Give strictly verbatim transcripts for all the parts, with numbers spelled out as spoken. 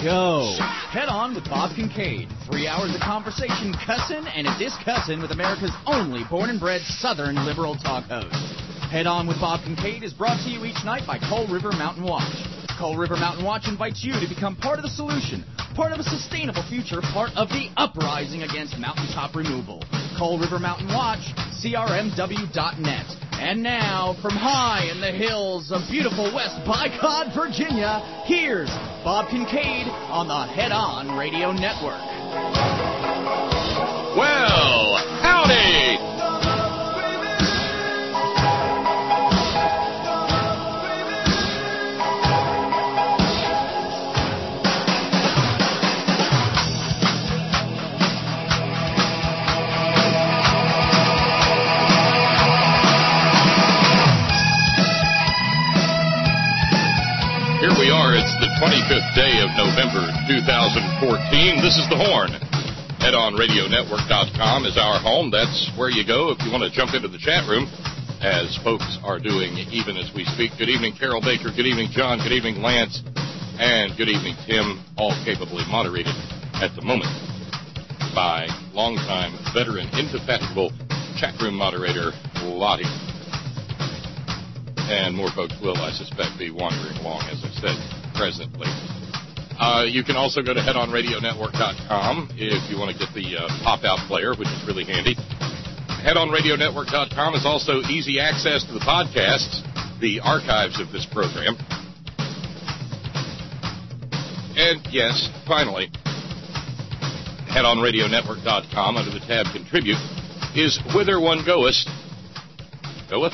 go. Head On with Bob Kincaid. Three hours of conversation, cussin' and a discussin' with America's only born and bred Southern liberal talk host. Head On with Bob Kincaid is brought to you each night by Coal River Mountain Watch. Coal River Mountain Watch invites you to become part of the solution, part of a sustainable future, part of the uprising against mountaintop removal. Coal River Mountain Watch, C R M W dot net. And now, from high in the hills of beautiful West Bycott, Virginia, here's Bob Kincaid on the Head On Radio Network. Well, howdy! Here we are. It's the twenty-fifth day of November, two thousand fourteen. This is The Horn. Head On Radio Network dot com is our home. That's where you go if you want to jump into the chat room, as folks are doing even as we speak. Good evening, Carol Baker. Good evening, John. Good evening, Lance. And good evening, Tim, all capably moderated at the moment by longtime veteran, indefatigable chat room moderator, Lottie. And more folks will, I suspect, be wandering along, as I said, presently. Uh, you can also go to Head On Radio Network dot com if you want to get the uh, pop-out player, which is really handy. Head On Radio Network dot com is also easy access to the podcasts, the archives of this program. And, yes, finally, Head On Radio Network dot com, under the tab Contribute, is whither one goeth. Goeth?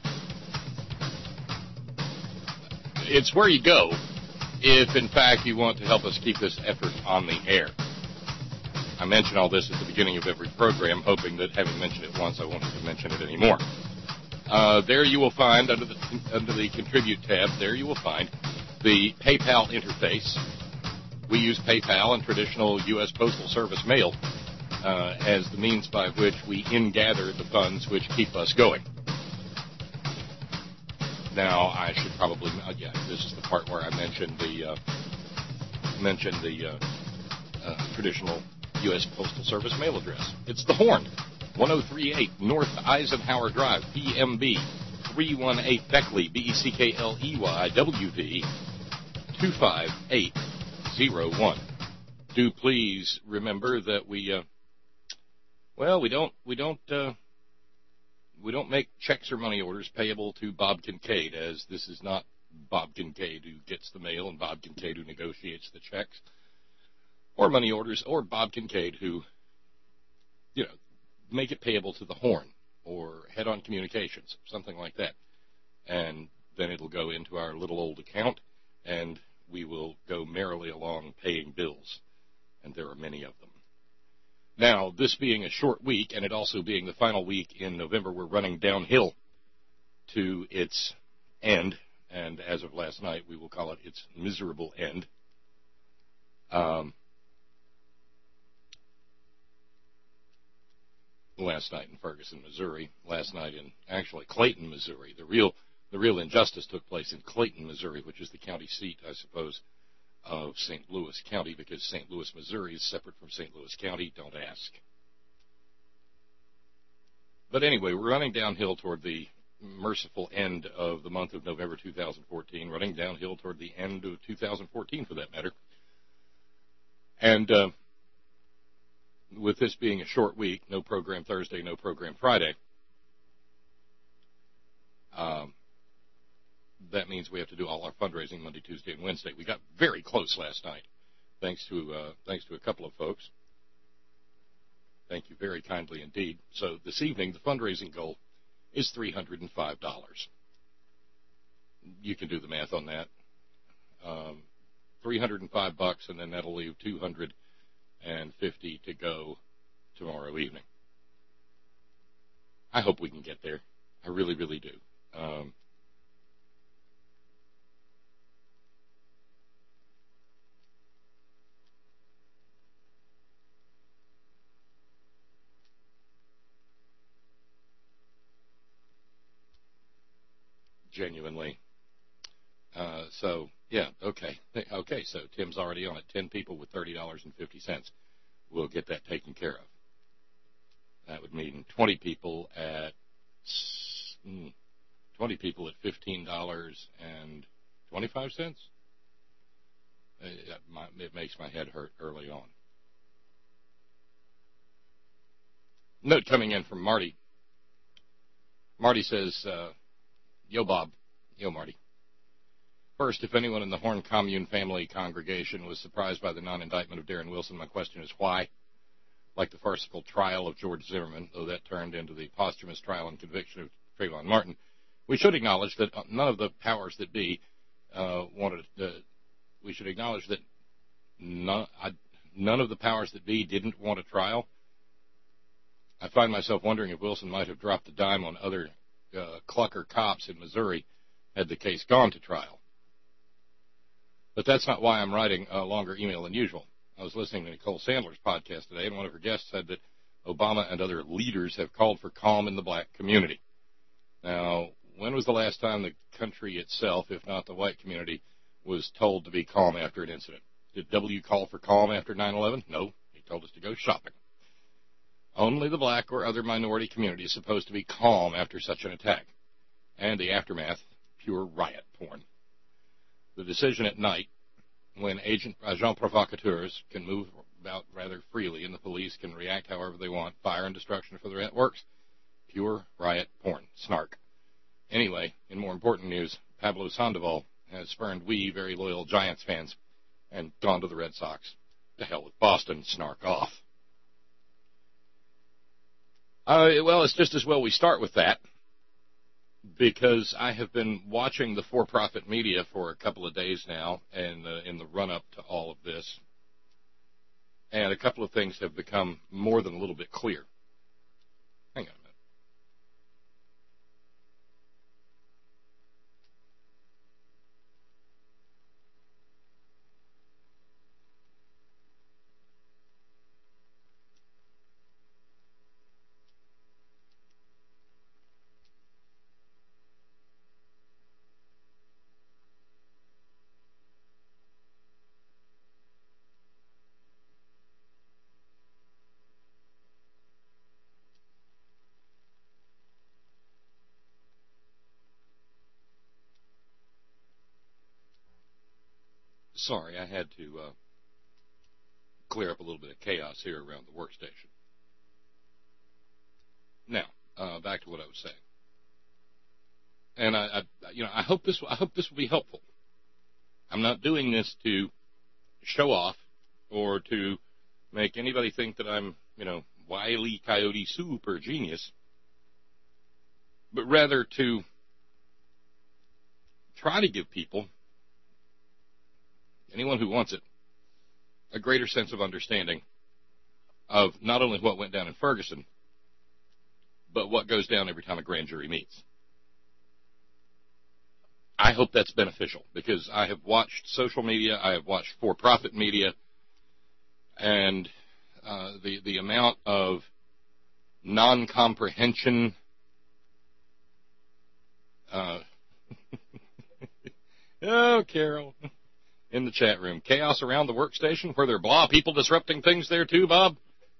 It's where you go if, in fact, you want to help us keep this effort on the air. I mention all this at the beginning of every program, hoping that, having mentioned it once, I won't have to mention it anymore. Uh, there you will find, under the under the Contribute tab, there you will find the PayPal interface. We use PayPal and traditional U S Postal Service mail uh, as the means by which we ingather the funds which keep us going. Now, I should probably, uh, yeah, this is the part where I mentioned the, uh, mentioned the uh, uh, traditional U S Postal Service mail address. It's The Horn, ten thirty-eight North Eisenhower Drive, P M B, three one eight Beckley, B E C K L E Y, W V, two five eight zero one. Do please remember that we, uh, well, we don't, we don't, uh, We don't make checks or money orders payable to Bob Kincaid, as this is not Bob Kincaid who gets the mail and Bob Kincaid who negotiates the checks or money orders, or Bob Kincaid who, you know, make it payable to the Horn or Head On Communications, something like that. And then it'll go into our little old account, and we will go merrily along paying bills. And there are many of them. Now, this being a short week, and it also being the final week in November, we're running downhill to its end, and as of last night, we will call it its miserable end. Um, last night in Ferguson, Missouri, last night in, actually, Clayton, Missouri. The real, the real injustice took place in Clayton, Missouri, which is the county seat, I suppose, of Saint Louis County, because Saint Louis, Missouri is separate from Saint Louis County. Don't ask. But anyway, we're running downhill toward the merciful end of the month of November two thousand fourteen, running downhill toward the end of two thousand fourteen, for that matter. And uh, with this being a short week, no program Thursday, no program Friday, um, that means we have to do all our fundraising Monday, Tuesday, and Wednesday. We got very close last night, thanks to uh, thanks to a couple of folks. Thank you very kindly indeed. So this evening, the fundraising goal is three hundred five dollars. You can do the math on that. Um, three hundred five bucks, and then that'll leave two hundred fifty to go tomorrow evening. I hope we can get there. I really, really do. Um, genuinely. Uh, so Yeah, okay. Okay, so Tim's already on it. Ten people with thirty dollars and fifty cents will get that taken care of. That would mean twenty people at mm, twenty people at fifteen dollars and twenty-five cents. It, it makes my head hurt early on. Note coming in from Marty. Marty says, uh, yo, Bob. Yo, Marty. First, if anyone in the Horn Commune family congregation was surprised by the non-indictment of Darren Wilson, my question is why? Like the farcical trial of George Zimmerman, though that turned into the posthumous trial and conviction of Trayvon Martin, we should acknowledge that none of the powers that be uh, wanted. Uh, we should acknowledge that none, I, none of the powers that be didn't want a trial. I find myself wondering if Wilson might have dropped the dime on other uh, clucker cops in Missouri had the case gone to trial. But that's not why I'm writing a longer email than usual. I was listening to Nicole Sandler's podcast today, and one of her guests said that Obama and other leaders have called for calm in the black community. Now, when was the last time the country itself, if not the white community, was told to be calm after an incident? Did W call for calm after nine eleven? No, he told us to go shopping. Only the black or other minority community is supposed to be calm after such an attack. And the aftermath, pure riot porn. The decision at night, when agent agent provocateurs can move about rather freely and the police can react however they want, fire and destruction for the networks, pure riot porn, snark. Anyway, in more important news, Pablo Sandoval has spurned we very loyal Giants fans and gone to the Red Sox. To hell with Boston, snark off. Uh, well, it's just as well we start with that, because I have been watching the for-profit media for a couple of days now and uh, in the run-up to all of this, and a couple of things have become more than a little bit clear. Hang on a minute. Sorry, I had to uh, clear up a little bit of chaos here around the workstation. Now, uh, back to what I was saying, and I, I, you know, I hope this, I hope this will be helpful. I'm not doing this to show off or to make anybody think that I'm, you know, Wile E. Coyote super genius, but rather to try to give people, anyone who wants it, a greater sense of understanding of not only what went down in Ferguson, but what goes down every time a grand jury meets. I hope that's beneficial, because I have watched social media, I have watched for-profit media, and uh, the, the amount of non-comprehension, uh, oh, Carol, in the chat room. Chaos around the workstation? Were there blah people disrupting things there too, Bob?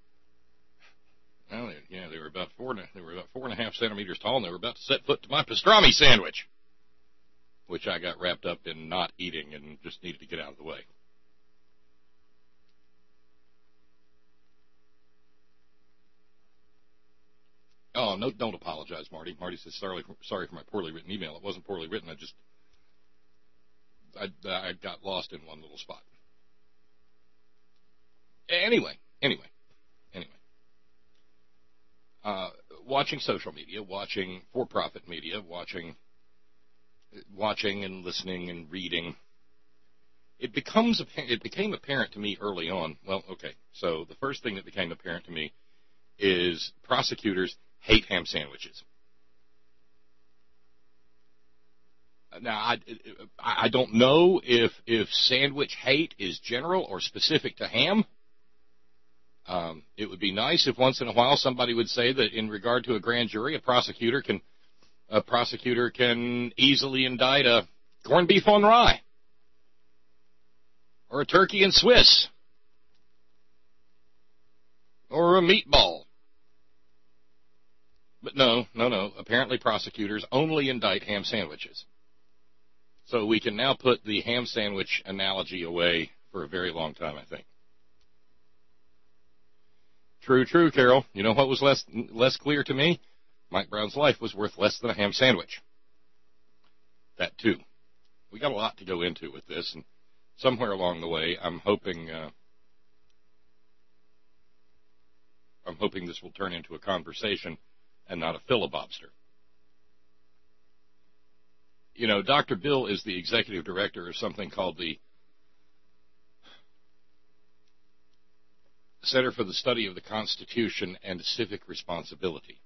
Well, they, yeah, they were about four. They were about four and a half centimeters tall, and they were about to set foot to my pastrami sandwich, which I got wrapped up in not eating and just needed to get out of the way. Oh, no, don't apologize, Marty. Marty says, sorry, sorry for my poorly written email. It wasn't poorly written. I just, I, I got lost in one little spot. Anyway, anyway, anyway. Uh, watching social media, watching for-profit media, watching, watching and listening and reading, it becomes, it became apparent to me early on. Well, okay, so the first thing that became apparent to me is prosecutors hate ham sandwiches. Now, I, I don't know if, if sandwich hate is general or specific to ham. Um, it would be nice if once in a while somebody would say that in regard to a grand jury, a prosecutor can a prosecutor can easily indict a corned beef on rye. or a turkey and Swiss, or a meatball. But no, no, no. Apparently prosecutors only indict ham sandwiches. So we can now put the ham sandwich analogy away for a very long time, I think. True, true, Carol. You know what was less less clear to me? Mike Brown's life was worth less than a ham sandwich. That, too. We got a lot to go into with this, and somewhere along the way, I'm hoping uh, I'm hoping this will turn into a conversation and not a filibuster. You know, Doctor Bill is the executive director of something called the Center for the Study of the Constitution and Civic Responsibility.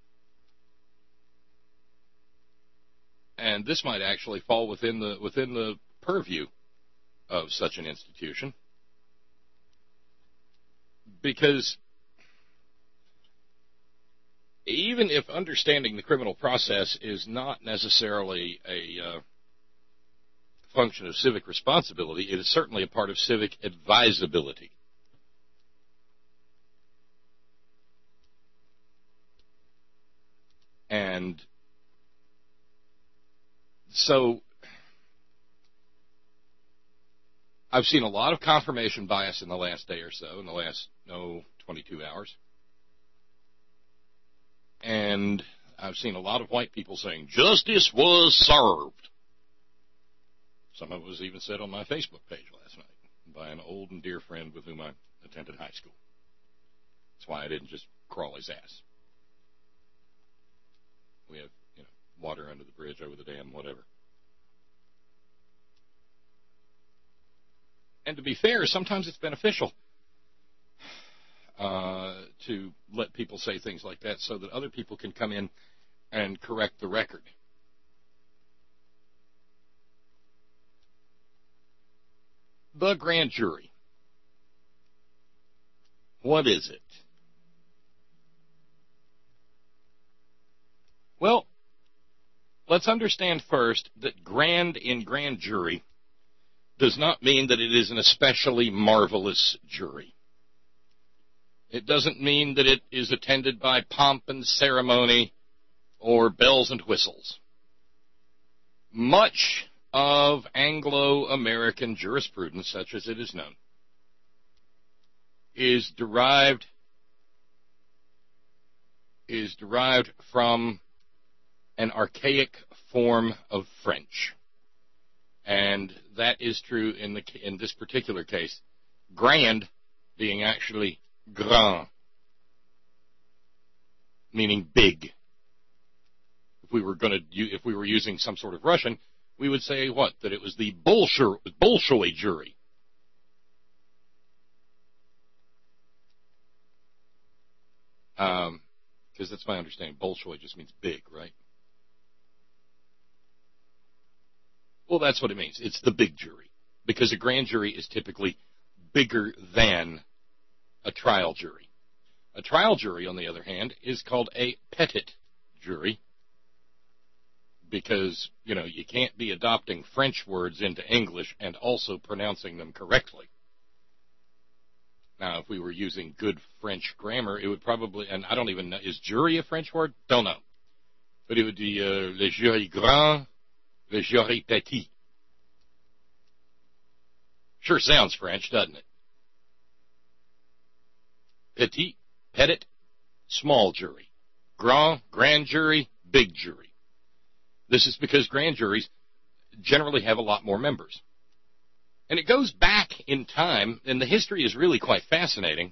And this might actually fall within the within the purview of such an institution, because even if understanding the criminal process is not necessarily a uh, function of civic responsibility, it is certainly a part of civic advisability. And so I've seen a lot of confirmation bias in the last day or so, in the last, no, twenty-two hours. And I've seen a lot of white people saying, justice was served. Some of it was even said on my Facebook page last night by an old and dear friend with whom I attended high school. That's why I didn't just crawl his ass. We have, you know, water under the bridge, over the dam, whatever. And to be fair, sometimes it's beneficial uh, to let people say things like that so that other people can come in and correct the record. The grand jury. What is it? Well, let's understand first that grand in grand jury does not mean that it is an especially marvelous jury. It doesn't mean that it is attended by pomp and ceremony or bells and whistles. Much of Anglo-American jurisprudence, such as it is known, is derived is derived from an archaic form of French. And that is true in the in this particular case, grand being actually grand, meaning big. If we were going to if we were using some sort of Russian, we would say what? That it was the Bolshoi, Bolshoi jury. Um, because that's my understanding. Bolshoi just means big, right? Well, that's what it means. It's the big jury, because a grand jury is typically bigger than a trial jury. A trial jury, on the other hand, is called a petit jury, because, you know, you can't be adopting French words into English and also pronouncing them correctly. Now, if we were using good French grammar, it would probably, and I don't even know, is jury a French word? Don't know. But it would be uh, le jury grand, le jury petit. Sure sounds French, doesn't it? Petit, petit, small jury. Grand, grand jury, big jury. This is because grand juries generally have a lot more members. And it goes back in time, and the history is really quite fascinating.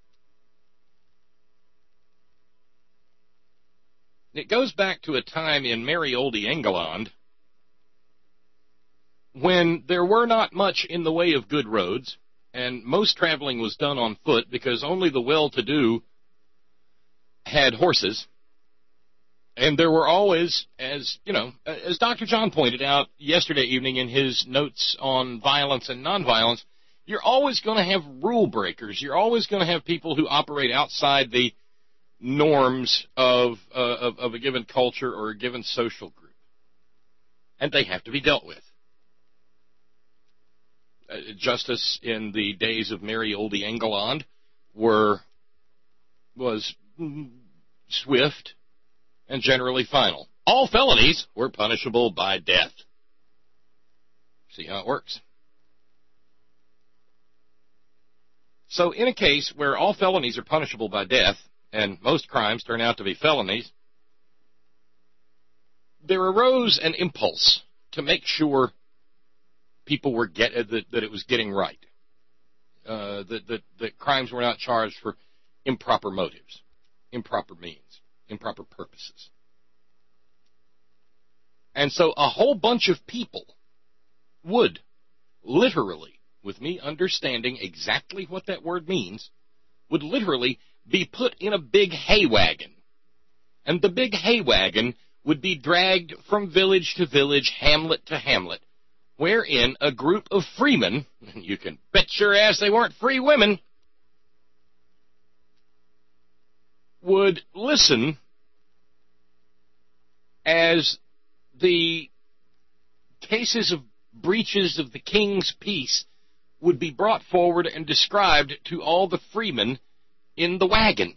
It goes back to a time in merry old England when there were not much in the way of good roads, and most traveling was done on foot because only the well-to-do had horses. And there were always, as you know, as Doctor John pointed out yesterday evening in his notes on violence and nonviolence, you're always going to have rule breakers. You're always going to have people who operate outside the norms of, uh, of of a given culture or a given social group, and they have to be dealt with. uh, justice in the days of merry old England were was mm, swift and generally final. All felonies were punishable by death. See how it works. So in a case where all felonies are punishable by death, and most crimes turn out to be felonies, there arose an impulse to make sure people were get uh, that, that it was getting right, uh, that, that that crimes were not charged for improper motives, improper means, improper purposes. And so a whole bunch of people would literally, with me understanding exactly what that word means, would literally be put in a big hay wagon. And the big hay wagon would be dragged from village to village, hamlet to hamlet, wherein a group of freemen, and you can bet your ass they weren't free women, would listen as the cases of breaches of the king's peace would be brought forward and described to all the freemen in the wagon.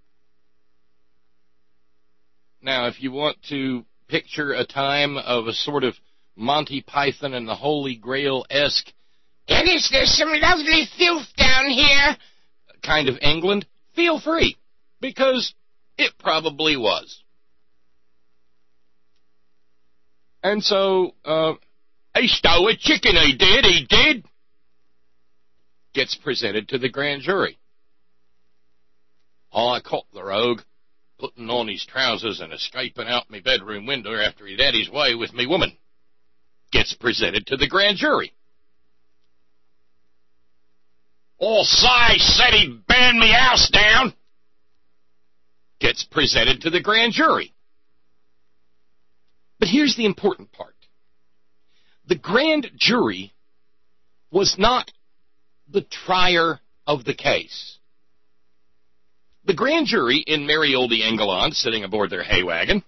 Now, if you want to picture a time of a sort of Monty Python and the Holy Grail-esque, Dennis, there's some lovely filth down here, kind of England, feel free, because it probably was. And so, uh, he stole a chicken, he did, he did, gets presented to the grand jury. Oh, I caught the rogue putting on his trousers and escaping out my bedroom window after he'd had his way with me woman. Gets presented to the grand jury. All Si said he'd burn me house down. Gets presented to the grand jury. But here's the important part. The grand jury was not the trier of the case. The grand jury in merry old England, sitting aboard their hay wagon,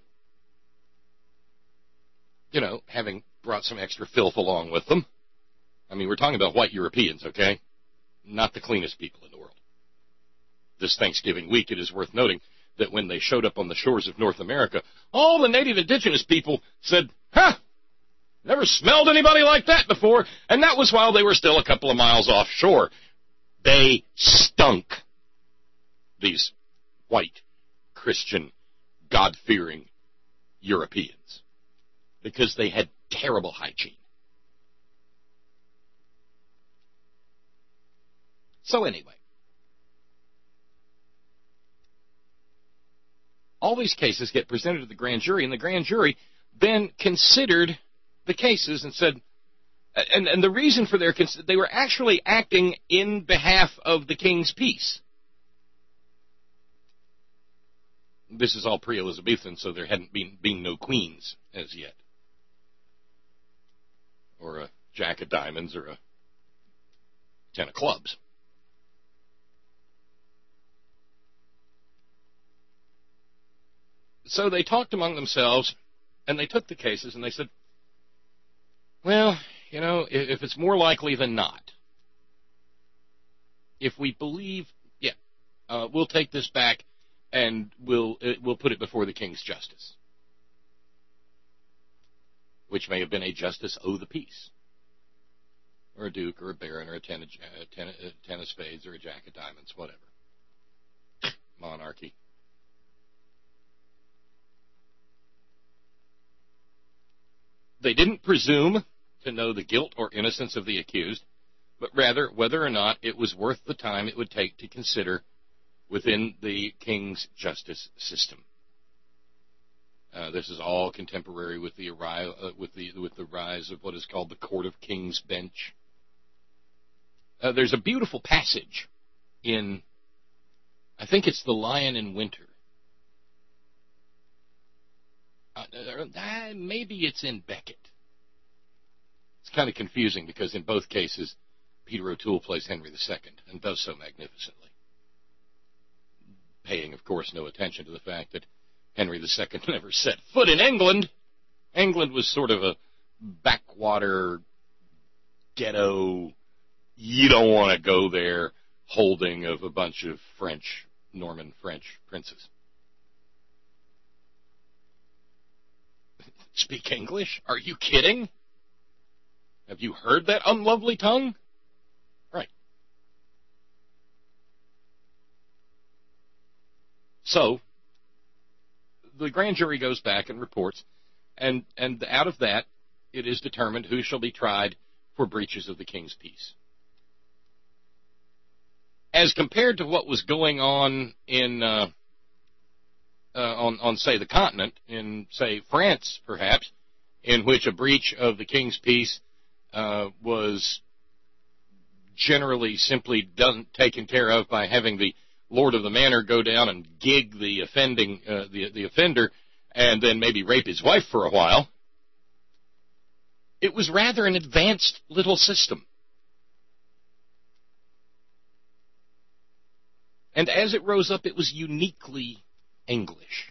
you know, having brought some extra filth along with them. I mean, we're talking about white Europeans, okay? Not the cleanest people in the world. This Thanksgiving week, it is worth noting that when they showed up on the shores of North America, all the native indigenous people said, huh, never smelled anybody like that before, and that was while they were still a couple of miles offshore. They stunk. These white, Christian, God-fearing Europeans, because they had terrible hygiene. So anyway, all these cases get presented to the grand jury, and the grand jury then considered the cases and said, and, and the reason for their, they were actually acting in behalf of the king's peace. This is all pre-Elizabethan, so there hadn't been, been no queens as yet. Or a jack of diamonds or a ten of clubs. So they talked among themselves, and they took the cases, and they said, well, you know, if, if it's more likely than not, if we believe, yeah, uh, we'll take this back, and we'll uh, we'll put it before the king's justice, which may have been a justice o' the peace, or a duke, or a baron, or a ten of, uh, ten, uh, ten of spades, or a jack of diamonds, whatever. Monarchy. They didn't presume to know the guilt or innocence of the accused, but rather whether or not it was worth the time it would take to consider within the king's justice system. Uh, this is all contemporary with the, uh, with the with the rise of what is called the Court of King's Bench. Uh, there's a beautiful passage in, I think it's The Lion in Winter. Uh, uh, maybe it's in Beckett. It's kind of confusing because in both cases, Peter O'Toole plays Henry the Second and does so magnificently, paying, of course, no attention to the fact that Henry the Second never set foot in England. England was sort of a backwater, ghetto, you don't want to go there holding of a bunch of French, Norman French princes. Speak English? Are you kidding? Have you heard that unlovely tongue? Right. So, the grand jury goes back and reports, and, and out of that, it is determined who shall be tried for breaches of the king's peace. As compared to what was going on in, uh, uh, on, on, say, the continent, in, say, France, perhaps, in which a breach of the king's peace uh, was generally simply done, taken care of by having the lord of the manor go down and gig the offending, uh, the, the offender, and then maybe rape his wife for a while. It was rather an advanced little system. And as it rose up, it was uniquely English.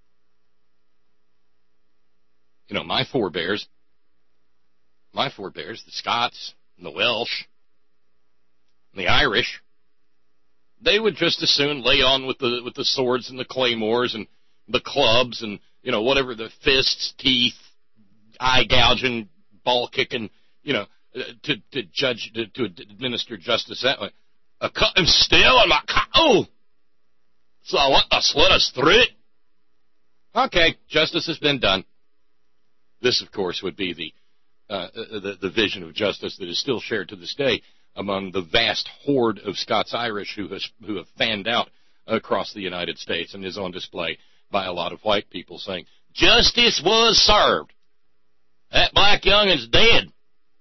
You know, my forebears, my forebears, the Scots, and the Welsh, and the Irish, they would just as soon lay on with the with the swords and the claymores and the clubs and, you know, whatever, the fists, teeth, eye gouging, ball kicking, you know, to to judge to, to administer justice that way. I cut him still, and my oh, so I want to slit his throat. Okay, justice has been done. This, of course, would be the uh, the, the vision of justice that is still shared to this day among the vast horde of Scots-Irish who has who have fanned out across the United States and is on display by a lot of white people saying, justice was served. That black youngin's dead.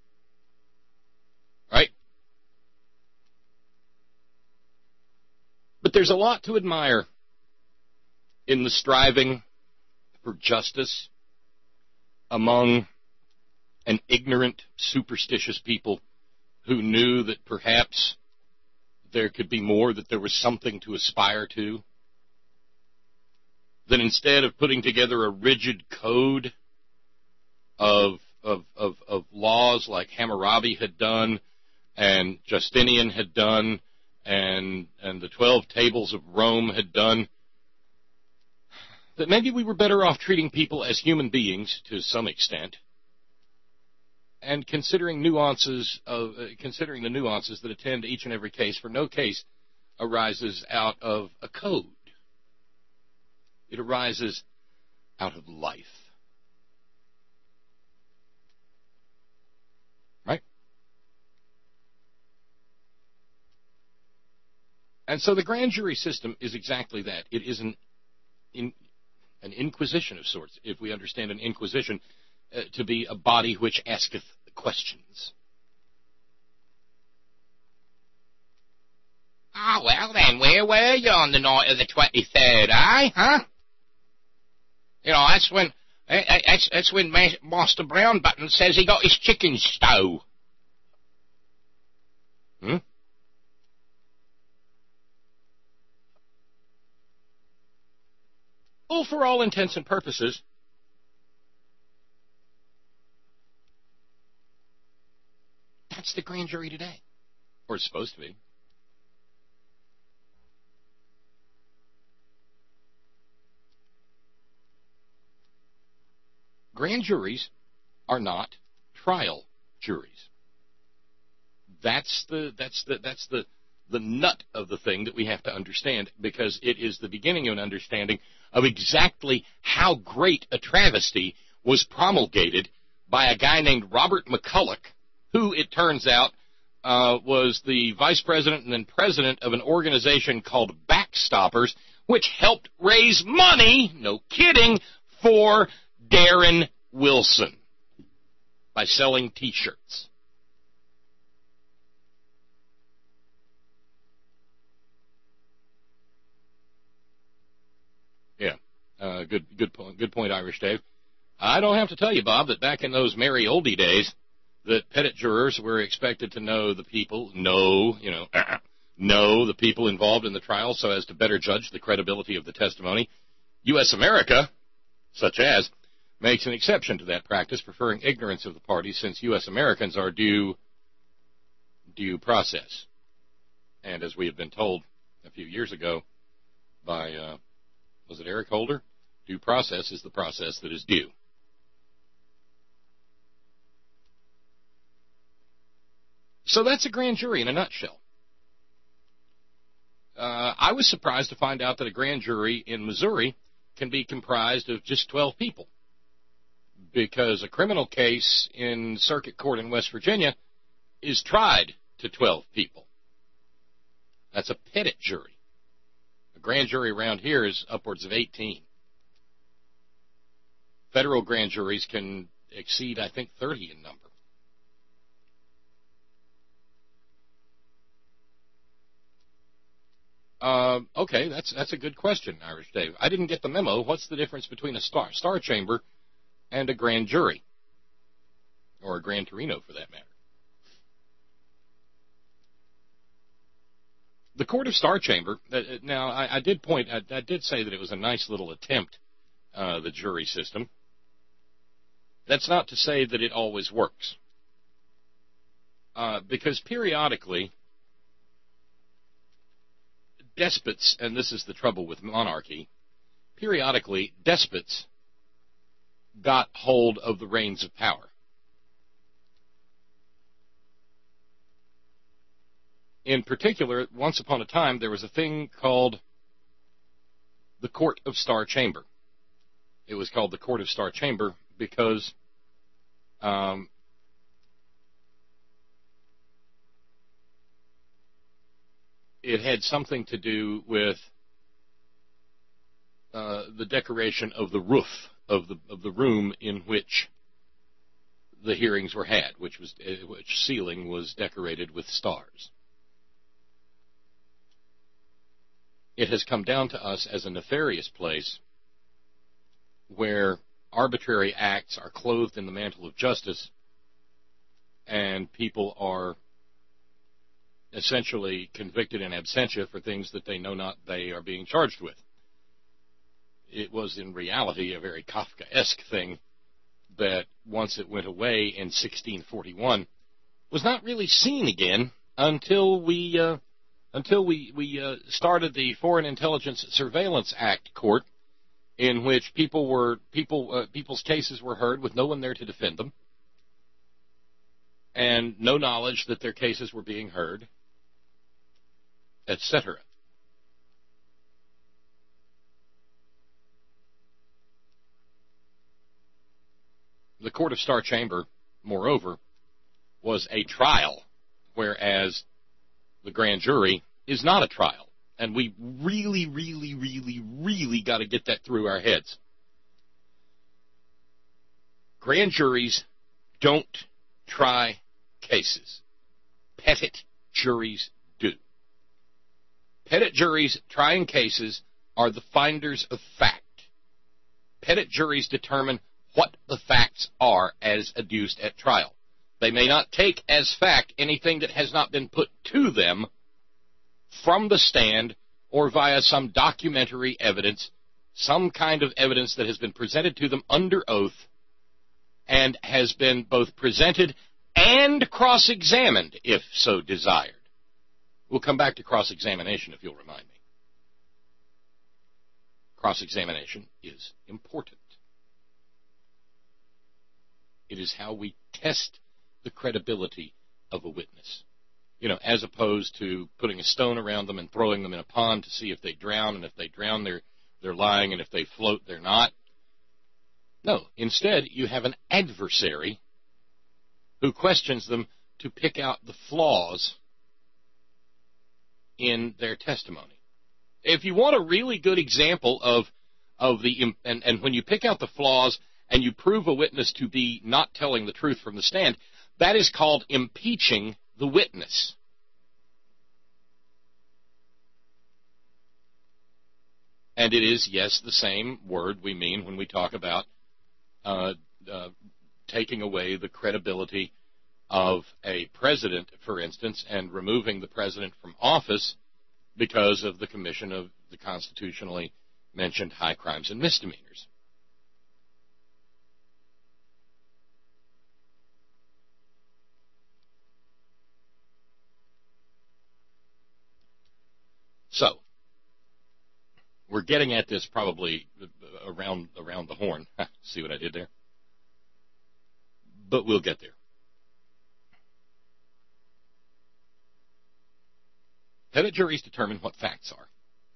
Right? But there's a lot to admire in the striving for justice among an ignorant, superstitious people who knew that perhaps there could be more, that there was something to aspire to, that instead of putting together a rigid code of of, of, of laws like Hammurabi had done and Justinian had done and and the twelve tables of Rome had done, that maybe we were better off treating people as human beings to some extent and considering nuances of uh, considering the nuances that attend each and every case, for no case arises out of a code. It arises out of life. Right? And so the grand jury system is exactly that. It is an, in, an inquisition of sorts, if we understand an inquisition uh, to be a body which asketh questions. Ah, well then, where were you on the night of the twenty-third, eh? Huh? You know, that's when that's, that's when Master Brown Button says he got his chicken stove. Hmm? Well, for all intents and purposes, that's the grand jury today. Or it's supposed to be. Grand juries are not trial juries. That's the that's the that's the the nut of the thing that we have to understand, because it is the beginning of an understanding of exactly how great a travesty was promulgated by a guy named Robert McCulloch, who, it turns out, uh, was the vice president and then president of an organization called Backstoppers, which helped raise money, no kidding, for Darren Wilson by selling T-shirts. Yeah, uh, good, good point. Good point, Irish Dave. I don't have to tell you, Bob, that back in those merry oldie days, that pettit jurors were expected to know the people, know, you know, uh, know the people involved in the trial so as to better judge the credibility of the testimony. U S America, such as, makes an exception to that practice, preferring ignorance of the parties, since U S Americans are due due process. And as we have been told a few years ago by, uh, was it Eric Holder? Due process is the process that is due. So that's a grand jury in a nutshell. Uh, I was surprised to find out that a grand jury in Missouri can be comprised of just twelve people, because a criminal case in circuit court in West Virginia is tried to twelve people. That's a petit jury. A grand jury around here is upwards of eighteen. Federal grand juries can exceed, I think, thirty in number. Uh, okay, that's that's a good question, Irish Dave. I didn't get the memo. What's the difference between a star, star chamber and a grand jury? Or a Gran Torino, for that matter. The Court of Star Chamber, uh, now, I, I did point, I, I did say that it was a nice little attempt, uh, the jury system. That's not to say that it always works. Uh, because periodically, despots, and this is the trouble with monarchy, periodically, despots got hold of the reins of power. In particular, once upon a time, there was a thing called the Court of Star Chamber. It was called the Court of Star Chamber because um, it had something to do with uh, the decoration of the roof of the of the room in which the hearings were had, which was uh, which ceiling was decorated with stars. It has come down to us as a nefarious place where arbitrary acts are clothed in the mantle of justice and people are essentially convicted in absentia for things that they know not they are being charged with. It was in reality a very Kafkaesque thing that once it went away in sixteen forty-one was not really seen again until we uh, until we, we uh, started the Foreign Intelligence Surveillance Act court, in which people were people uh, people's cases were heard with no one there to defend them, and no knowledge that their cases were being heard, et cetera. The Court of Star Chamber, moreover, was a trial, whereas the grand jury is not a trial. And we really, really, really, really got to get that through our heads. Grand juries don't try cases. Petit juries do. Petit juries trying cases are the finders of fact. Petit juries determine what the facts are as adduced at trial. They may not take as fact anything that has not been put to them from the stand or via some documentary evidence, some kind of evidence that has been presented to them under oath and has been both presented and cross-examined, if so desired. We'll come back to cross-examination if you'll remind me. Cross-examination is important. It is how we test the credibility of a witness. You know, as opposed to putting a stone around them and throwing them in a pond to see if they drown, and if they drown, they're, they're lying, and if they float, they're not. No, instead, you have an adversary who questions them to pick out the flaws in their testimony. If you want a really good example of, of the, and, and when you pick out the flaws and you prove a witness to be not telling the truth from the stand, that is called impeaching the witness. And it is, yes, the same word we mean when we talk about uh, uh, taking away the credibility of a president, for instance, and removing the president from office because of the commission of the constitutionally mentioned high crimes and misdemeanors. So, we're getting at this probably around around the horn. See what I did there? But we'll get there. Pettit juries determine what facts are.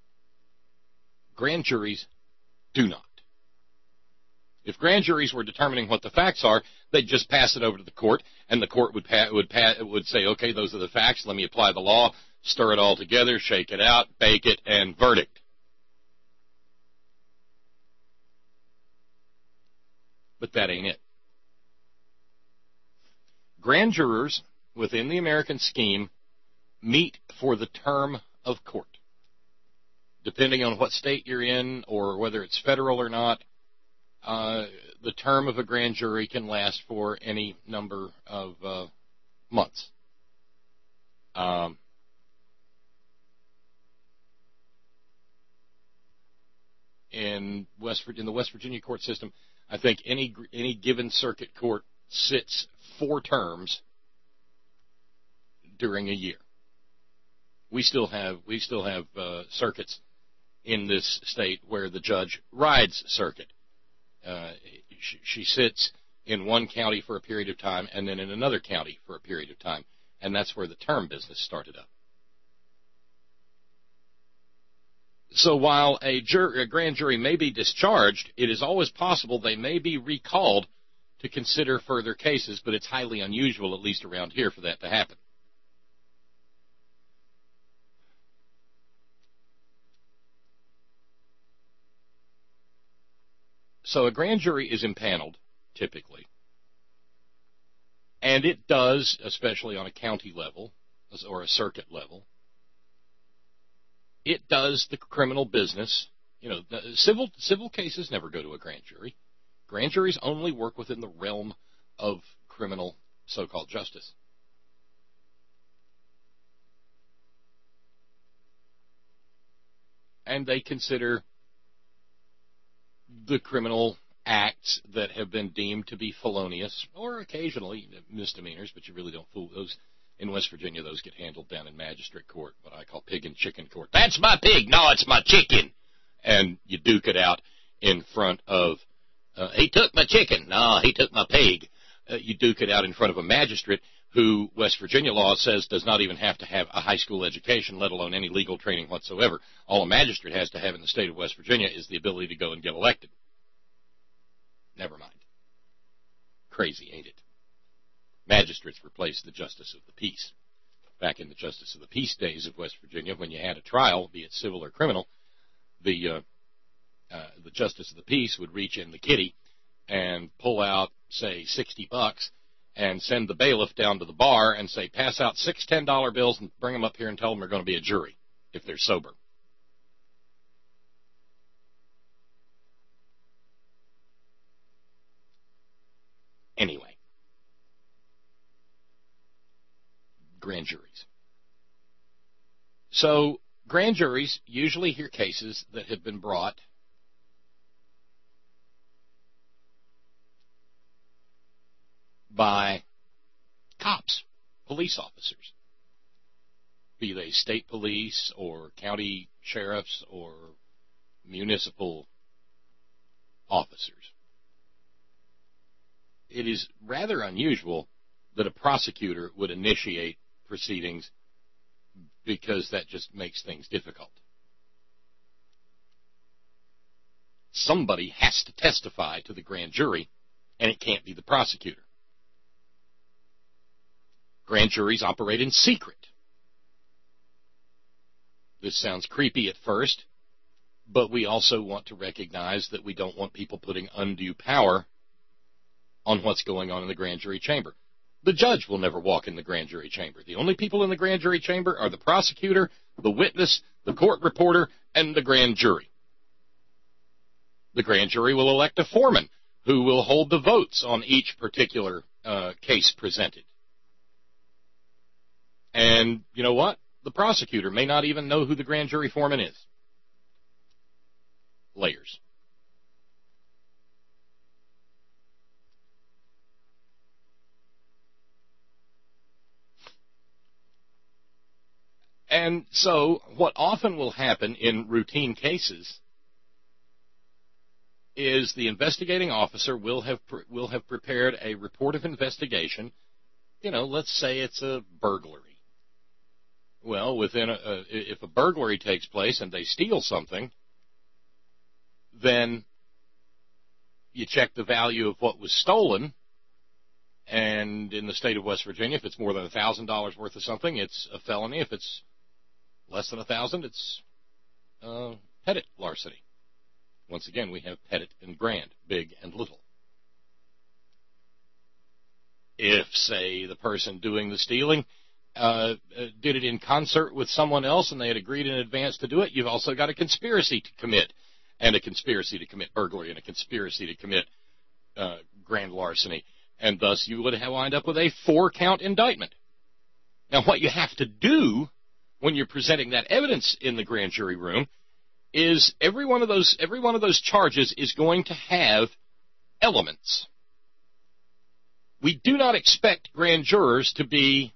Grand juries do not. If grand juries were determining what the facts are, they'd just pass it over to the court, and the court would pa- would pa- would say, okay, those are the facts, let me apply the law, stir it all together, shake it out, bake it, and verdict. But that ain't it. Grand jurors within the American scheme meet for the term of court. Depending on what state you're in or whether it's federal or not, uh, the term of a grand jury can last for any number of uh, months. Um, in West in the West Virginia court system, I think any any given circuit court sits four terms during a year. We still have we still have uh, circuits in this state where the judge rides circuit. Uh, she, she sits in one county for a period of time and then in another county for a period of time, and that's where the term business started up. So while a, jur- a grand jury may be discharged, it is always possible they may be recalled to consider further cases, but it's highly unusual, at least around here, for that to happen. So a grand jury is impaneled, typically, and it does, especially on a county level or a circuit level, it does the criminal business. You know, the civil civil cases never go to a grand jury. Grand juries only work within the realm of criminal so-called justice. And they consider the criminal acts that have been deemed to be felonious, or occasionally misdemeanors, but you really don't fool those. In West Virginia, those get handled down in magistrate court, what I call pig and chicken court. That's my pig. No, it's my chicken. And you duke it out in front of, uh, he took my chicken. No, he took my pig. Uh, you duke it out in front of a magistrate who West Virginia law says does not even have to have a high school education, let alone any legal training whatsoever. All a magistrate has to have in the state of West Virginia is the ability to go and get elected. Never mind. Crazy, ain't it? Magistrates replaced the justice of the peace. Back in the justice of the peace days of West Virginia, when you had a trial, be it civil or criminal, the uh, uh, the justice of the peace would reach in the kitty and pull out, say, sixty bucks and send the bailiff down to the bar and say, pass out six ten-dollar bills and bring them up here and tell them they're going to be a jury if they're sober. Anyway, grand juries. So grand juries usually hear cases that have been brought by cops, police officers, be they state police or county sheriffs or municipal officers. It is rather unusual that a prosecutor would initiate proceedings because that just makes things difficult. Somebody has to testify to the grand jury, and it can't be the prosecutor. Grand juries operate in secret. This sounds creepy at first, but we also want to recognize that we don't want people putting undue power on what's going on in the grand jury chamber. The judge will never walk in the grand jury chamber. The only people in the grand jury chamber are the prosecutor, the witness, the court reporter, and the grand jury. The grand jury will elect a foreman who will hold the votes on each particular uh, case presented. And you know what? The prosecutor may not even know who the grand jury foreman is. Layers. And so what often will happen in routine cases is the investigating officer will have will have prepared a report of investigation. You know, let's say it's a burglary. Well, within a, a, if a burglary takes place and they steal something, then you check the value of what was stolen, and in the state of West Virginia, if it's more than one thousand dollars worth of something, it's a felony. If it's less than one thousand dollars, it's uh, petty larceny. Once again, we have petty and grand, big and little. If, say, the person doing the stealing uh, did it in concert with someone else and they had agreed in advance to do it, you've also got a conspiracy to commit, and a conspiracy to commit burglary, and a conspiracy to commit uh, grand larceny. And thus you would have wind up with a four-count indictment. Now, what you have to do when you're presenting that evidence in the grand jury room is every one of those every one of those charges is going to have elements. We do not expect grand jurors to be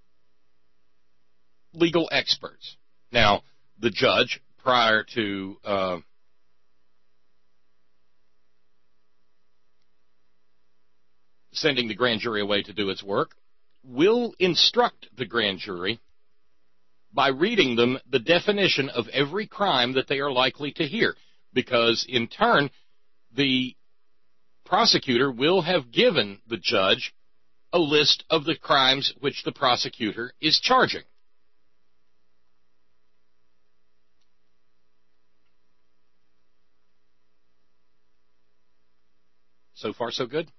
legal experts. Now, the judge, prior to uh, sending the grand jury away to do its work, will instruct the grand jury by reading them the definition of every crime that they are likely to hear, because in turn, the prosecutor will have given the judge a list of the crimes which the prosecutor is charging. So far, so good?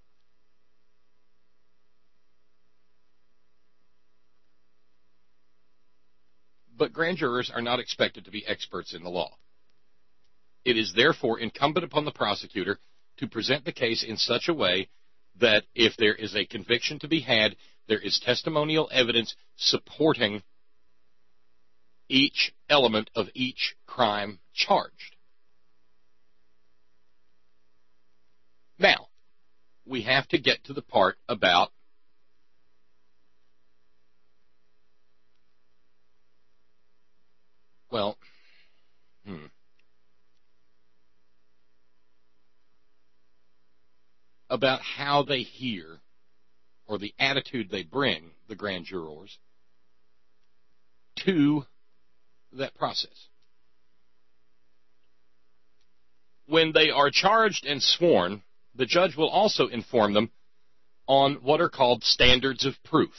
But grand jurors are not expected to be experts in the law. It is therefore incumbent upon the prosecutor to present the case in such a way that if there is a conviction to be had, there is testimonial evidence supporting each element of each crime charged. Now, we have to get to the part about Well, hmm. about how they hear, or the attitude they bring, the grand jurors, to that process. When they are charged and sworn, the judge will also inform them on what are called standards of proof.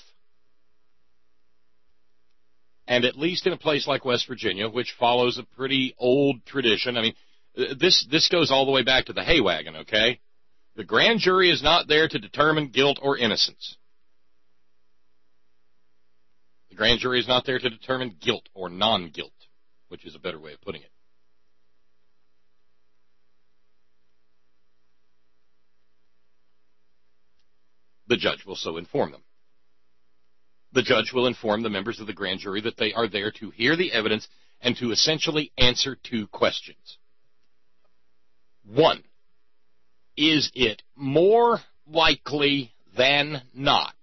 And at least in a place like West Virginia, which follows a pretty old tradition, I mean, this this goes all the way back to the hay wagon, okay? The grand jury is not there to determine guilt or innocence. The grand jury is not there to determine guilt or non-guilt, which is a better way of putting it. The judge will so inform them. The judge will inform the members of the grand jury that they are there to hear the evidence and to essentially answer two questions. One, is it more likely than not?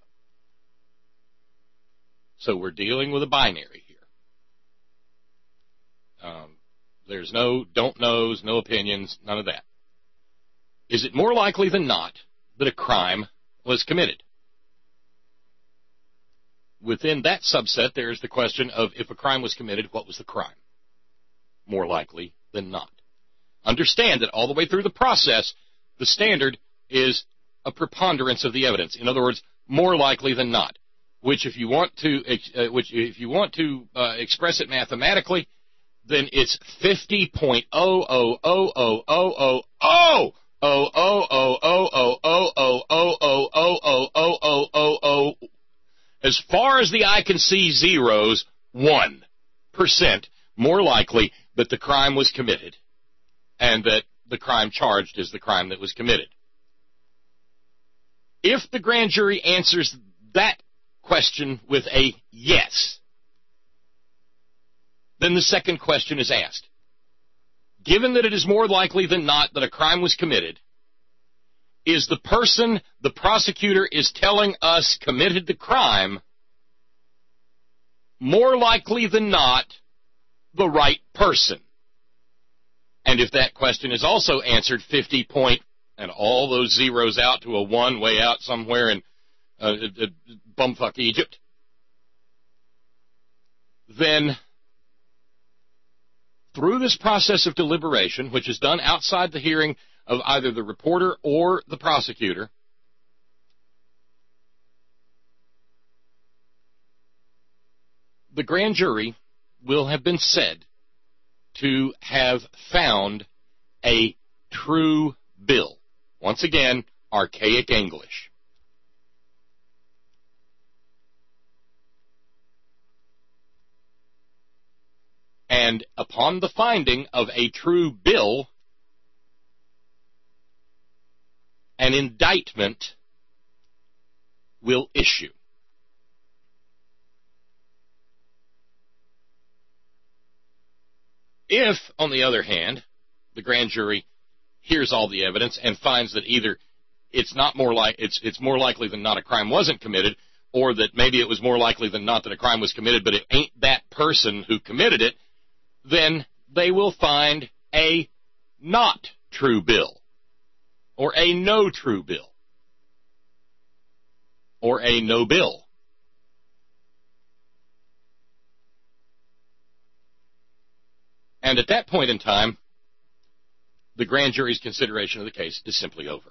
So we're dealing with a binary here. Um, there's no don't knows, no opinions, none of that. Is it more likely than not that a crime was committed? Within that subset, there is the question of if a crime was committed, what was the crime? More likely than not. Understand that all the way through the process, the standard is a preponderance of the evidence. In other words, more likely than not. Which, if you want to, uh, which if you want to uh, express it mathematically, then it's fifty point zero zero zero zero zero zero oh oh oh oh oh oh oh oh oh oh oh oh oh oh oh. As far as the eye can see zeros, one percent more likely that the crime was committed and that the crime charged is the crime that was committed. If the grand jury answers that question with a yes, then the second question is asked. Given that it is more likely than not that a crime was committed, is the person the prosecutor is telling us committed the crime more likely than not, the right person? And if that question is also answered fifty point, and all those zeros out to a one way out somewhere in uh, uh, bumfuck Egypt, then through this process of deliberation, which is done outside the hearing of either the reporter or the prosecutor, the grand jury will have been said to have found a true bill. Once again, archaic English. And upon the finding of a true bill, an indictment will issue. If, on the other hand, the grand jury hears all the evidence and finds that either it's not more like it's it's more likely than not a crime wasn't committed, or that maybe it was more likely than not that a crime was committed, but it ain't that person who committed it, then they will find a not true bill, or a no true bill, or a no bill. And at that point in time, the grand jury's consideration of the case is simply over.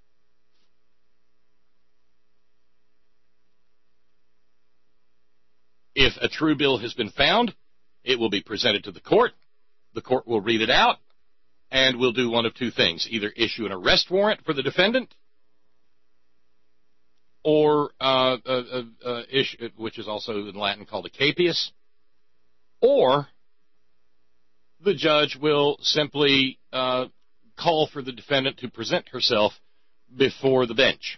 If a true bill has been found, it will be presented to the court. The court will read it out and will do one of two things: either issue an arrest warrant for the defendant, or uh, uh, uh, uh, issue, which is also in Latin called a capias, or the judge will simply uh, call for the defendant to present herself before the bench.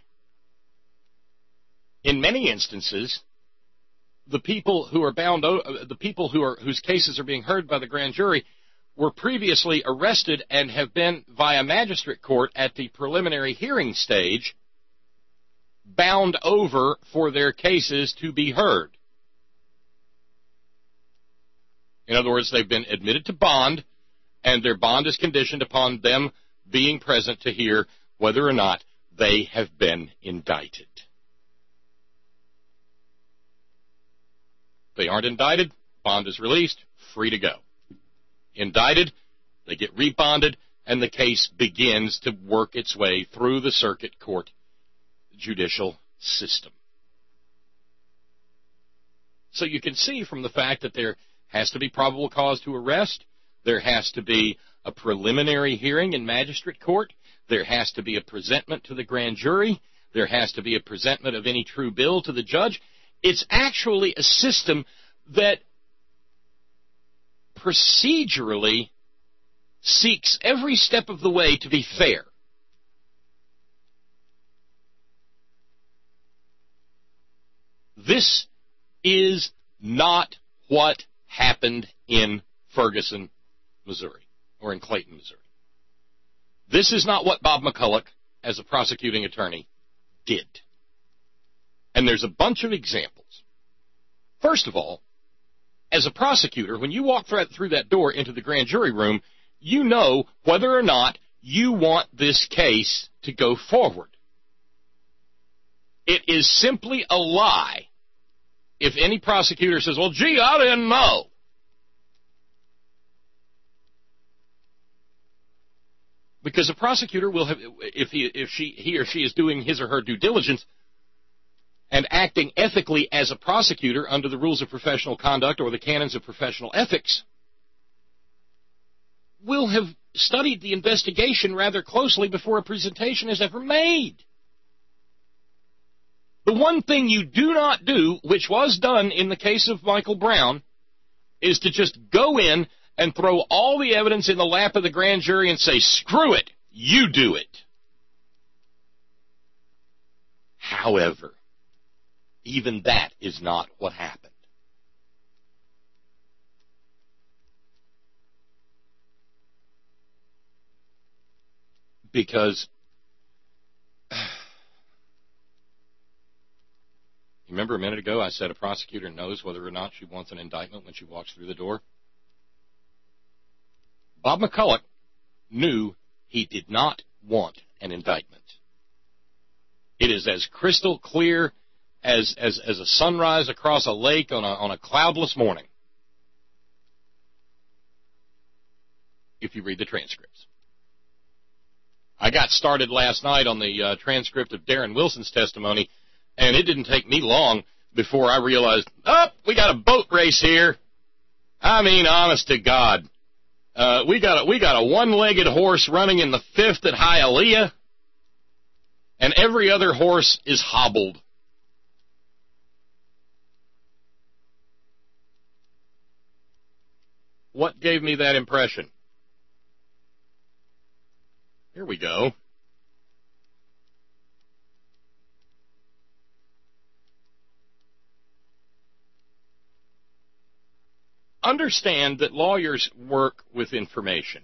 In many instances, the people who are bound, the people who are whose cases are being heard by the grand jury were previously arrested and have been via magistrate court at the preliminary hearing stage bound over for their cases to be heard. In other words, they've been admitted to bond, and their bond is conditioned upon them being present to hear whether or not they have been indicted. If they aren't indicted, bond is released, free to go. Indicted, they get rebonded, and the case begins to work its way through the circuit court judicial system. So you can see from the fact that there has to be probable cause to arrest, there has to be a preliminary hearing in magistrate court, there has to be a presentment to the grand jury, there has to be a presentment of any true bill to the judge. It's actually a system that procedurally seeks every step of the way to be fair. This is not what happened in Ferguson, Missouri, or in Clayton, Missouri. This is not what Bob McCulloch, as a prosecuting attorney, did. And there's a bunch of examples. First of all, as a prosecutor, when you walk through that door into the grand jury room, you know whether or not you want this case to go forward. It is simply a lie if any prosecutor says, well, gee, I didn't know. Because a prosecutor will have, if he, if she, he or she is doing his or her due diligence and acting ethically as a prosecutor under the rules of professional conduct or the canons of professional ethics, will have studied the investigation rather closely before a presentation is ever made. The one thing you do not do, which was done in the case of Michael Brown, is to just go in and throw all the evidence in the lap of the grand jury and say, screw it, you do it. However, even that is not what happened. Because You remember a minute ago I said a prosecutor knows whether or not she wants an indictment when she walks through the door? Bob McCulloch knew he did not want an indictment. It is as crystal clear as, as, as a sunrise across a lake on a, on a cloudless morning, if you read the transcripts. I got started last night on the uh, transcript of Darren Wilson's testimony, and it didn't take me long before I realized, oh, we got a boat race here. I mean, honest to God. Uh, we got a, we got a one-legged horse running in the fifth at Hialeah, and every other horse is hobbled. What gave me that impression? Here we go. Understand that lawyers work with information.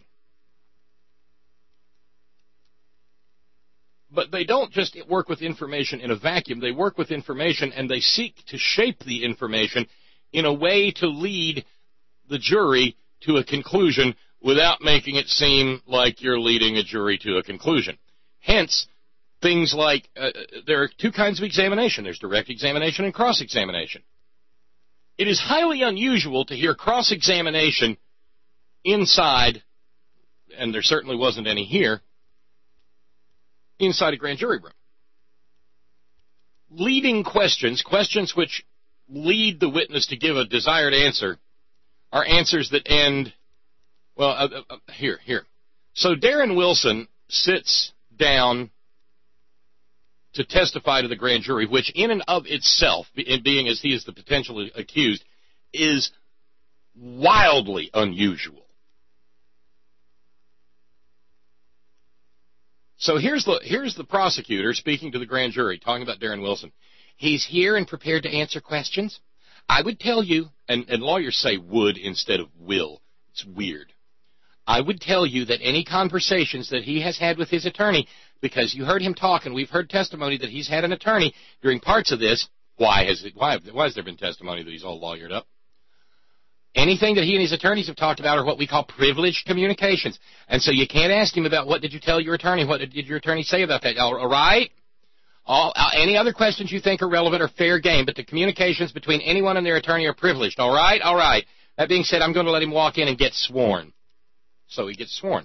But they don't just work with information in a vacuum. They work with information and they seek to shape the information in a way to lead the jury to a conclusion without making it seem like you're leading a jury to a conclusion. Hence, things like, uh, there are two kinds of examination. There's direct examination and cross-examination. It is highly unusual to hear cross-examination inside, and there certainly wasn't any here, inside a grand jury room. Leading questions, questions which lead the witness to give a desired answer, are answers that end, well, uh, uh, here, here. So Darren Wilson sits down to testify to the grand jury, which in and of itself, being as he is the potential accused, is wildly unusual. So here's the, here's the prosecutor speaking to the grand jury, talking about Darren Wilson. He's here and prepared to answer questions. I would tell you, and, and lawyers say would instead of will. It's weird. I would tell you that any conversations that he has had with his attorney, because you heard him talk and we've heard testimony that he's had an attorney during parts of this. Why has it, why, why has there been testimony that he's all lawyered up? Anything that he and his attorneys have talked about are what we call privileged communications. And so you can't ask him about what did you tell your attorney, what did your attorney say about that, all right? All, uh, any other questions you think are relevant are fair game, but the communications between anyone and their attorney are privileged, all right? All right. That being said, I'm going to let him walk in and get sworn. So he gets sworn.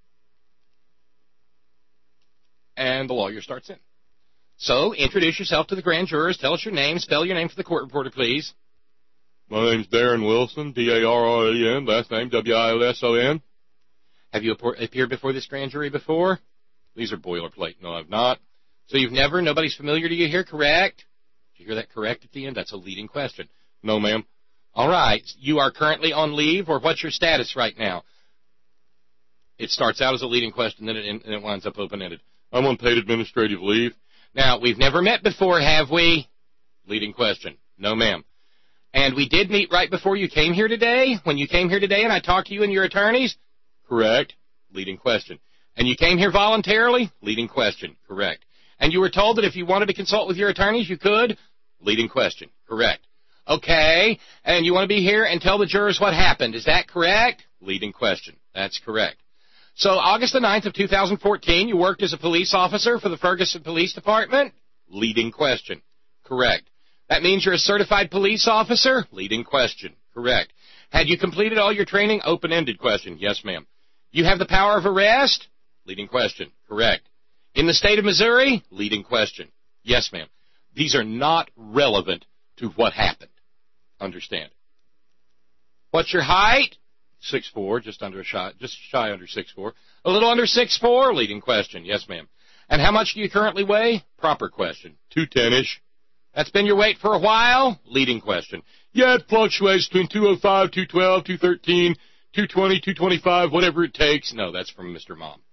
And the lawyer starts in. So, introduce yourself to the grand jurors. Tell us your name. Spell your name for the court reporter, please. My name's Darren Wilson, D A R R E N, last name W I L S O N. Have you appeared before this grand jury before? These are boilerplate. No, I've not. So you've never, nobody's familiar to you here, correct? Did you hear that correct at the end? That's a leading question. No, ma'am. All right. You are currently on leave, or what's your status right now? It starts out as a leading question, then it, and it winds up open-ended. I'm on paid administrative leave. Now, we've never met before, have we? Leading question. No, ma'am. And we did meet right before you came here today? When you came here today and I talked to you and your attorneys? Correct. Leading question. And you came here voluntarily? Leading question. Correct. And you were told that if you wanted to consult with your attorneys, you could? Leading question. Correct. Okay. And you want to be here and tell the jurors what happened. Is that correct? Leading question. That's correct. So August the ninth of two thousand fourteen, you worked as a police officer for the Ferguson Police Department? Leading question. Correct. That means you're a certified police officer? Leading question. Correct. Had you completed all your training? Open-ended question. Yes, ma'am. You have the power of arrest? Leading question. Correct. In the state of Missouri? Leading question. Yes, ma'am. These are not relevant to what happened. Understand. What's your height? six foot four, just under a shy, just shy under six foot four. A little under six foot four? Leading question. Yes, ma'am. And how much do you currently weigh? Proper question. two ten-ish. That's been your weight for a while? Leading question. Yeah, it fluctuates between two oh five, two twelve, two thirteen, two twenty, two twenty-five, whatever it takes. No, that's from Mister Mom.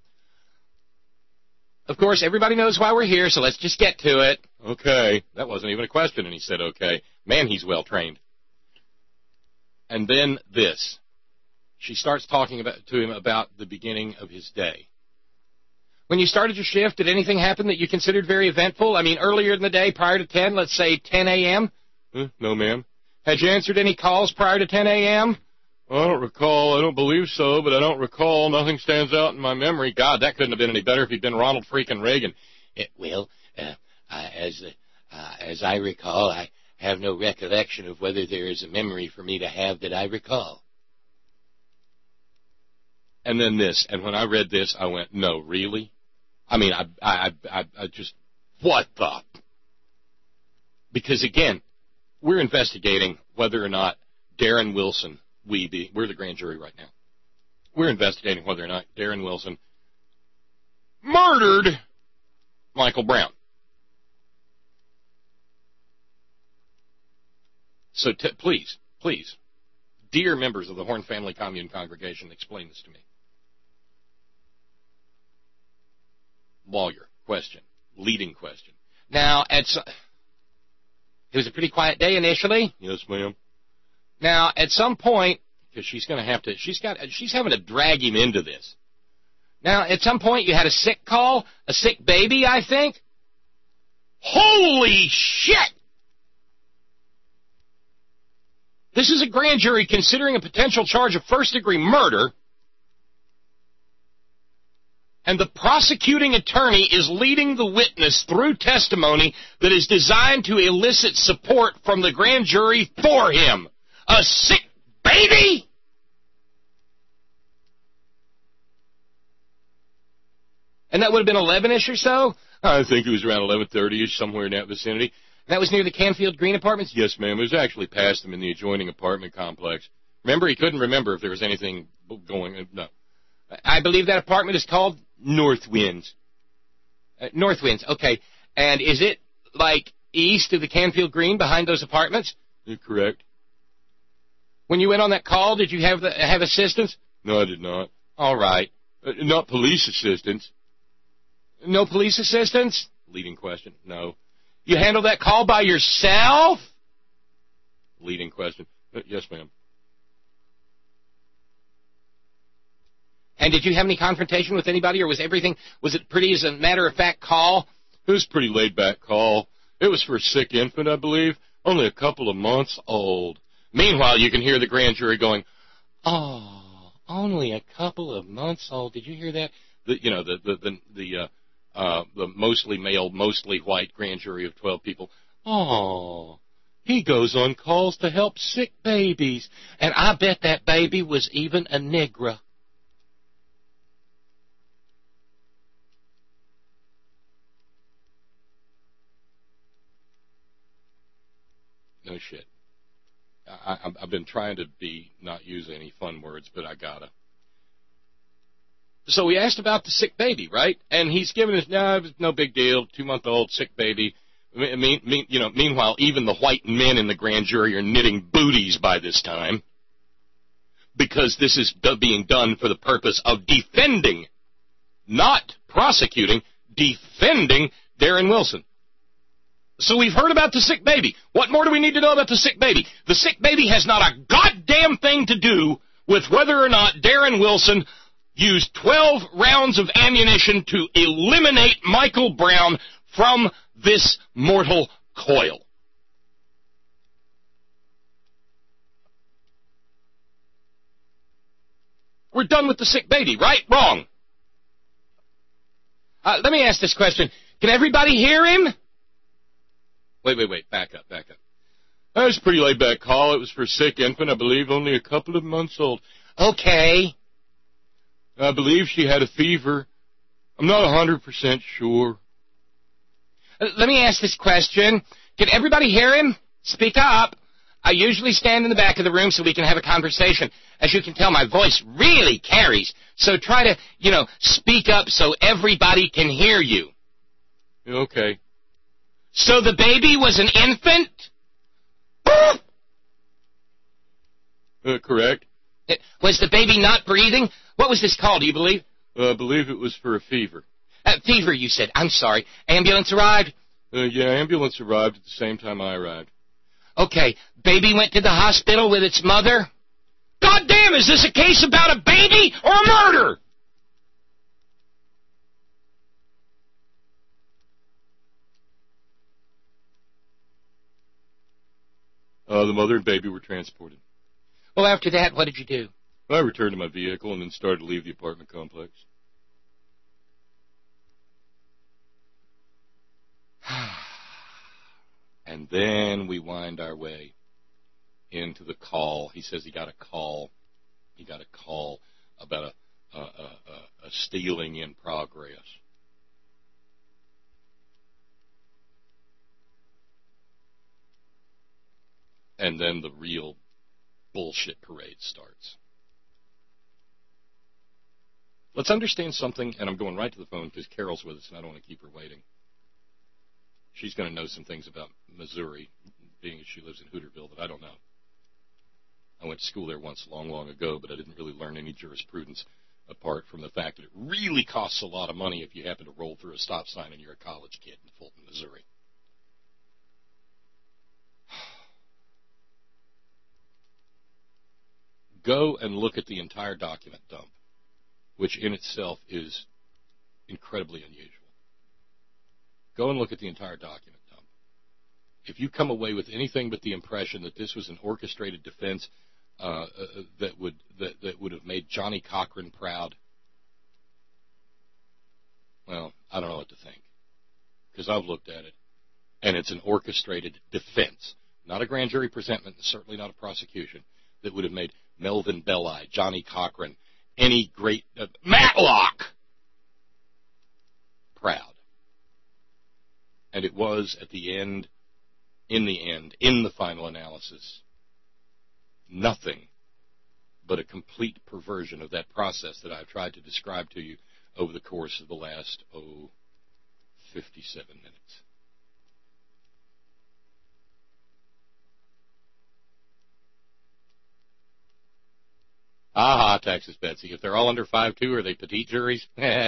Of course, everybody knows why we're here, so let's just get to it. Okay. That wasn't even a question, and he said okay. Man, he's well trained. And then this. She starts talking about, to him about the beginning of his day. When you started your shift, did anything happen that you considered very eventful? I mean, earlier in the day, prior to ten, let's say ten a.m.? Uh, no, ma'am. Had you answered any calls prior to ten a.m.? I don't recall. I don't believe so, but I don't recall. Nothing stands out in my memory. God, that couldn't have been any better if he'd been Ronald freaking Reagan. It, well, uh, uh, as uh, as I recall, I have no recollection of whether there is a memory for me to have that I recall. And then this, and when I read this, I went, no, really? I mean, I, I, I, I just, what the? Because again, we're investigating whether or not Darren Wilson, we be, we're the grand jury right now. We're investigating whether or not Darren Wilson murdered Michael Brown. So t- please, please, dear members of the Horn Family Commune Congregation, explain this to me. Lawyer, question, leading question. Now, at so- it was a pretty quiet day initially. Yes, ma'am. Now, at some point, because she's going to have to, she's got, she's having to drag him into this. Now, at some point, you had a sick call, a sick baby, I think. Holy shit! This is a grand jury considering a potential charge of first-degree murder, and the prosecuting attorney is leading the witness through testimony that is designed to elicit support from the grand jury for him. A sick baby? And that would have been eleven-ish or so? I think it was around eleven thirty-ish, somewhere in that vicinity. That was near the Canfield Green Apartments? Yes, ma'am. It was actually past them in the adjoining apartment complex. Remember, he couldn't remember if there was anything going. No. I believe that apartment is called Northwinds. Uh, Northwinds, okay. And is it, like, east of the Canfield Green behind those apartments? You're correct. When you went on that call, did you have the, have assistance? No, I did not. All right. Uh, not police assistance. No police assistance? Leading question. No. You handled that call by yourself? Leading question. Uh, yes, ma'am. And did you have any confrontation with anybody, or was everything, was it pretty as a matter-of-fact call? It was a pretty laid-back call. It was for a sick infant, I believe, only a couple of months old. Meanwhile, you can hear the grand jury going, oh, only a couple of months old. Did you hear that? The, you know, the, the, the, the, uh, uh, the mostly male, mostly white grand jury of twelve people. Oh, he goes on calls to help sick babies. And I bet that baby was even a Negra. No shit. I, I, I've been trying to be not use any fun words, but I gotta. So we asked about the sick baby, right? And he's given us, no, it was no big deal, two-month-old sick baby. I mean, mean, you know, meanwhile, even the white men in the grand jury are knitting booties by this time, because this is being done for the purpose of defending, not prosecuting, defending Darren Wilson. So we've heard about the sick baby. What more do we need to know about the sick baby? The sick baby has not a goddamn thing to do with whether or not Darren Wilson used twelve rounds of ammunition to eliminate Michael Brown from this mortal coil. We're done with the sick baby, right? Wrong. Uh, let me ask this question. Can everybody hear him? Wait, wait, wait. Back up, back up. That was a pretty laid-back call. It was for a sick infant, I believe, only a couple of months old. Okay. I believe she had a fever. I'm not one hundred percent sure. Uh, let me ask this question. Can everybody hear him? Speak up. I usually stand in the back of the room so we can have a conversation. As you can tell, my voice really carries. So try to, you know, speak up so everybody can hear you. Okay. So the baby was an infant? Uh, correct. It, was the baby not breathing? What was this called, do you believe? Uh, I believe it was for a fever. Uh, fever, you said. I'm sorry. Ambulance arrived? Uh, yeah, ambulance arrived at the same time I arrived. Okay. Baby went to the hospital with its mother? God damn, is this a case about a baby or a murder? Uh, the mother and baby were transported. Well, after that, what did you do? I returned to my vehicle and then started to leave the apartment complex. And then we wind our way into the call. He says he got a call. He got a call about a, a, a, a stealing in progress. And then the real bullshit parade starts. Let's understand something, and I'm going right to the phone because Carol's with us and I don't want to keep her waiting. She's going to know some things about Missouri, being as she lives in Hooterville, that I don't know. I went to school there once long, long ago, but I didn't really learn any jurisprudence apart from the fact that it really costs a lot of money if you happen to roll through a stop sign and you're a college kid in Fulton, Missouri. Go and look at the entire document dump, which in itself is incredibly unusual. Go and look at the entire document dump. If you come away with anything but the impression that this was an orchestrated defense uh, uh, that would that, that would have made Johnny Cochran proud, well, I don't know what to think, because I've looked at it, and it's an orchestrated defense, not a grand jury presentment, and certainly not a prosecution, that would have made Melvin Belli, Johnny Cochran, any great uh, Matlock proud. And it was at the end, in the end, in the final analysis, nothing but a complete perversion of that process that I've tried to describe to you over the course of the last, oh, fifty-seven minutes. Aha, Texas Betsy. If they're all under five two, are they petite juries?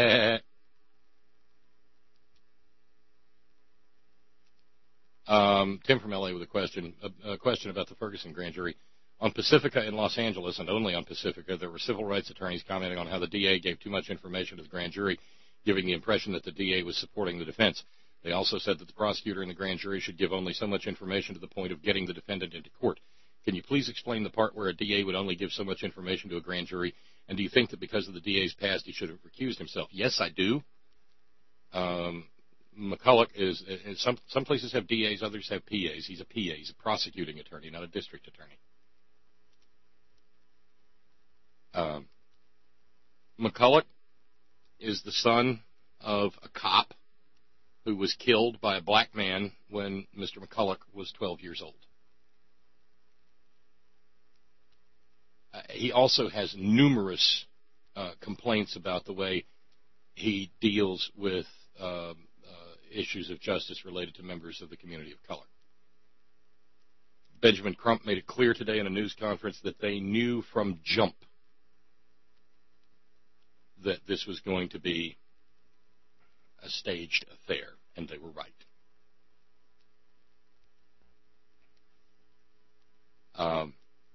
um, Tim from L A with a question, a, a question about the Ferguson grand jury. On Pacifica in Los Angeles, and only on Pacifica, there were civil rights attorneys commenting on how the D A gave too much information to the grand jury, giving the impression that the D A was supporting the defense. They also said that the prosecutor and the grand jury should give only so much information to the point of getting the defendant into court. Can you please explain the part where a D A would only give so much information to a grand jury? And do you think that because of the D A's past, he should have recused himself? Yes, I do. Um, McCulloch is, is some some places have D As, others have P As. He's a P A. He's a prosecuting attorney, not a district attorney. Um, McCulloch is the son of a cop who was killed by a black man when Mister McCulloch was twelve years old. Uh, he also has numerous uh, complaints about the way he deals with uh, uh, issues of justice related to members of the community of color. Benjamin Crump made it clear today in a news conference that they knew from jump that this was going to be a staged affair, and they were right. Um,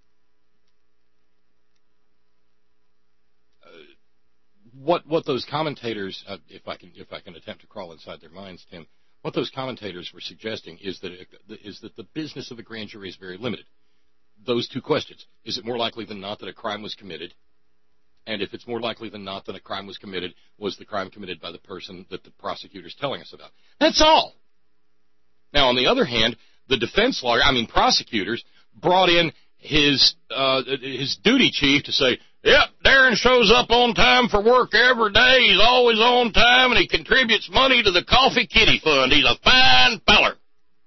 What what those commentators, uh, if I can if I can attempt to crawl inside their minds, Tim, what those commentators were suggesting is that it, is that the business of the grand jury is very limited. Those two questions: is it more likely than not that a crime was committed? And if it's more likely than not that a crime was committed, was the crime committed by the person that the prosecutor's telling us about? That's all. Now, on the other hand, the defense lawyer, I mean prosecutors, brought in his uh, his duty chief to say, yep, Darren shows up on time for work every day. He's always on time, and he contributes money to the Coffee Kitty Fund. He's a fine feller.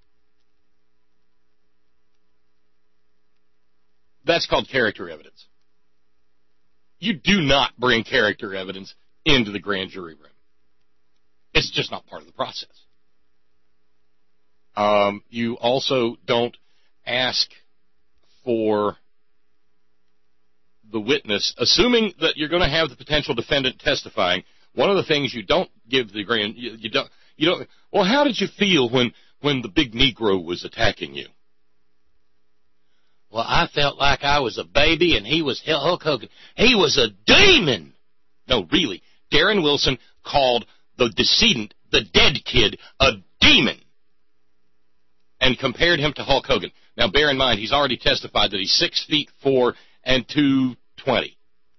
That's called character evidence. You do not bring character evidence into the grand jury room. It's just not part of the process. Um, you also don't ask for the witness, assuming that you're going to have the potential defendant testifying. One of the things you don't give the grand, you, you don't, you don't. Well, how did you feel when when the big Negro was attacking you? Well, I felt like I was a baby and he was Hulk Hogan. He was a demon. No, really, Darren Wilson called the decedent, the dead kid, a demon. And compared him to Hulk Hogan. Now, bear in mind, he's already testified that he's six feet four and two twenty.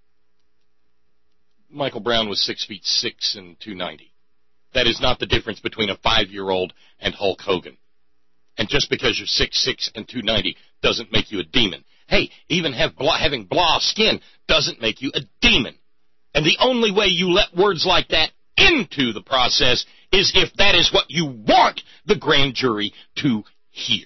Michael Brown was six feet six and two ninety. That is not the difference between a five-year-old and Hulk Hogan. And just because you're six six and two ninety doesn't make you a demon. Hey, even have blah, having blah skin doesn't make you a demon. And the only way you let words like that into the process is if that is what you want the grand jury to hear.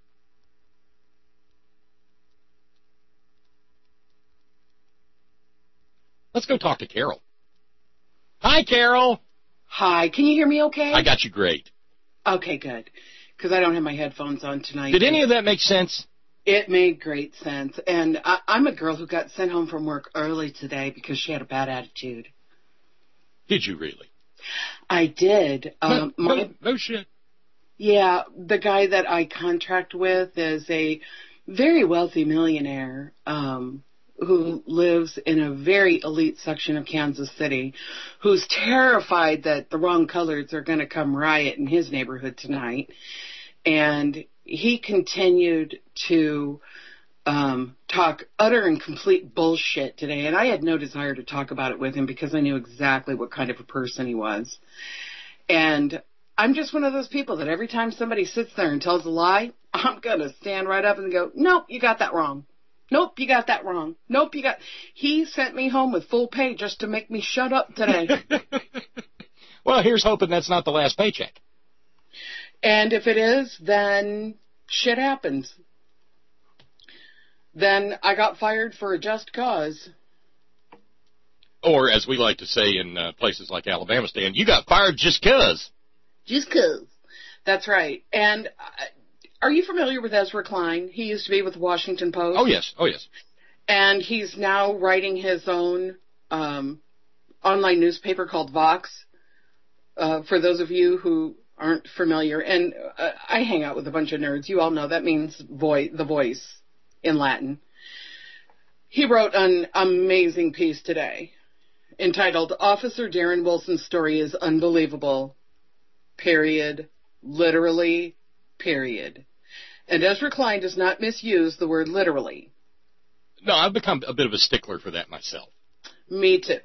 Let's go talk to Carol. Hi, Carol. Hi. Can you hear me okay? I got you great. Okay, good. Because I don't have my headphones on tonight. Did any of that make sense? It made great sense. And I, I'm a girl who got sent home from work early today because she had a bad attitude. Did you really? I did. Um, no, my, no, no shit. Yeah, the guy that I contract with is a very wealthy millionaire um, who lives in a very elite section of Kansas City, who's terrified that the wrong colors are going to come riot in his neighborhood tonight. And he continued to um, talk utter and complete bullshit today. And I had no desire to talk about it with him because I knew exactly what kind of a person he was. And I'm just one of those people that every time somebody sits there and tells a lie, I'm going to stand right up and go, nope, you got that wrong. Nope, you got that wrong. Nope, you got... He sent me home with full pay just to make me shut up today. Well, here's hoping that's not the last paycheck. And if it is, then shit happens. Then I got fired for a just cause. Or, as we like to say in uh, places like Alabama, Stan, you got fired just 'cause. Just 'cause. That's right. And uh, are you familiar with Ezra Klein? He used to be with the Washington Post. Oh, yes. Oh, yes. And he's now writing his own um, online newspaper called Vox. Uh, for those of you who aren't familiar, and uh, I hang out with a bunch of nerds. You all know that means voice, the voice in Latin. He wrote an amazing piece today entitled, Officer Darren Wilson's Story is Unbelievable, period, literally, period. And Ezra Klein does not misuse the word literally. No, I've become a bit of a stickler for that myself. Me too.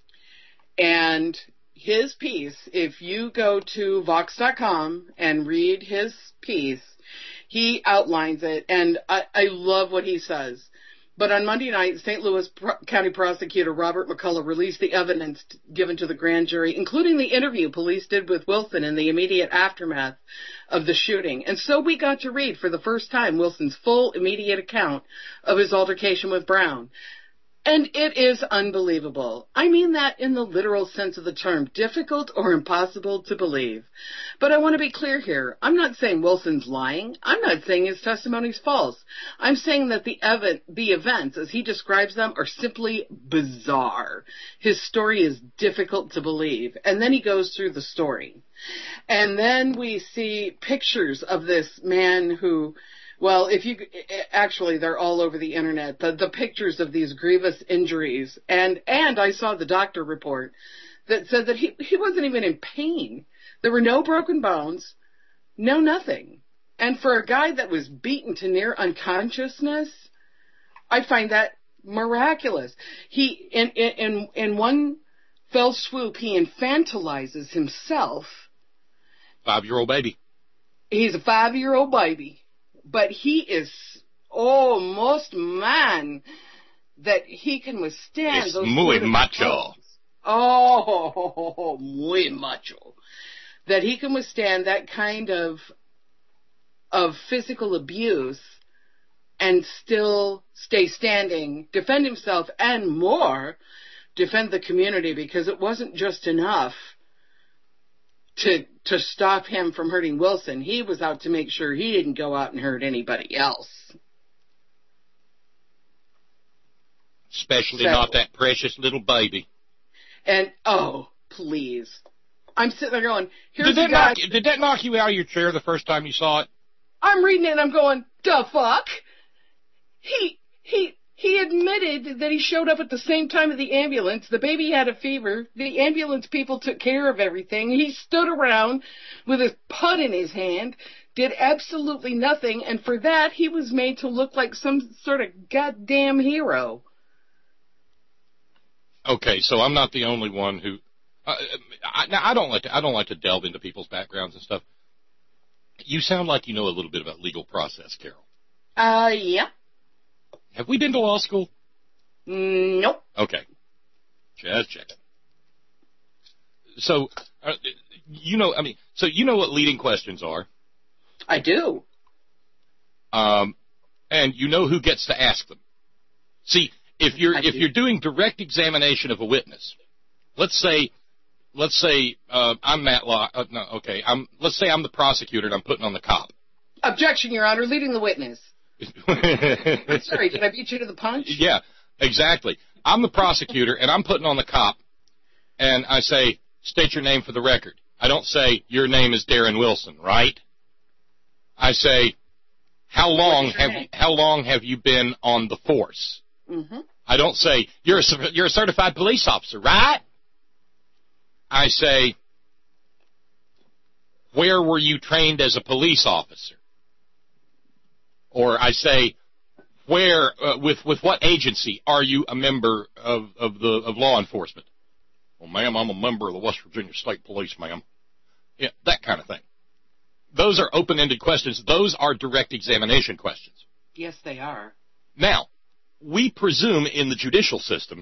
And his piece, if you go to Vox dot com and read his piece, he outlines it, and I, I love what he says. But on Monday night, Saint Louis Pro- County Prosecutor Robert McCullough released the evidence t- given to the grand jury, including the interview police did with Wilson in the immediate aftermath of the shooting. And so we got to read for the first time Wilson's full immediate account of his altercation with Brown. And it is unbelievable. I mean that in the literal sense of the term, difficult or impossible to believe. But I want to be clear here. I'm not saying Wilson's lying. I'm not saying his testimony's false. I'm saying that the, ev- the events, as he describes them, are simply bizarre. His story is difficult to believe. And then he goes through the story. And then we see pictures of this man who... Well, if you actually, they're all over the internet. The the pictures of these grievous injuries, and and I saw the doctor report that said that he he wasn't even in pain. There were no broken bones, no nothing. And for a guy that was beaten to near unconsciousness, I find that miraculous. He in in in, in one fell swoop, he infantilizes himself. Five-year-old baby. He's a five-year-old baby. But he is almost man that he can withstand es those muy macho. Oh, muy macho. That he can withstand that kind of of physical abuse and still stay standing, defend himself, and more, defend the community, because it wasn't just enough to to stop him from hurting Wilson. He was out to make sure he didn't go out and hurt anybody else. Especially so, not that precious little baby. And, oh, please. I'm sitting there going, here's did that, the guy. knock, did that knock you out of your chair the first time you saw it? I'm reading it and I'm going, the fuck? He, he, He admitted that he showed up at the same time as the ambulance. The baby had a fever. The ambulance people took care of everything. He stood around with his pud in his hand, did absolutely nothing, and for that he was made to look like some sort of goddamn hero. Okay, so I'm not the only one who. Uh, I, now I don't like to. I don't like to delve into people's backgrounds and stuff. You sound like you know a little bit about legal process, Carol. Uh, yeah. Have we been to law school? Nope. Okay. Just checking. So, uh, you know, I mean, so you know what leading questions are. I do. Um, and you know who gets to ask them. See, if you're I if do. you're doing direct examination of a witness, let's say, let's say uh, I'm Matt Law. Uh, no, okay. I'm. Let's say I'm the prosecutor and I'm putting on the cop. Objection, Your Honor. Leading the witness. I'm sorry, did I beat you to the punch? Yeah, exactly. I'm the prosecutor, and I'm putting on the cop, and I say, state your name for the record. I don't say, your name is Darren Wilson, right? I say, how long have you, how long have you been on the force? Mm-hmm. I don't say, you're a, you're a certified police officer, right? I say, where were you trained as a police officer? Or I say, where, uh, with with what agency are you a member of, of the of law enforcement? Well, ma'am, I'm a member of the West Virginia State Police, ma'am. Yeah, that kind of thing. Those are open-ended questions. Those are direct examination questions. Yes, they are. Now, we presume in the judicial system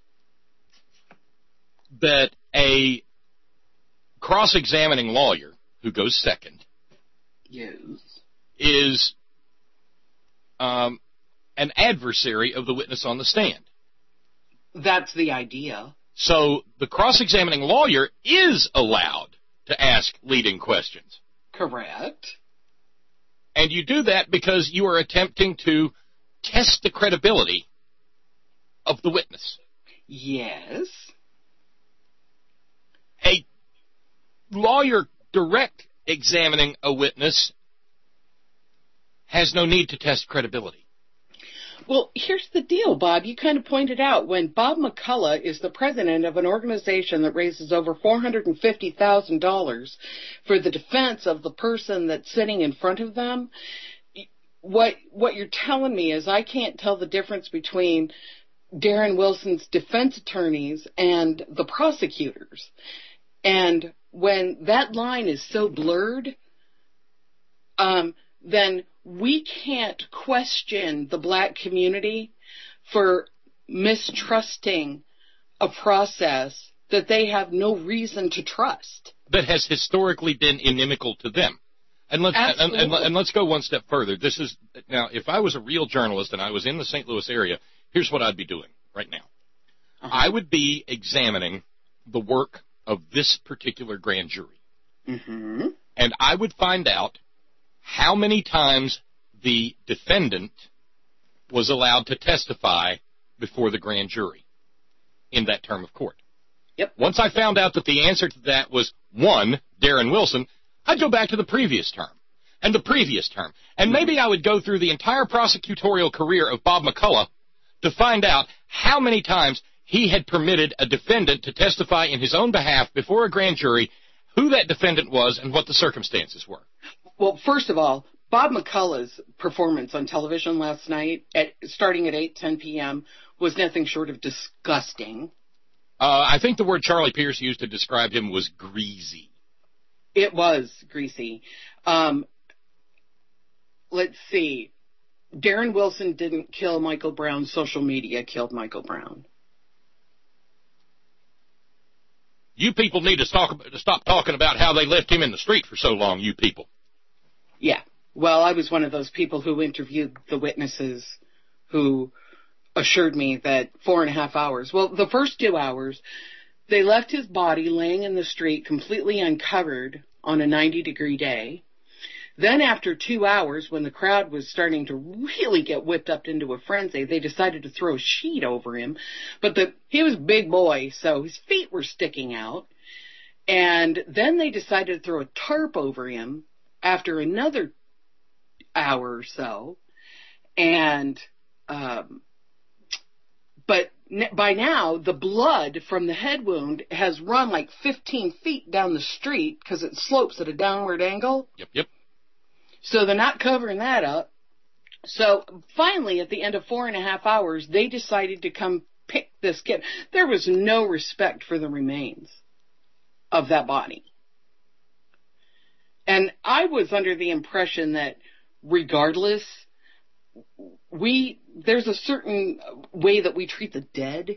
that a cross-examining lawyer who goes second Yes. is Um, an adversary of the witness on the stand. That's the idea. So the cross-examining lawyer is allowed to ask leading questions. Correct. And you do that because you are attempting to test the credibility of the witness. Yes. A lawyer direct examining a witness has no need to test credibility. Well, here's the deal, Bob. You kind of pointed out when Bob McCullough is the president of an organization that raises over four hundred fifty thousand dollars for the defense of the person that's sitting in front of them, what what you're telling me is I can't tell the difference between Darren Wilson's defense attorneys and the prosecutors. And when that line is so blurred, um, then we can't question the black community for mistrusting a process that they have no reason to trust. That has historically been inimical to them. And let's and, and, and let's go one step further. This is now, if I was a real journalist and I was in the Saint Louis area, here's what I'd be doing right now. Uh-huh. I would be examining the work of this particular grand jury. Mm-hmm. And I would find out how many times the defendant was allowed to testify before the grand jury in that term of court. Yep. Once I found out that the answer to that was one, Darren Wilson, I'd go back to the previous term and the previous term. And maybe I would go through the entire prosecutorial career of Bob McCullough to find out how many times he had permitted a defendant to testify in his own behalf before a grand jury, who that defendant was and what the circumstances were. Well, first of all, Bob McCullough's performance on television last night, at starting at eight ten p.m., was nothing short of disgusting. Uh, I think the word Charlie Pierce used to describe him was greasy. It was greasy. Um, let's see. Darren Wilson didn't kill Michael Brown. Social media killed Michael Brown. You people need to, talk, to stop talking about how they left him in the street for so long, you people. Yeah. Well, I was one of those people who interviewed the witnesses who assured me that four and a half hours, well, the first two hours, they left his body laying in the street completely uncovered on a ninety-degree day. Then after two hours, when the crowd was starting to really get whipped up into a frenzy, they decided to throw a sheet over him. But the he was a big boy, so his feet were sticking out. And then they decided to throw a tarp over him after another hour or so. And um, but by now, the blood from the head wound has run like fifteen feet down the street because it slopes at a downward angle. Yep, yep. So they're not covering that up. So finally, at the end of four and a half hours, they decided to come pick this kid. There was no respect for the remains of that body. And I was under the impression that regardless, we there's a certain way that we treat the dead.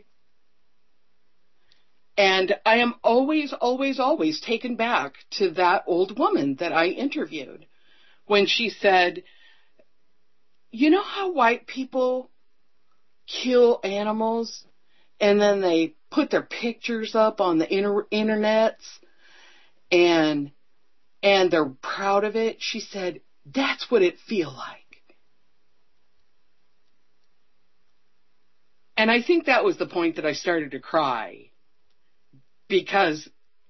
And I am always, always, always taken back to that old woman that I interviewed when she said, you know how white people kill animals and then they put their pictures up on the inter- internets and and they're proud of it? She said, that's what it feel like. And I think that was the point that I started to cry, because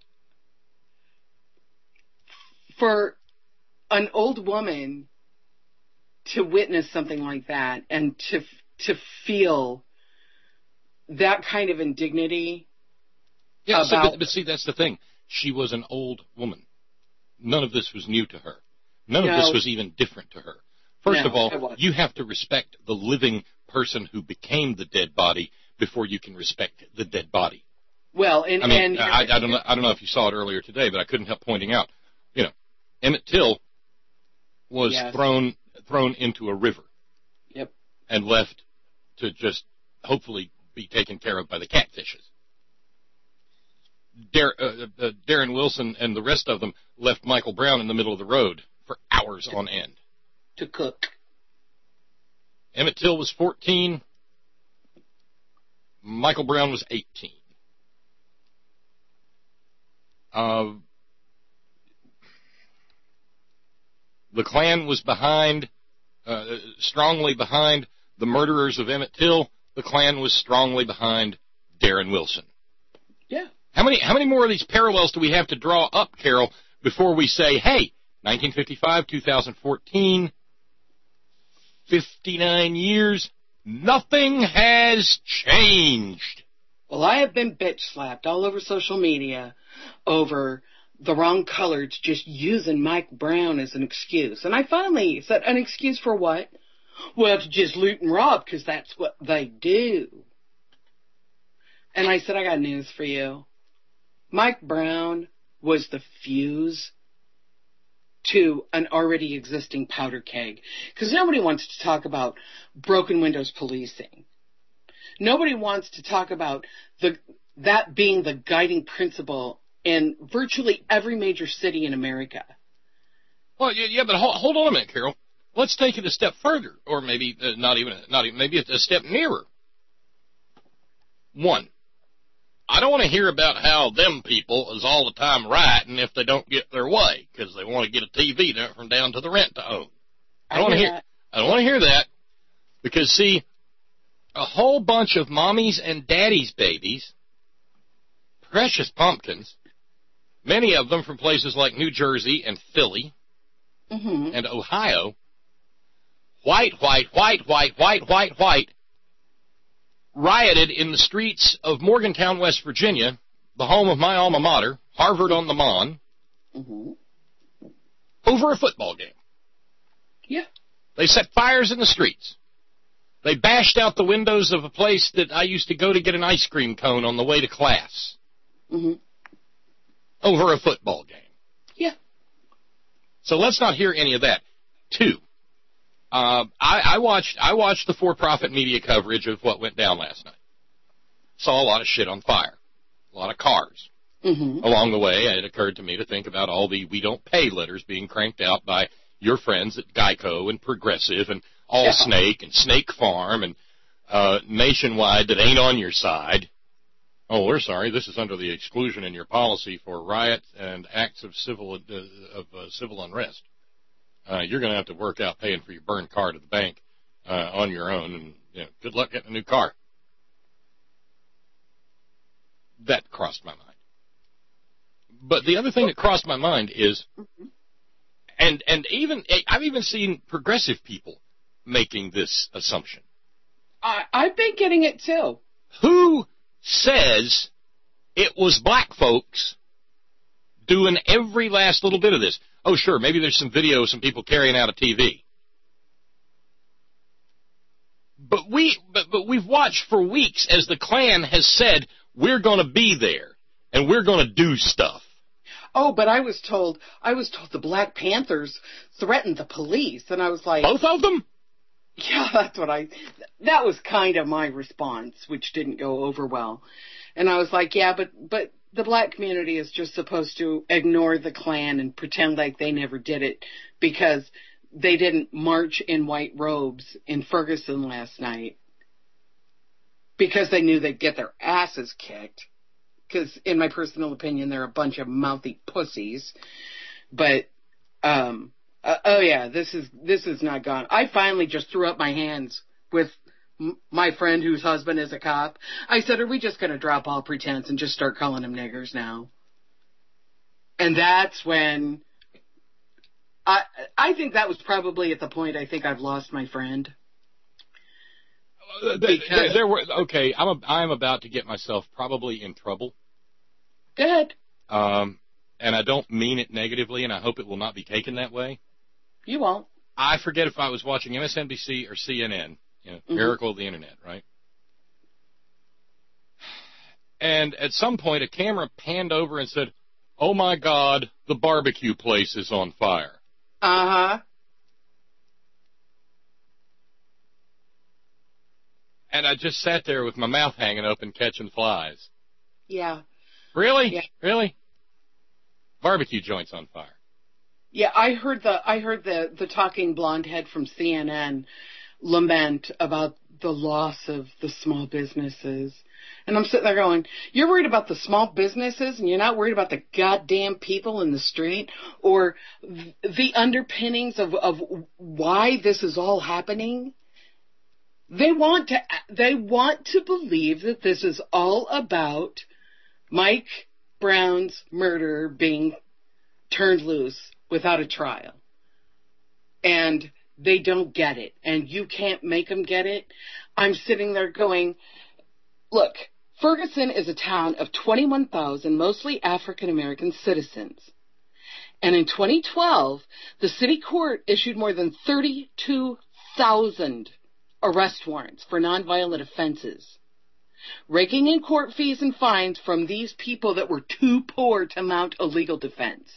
for an old woman to witness something like that and to to feel that kind of indignity. Yeah, about, so, but, but see, that's the thing. She was an old woman. None of this was new to her. None no, of this was even different to her. First no, of all, you have to respect the living person who became the dead body before you can respect the dead body. Well, and I mean, and, I, I don't know. I don't know if you saw it earlier today, but I couldn't help pointing out. You know, Emmett Till was yes. thrown thrown into a river. Yep. And left to just hopefully be taken care of by the catfishes. Dar- uh, uh, Darren Wilson and the rest of them left Michael Brown in the middle of the road for hours to, on end. To cook. Emmett Till was fourteen. Michael Brown was eighteen. Uh, the Klan was behind, uh, strongly behind the murderers of Emmett Till. The Klan was strongly behind Darren Wilson. Yeah. How many how many more of these parallels do we have to draw up, Carol, before we say, hey, nineteen fifty-five, two thousand fourteen, fifty-nine years, nothing has changed? Well, I have been bitch slapped all over social media over the wrong colors, just using Mike Brown as an excuse. And I finally said, an excuse for what? Well, to just loot and rob, because that's what they do. And I said, I got news for you. Mike Brown was the fuse to an already existing powder keg. Because nobody wants to talk about broken windows policing. Nobody wants to talk about the that being the guiding principle in virtually every major city in America. Well, yeah, yeah but hold, hold on a minute, Carol. Let's take it a step further, or maybe uh, not even, not even, maybe a step nearer. One, I don't want to hear about how them people is all the time rioting if they don't get their way because they want to get a T V from down to the rent to own. I don't want to hear. I don't want to hear that because see, a whole bunch of mommies and daddies' babies, precious pumpkins, many of them from places like New Jersey and Philly mm-hmm. and Ohio. White, white, white, white, white, white, white, rioted in the streets of Morgantown, West Virginia, the home of my alma mater, Harvard on the Mon, mm-hmm. over a football game. Yeah. They set fires in the streets. They bashed out the windows of a place that I used to go to get an ice cream cone on the way to class. Mm-hmm. Over a football game. Yeah. So let's not hear any of that. Two. Uh, I, I watched I watched the for-profit media coverage of what went down last night. Saw a lot of shit on fire, a lot of cars. Mm-hmm. Along the way, it occurred to me to think about all the "we don't pay" letters being cranked out by your friends at Geico and Progressive and Allsnake yeah. and Snake Farm and uh, Nationwide that ain't on your side. Oh, we're sorry. This is under the exclusion in your policy for riot and acts of civil uh, of uh, civil unrest. Uh, you're going to have to work out paying for your burned car to the bank uh, on your own, and you know, good luck getting a new car. That crossed my mind. But the other thing that crossed my mind is, and and even I've even seen progressive people making this assumption. I, I've been getting it too. Who says it was black folks doing every last little bit of this? Oh, sure, maybe there's some video of some people carrying out a T V. But, we, but, but we've watched for weeks as the Klan has said, we're going to be there, and we're going to do stuff. Oh, but I was told, I was told the Black Panthers threatened the police, and I was like... Both of them? Yeah, that's what I... That was kind of my response, which didn't go over well. And I was like, yeah, but, but the black community is just supposed to ignore the Klan and pretend like they never did it because they didn't march in white robes in Ferguson last night because they knew they'd get their asses kicked. Because, in my personal opinion, they're a bunch of mouthy pussies. But, um, uh, oh yeah, this is this is not gone. I finally just threw up my hands with m- my friend whose husband is a cop. I said, are we just going to drop all pretense and just start calling them niggers now? And that's when... I I think that was probably at the point I think I've lost my friend. Uh, there, there were okay. I'm a, I'm about to get myself probably in trouble. Good. Um, and I don't mean it negatively, and I hope it will not be taken that way. You won't. I forget if I was watching M S N B C or C N N. You know, mm-hmm. Miracle of the Internet, right? And at some point, a camera panned over and said, "Oh my God, the barbecue place is on fire." Uh-huh. And I just sat there with my mouth hanging open, catching flies. Yeah. Really? Yeah. Really? Barbecue joints on fire. Yeah, I heard the I heard the, the talking blonde head from C N N lament about the loss of the small businesses. And I'm sitting there going, you're worried about the small businesses and you're not worried about the goddamn people in the street or th- the underpinnings of, of why this is all happening? They want to they want to believe that this is all about Mike Brown's murder being turned loose without a trial. And they don't get it. And you can't make them get it. I'm sitting there going, look, Ferguson is a town of twenty-one thousand mostly African American citizens. And in twenty twelve, the city court issued more than thirty-two thousand arrest warrants for nonviolent offenses, raking in court fees and fines from these people that were too poor to mount a legal defense.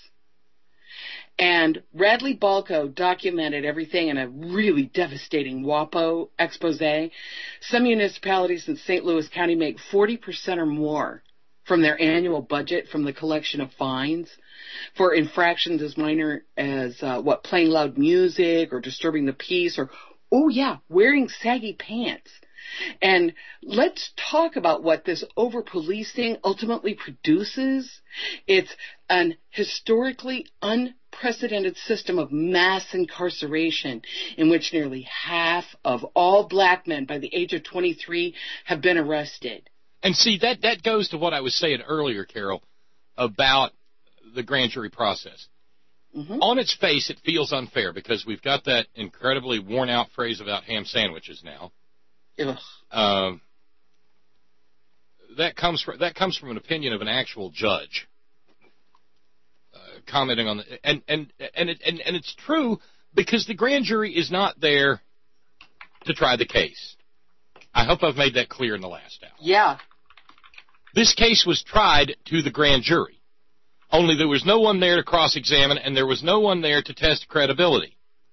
And Radley Balco documented everything in a really devastating WAPO expose. Some municipalities in Saint Louis County make forty percent or more from their annual budget from the collection of fines for infractions as minor as, uh, what, playing loud music or disturbing the peace or, oh yeah, wearing saggy pants. And let's talk about what this over-policing ultimately produces. It's an historically unprecedented system of mass incarceration in which nearly half of all black men by the age of twenty-three have been arrested. And see, that, that goes to what I was saying earlier, Carol, about the grand jury process. Mm-hmm. On its face, it feels unfair because we've got that incredibly worn-out phrase about ham sandwiches now. Um, that comes from that comes from an opinion of an actual judge uh, commenting on the and and and it, and and it's true because the grand jury is not there to try the case. I hope I've made that clear in the last hour. Yeah. This case was tried to the grand jury. Only there was no one there to cross-examine, and there was no one there to test credibility.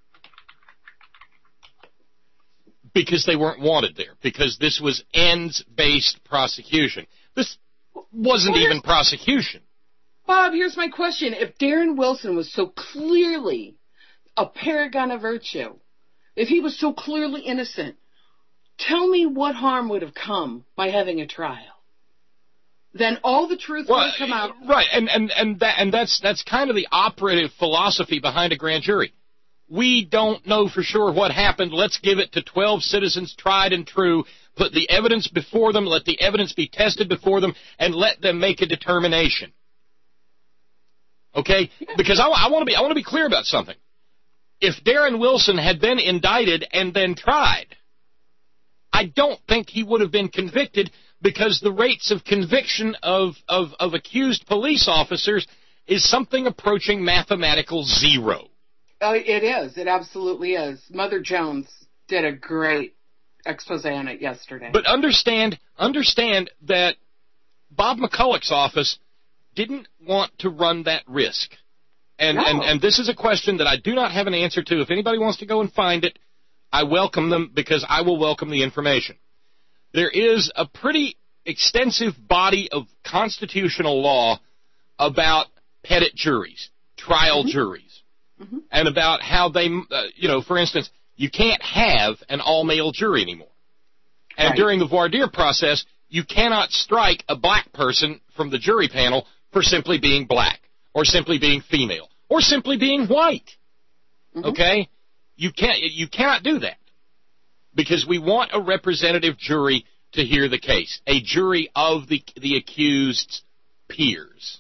Because they weren't wanted there. Because this was ends-based prosecution. This wasn't well, even prosecution. Bob, here's my question. If Darren Wilson was so clearly a paragon of virtue, if he was so clearly innocent, tell me what harm would have come by having a trial. Then all the truth well, would have come out. Right, and and and that and that's that's kind of the operative philosophy behind a grand jury. We don't know for sure what happened. Let's give it to twelve citizens, tried and true. Put the evidence before them. Let the evidence be tested before them, and let them make a determination. Okay? Because I, I want to be I want to be clear about something. If Darren Wilson had been indicted and then tried, I don't think he would have been convicted because the rates of conviction of, of, of accused police officers is something approaching mathematical zero. Oh, it is. It absolutely is. Mother Jones did a great expose on it yesterday. But understand, understand that Bob McCulloch's office didn't want to run that risk. And, no. and, and this is a question that I do not have an answer to. If anybody wants to go and find it, I welcome them because I will welcome the information. There is a pretty extensive body of constitutional law about petit juries, trial mm-hmm. juries, mm-hmm. and about how they, uh, you know, for instance, you can't have an all-male jury anymore. And right. during the voir dire process, you cannot strike a black person from the jury panel for simply being black, or simply being female, or simply being white. Mm-hmm. Okay? You can't. You cannot do that because we want a representative jury to hear the case, a jury of the the accused's peers.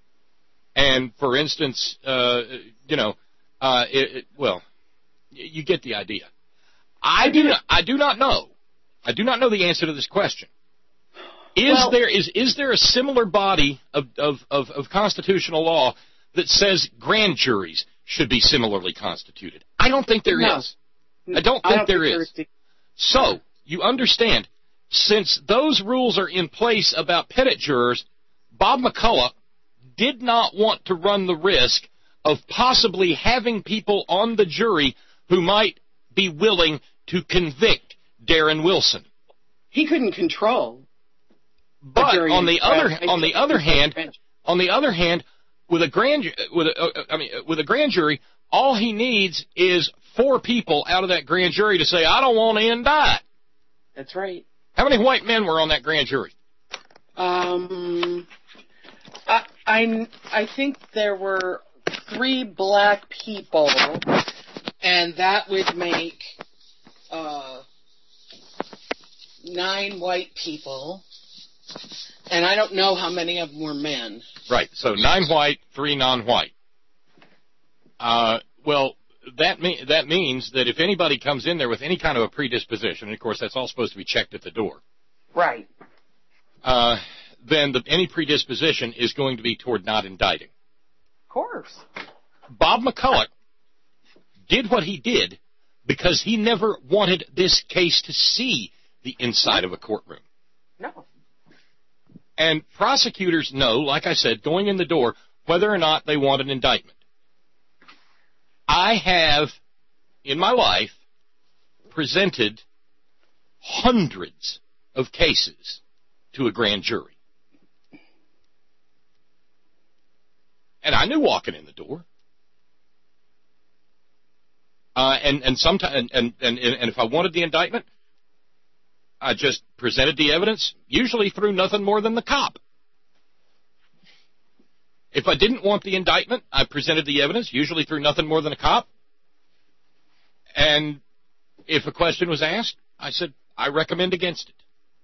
And for instance, uh, you know, uh, it, it, well, you get the idea. I do not. I do not know. I do not know the answer to this question. Is well, there is is there a similar body of, of, of, of constitutional law that says grand juries should be similarly constituted? I don't think there no. is. I don't think I don't there think is. there is. So, you understand, since those rules are in place about petit jurors, Bob McCulloch did not want to run the risk of possibly having people on the jury who might be willing to convict Darren Wilson. He couldn't control. But on the other on the other hand, on the other hand, with a grand with a, uh, I mean with a grand jury, all he needs is four people out of that grand jury to say, "I don't want to indict." That's right. How many white men were on that grand jury? Um, I I, I think there were three black people, and that would make uh, nine white people. And I don't know how many of them were men. Right. So nine white, three non-white. Uh, well, that me- that means that if anybody comes in there with any kind of a predisposition, and of course that's all supposed to be checked at the door. Right. Uh, then the, any predisposition is going to be toward not indicting. Of course. Bob McCulloch did what he did because he never wanted this case to see the inside of a courtroom. No. And prosecutors know, like I said, going in the door, whether or not they want an indictment. I have, in my life, presented hundreds of cases to a grand jury. And I knew walking in the door. Uh, and and sometimes, and, and, and if I wanted the indictment, I just presented the evidence, usually through nothing more than the cop. If I didn't want the indictment, I presented the evidence, usually through nothing more than a cop. And if a question was asked, I said, I recommend against it.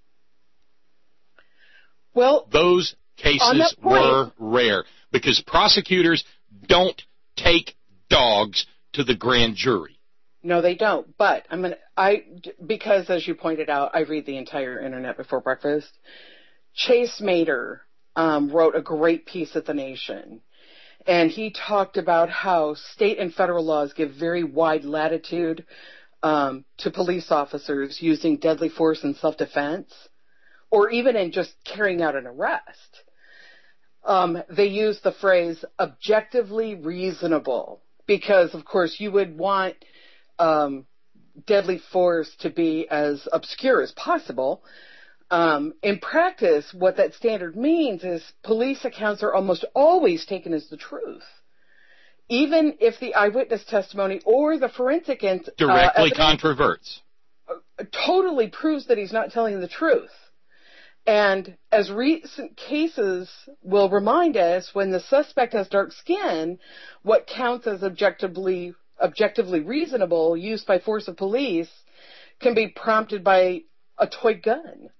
Well, those cases point, were rare because prosecutors don't take dogs to the grand jury. No, they don't. But I'm gonna, I, because as you pointed out, I read the entire internet before breakfast. Chase Mater um, wrote a great piece at The Nation, and he talked about how state and federal laws give very wide latitude um, to police officers using deadly force in self-defense, or even in just carrying out an arrest. Um, they use the phrase objectively reasonable because, of course, you would want Um, deadly force to be as obscure as possible. Um, in practice, what that standard means is police accounts are almost always taken as the truth, even if the eyewitness testimony or the forensic ent- directly uh, controverts. Totally proves that he's not telling the truth. And as recent cases will remind us, when the suspect has dark skin, what counts as objectively objectively reasonable use by force of police can be prompted by a toy gun,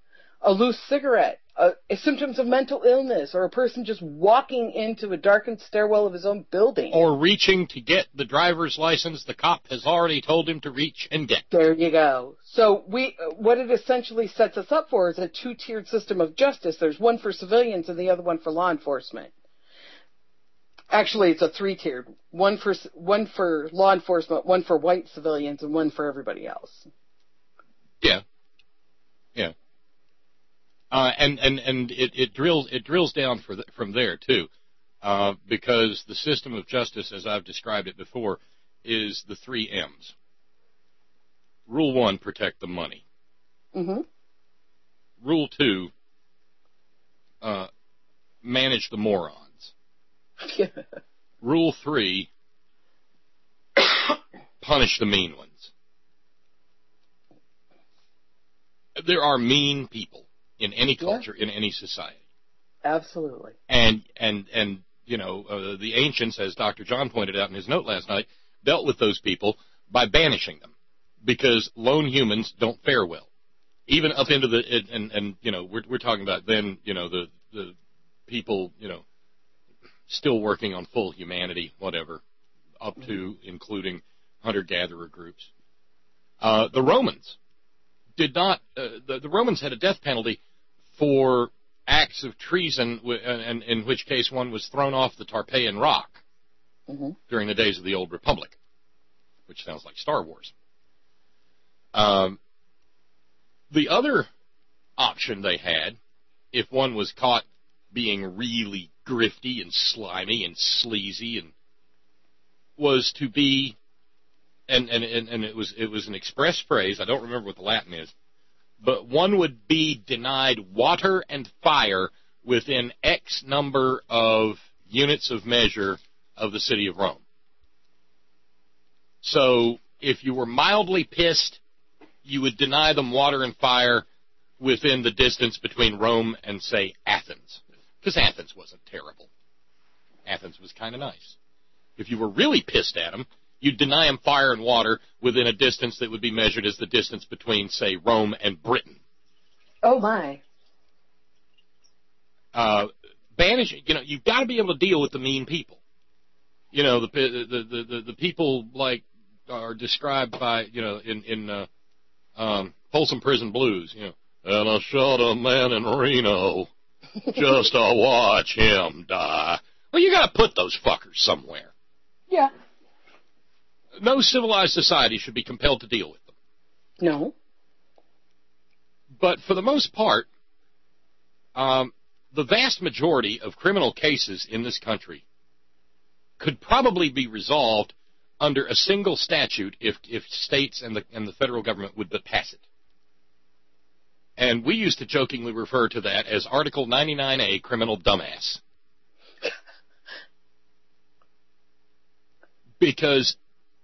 a loose cigarette, uh, symptoms of mental illness, or a person just walking into a darkened stairwell of his own building. Or reaching to get the driver's license the cop has already told him to reach and get. There you go. So we, what it essentially sets us up for is a two-tiered system of justice. There's one for civilians and the other one for law enforcement. Actually, it's a three-tiered. One for one for law enforcement, one for white civilians, and one for everybody else. Yeah. Yeah. Uh, and and, and it, it drills it drills down for the, from there, too, uh, because the system of justice, as I've described it before, is the three M's. Rule one, protect the money. Mm-hmm. Rule two, uh, manage the morons. Rule three, punish the mean ones. There are mean people in any culture, yeah. in any society. Absolutely. And, and, and you know, uh, the ancients, as Doctor John pointed out in his note last night, dealt with those people by banishing them, because lone humans don't fare well. Even up into the, and, and, and you know, we're, we're talking about then, you know, the, the people, you know, still working on full humanity, whatever, up to including hunter-gatherer groups. Uh, the Romans did not, uh, the, the Romans had a death penalty for acts of treason, w- and, and in which case one was thrown off the Tarpeian Rock mm-hmm. during the days of the Old Republic, which sounds like Star Wars. Um, the other option they had, if one was caught being really grifty and slimy and sleazy, and was to be, and, and, and, and it was it was an express phrase, I don't remember what the Latin is, but one would be denied water and fire within X number of units of measure of the city of Rome. So if you were mildly pissed, you would deny them water and fire within the distance between Rome and, say, Athens. Because Athens wasn't terrible. Athens was kind of nice. If you were really pissed at them, you'd deny them fire and water within a distance that would be measured as the distance between, say, Rome and Britain. Oh, my. Uh, banishing, you know, you've got to be able to deal with the mean people. You know, the the the the, the people, like, are described by, you know, in, in uh, um, Folsom Prison Blues, you know, and I shot a man in Reno just to watch him die. Well, you got to put those fuckers somewhere. Yeah. No civilized society should be compelled to deal with them. No. But for the most part, um, the vast majority of criminal cases in this country could probably be resolved under a single statute if, if states and the, and the federal government would but pass it. And we used to jokingly refer to that as Article ninety-nine A, criminal dumbass. Because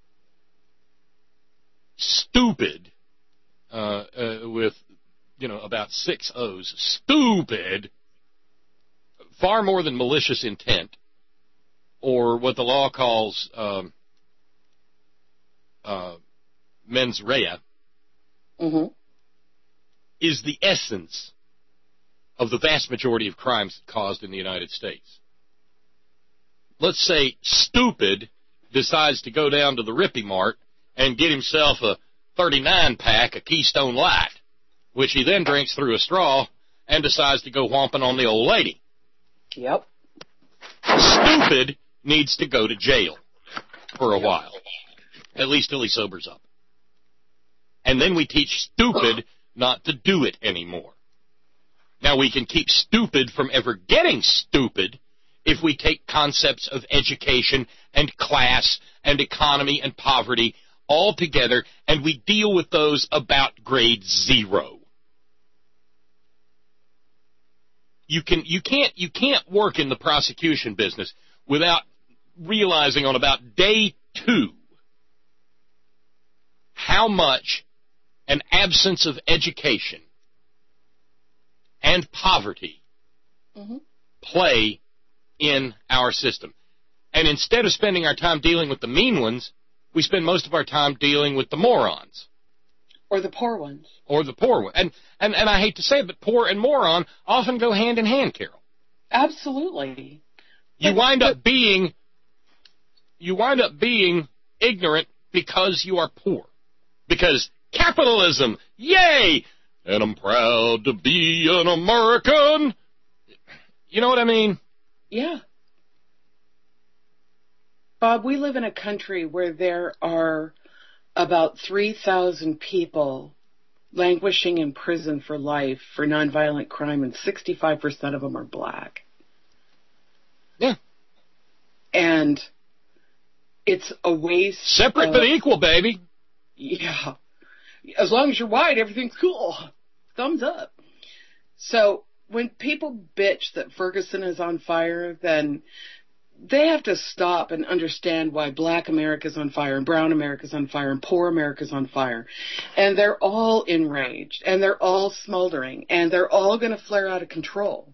stupid, uh, uh, with, you know, about six O's, stupid, far more than malicious intent, or what the law calls um, uh, mens rea, mm-hmm. is the essence of the vast majority of crimes caused in the United States. Let's say stupid decides to go down to the Rippy Mart and get himself a thirty-nine pack of Keystone Light, which he then drinks through a straw and decides to go whomping on the old lady. Yep. Stupid needs to go to jail for a while, at least till he sobers up. And then we teach stupid not to do it anymore. Now, we can keep stupid from ever getting stupid if we take concepts of education and class and economy and poverty all together and we deal with those about grade zero. You can you can't you can't work in the prosecution business without realizing on about day two how much an absence of education and poverty mm-hmm. play in our system. And instead of spending our time dealing with the mean ones, we spend most of our time dealing with the morons. Or the poor ones. Or the poor one. And, and, and I hate to say it, but poor and moron often go hand in hand, Carol. Absolutely. You But- wind up but- being, you wind up being ignorant because you are poor. Because capitalism, yay! And I'm proud to be an American. You know what I mean? Yeah. Bob, we live in a country where there are about three thousand people languishing in prison for life for nonviolent crime, and sixty-five percent of them are black. Yeah. And it's a waste. Separate of, but equal, baby. Yeah. As long as you're white, everything's cool. Thumbs up. So when people bitch that Ferguson is on fire, then they have to stop and understand why black America's on fire and brown America's on fire and poor America's on fire. And they're all enraged and they're all smoldering and they're all going to flare out of control.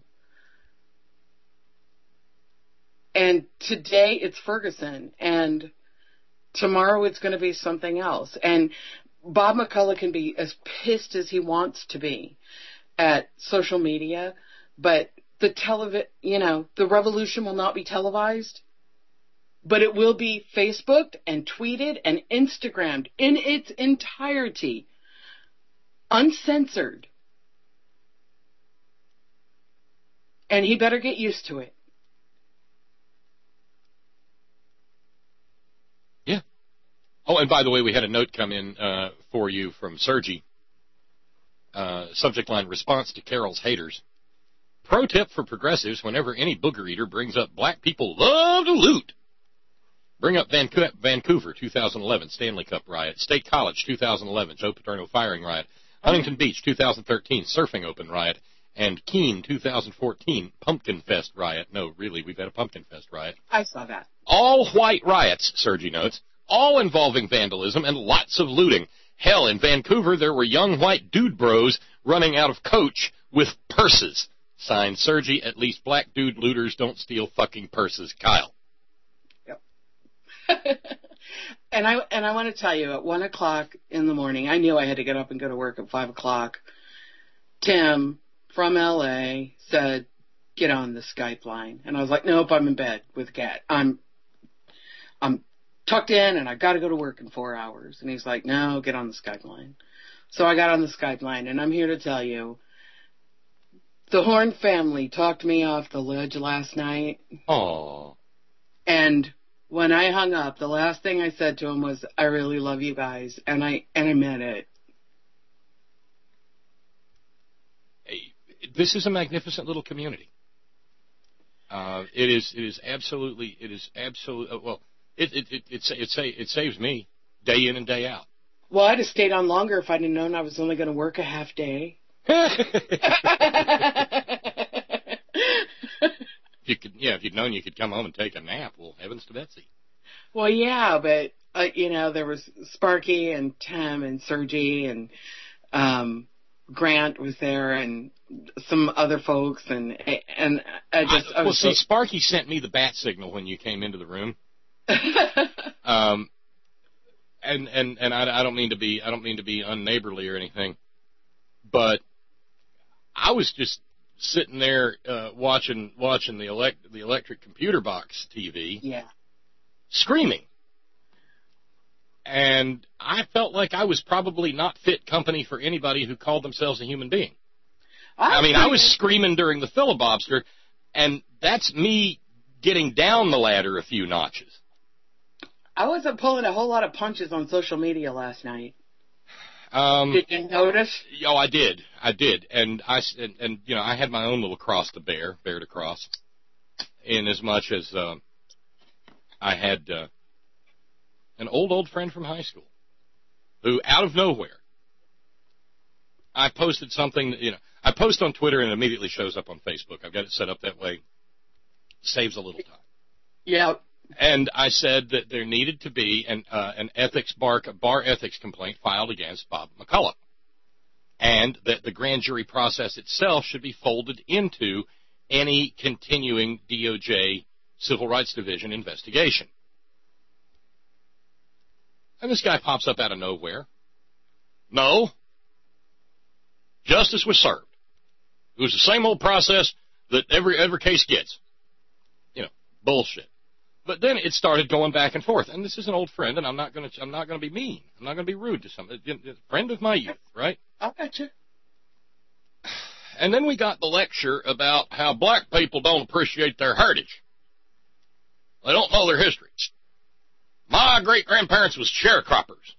And today it's Ferguson and tomorrow it's going to be something else. And Bob McCullough can be as pissed as he wants to be at social media, but the televi- you know, the revolution will not be televised, but it will be Facebooked and tweeted and Instagrammed in its entirety, uncensored. And he better get used to it. Yeah. Oh, and by the way, we had a note come in uh, for you from Sergi. Uh, subject line, response to Carol's haters. Pro tip for progressives, whenever any booger eater brings up black people love to loot. Bring up Vancouver, Vancouver two thousand eleven, Stanley Cup riot. State College, two thousand eleven, Joe Paterno firing riot. Huntington Beach, two thousand thirteen, Surfing Open riot. And Keene, two thousand fourteen, Pumpkin Fest riot. No, really, we've had a Pumpkin Fest riot. I saw that. All white riots, Sergi notes, all involving vandalism and lots of looting. Hell, in Vancouver, there were young white dude bros running out of Coach with purses. Signed, Sergi, at least black dude looters don't steal fucking purses. Kyle. Yep. and I and I want to tell you, at one o'clock in the morning, I knew I had to get up and go to work at five o'clock. Tim from L A said, "Get on the Skype line," and I was like, "Nope, I'm in bed with Kat. I'm I'm tucked in, and I got to go to work in four hours." And he's like, "No, get on the Skype line." So I got on the Skype line, and I'm here to tell you, the Horn family talked me off the ledge last night. Aww. And when I hung up, the last thing I said to him was, "I really love you guys," and I and I meant it. This is a magnificent little community. Uh, it is. It is absolutely. It is absolutely. Well, it it it it, it, it, it saves me day in and day out. Well, I'd have stayed on longer if I'd have known I was only going to work a half day. You could, yeah. If you'd known you could come home and take a nap, well, heavens to Betsy. Well, yeah, but uh, you know, there was Sparky and Tim and Sergi and um, Grant was there and some other folks, and and I just I, I well, was see, so... Sparky sent me the bat signal when you came into the room. um, and and and I, I don't mean to be I don't mean to be unneighborly or anything, but I was just sitting there uh, watching watching the elect the electric computer box T V, yeah, screaming, and I felt like I was probably not fit company for anybody who called themselves a human being. I, I mean, I was screaming during the filibobster, and that's me getting down the ladder a few notches. I wasn't pulling a whole lot of punches on social media last night. Um, Did you notice? Oh, I did. I did. And, I, and, and, you know, I had my own little cross to bear, bear to cross, in as much as uh, I had uh, an old, old friend from high school who, out of nowhere, I posted something, you know, I post on Twitter and it immediately shows up on Facebook. I've got it set up that way. Saves a little time. Yeah. And I said that there needed to be an uh, an ethics bar, bar ethics complaint filed against Bob McCullough, and that the grand jury process itself should be folded into any continuing D O J Civil Rights Division investigation. And this guy pops up out of nowhere No. Justice was served. It was the same old process that every every case gets. You know, bullshit. But then it started going back and forth. And this is an old friend, and I'm not going to I'm not going to be mean. I'm not going to be rude to somebody. A friend of my youth, right? I bet you. And then we got the lecture about how black people don't appreciate their heritage. They don't know their history. My great-grandparents was sharecroppers.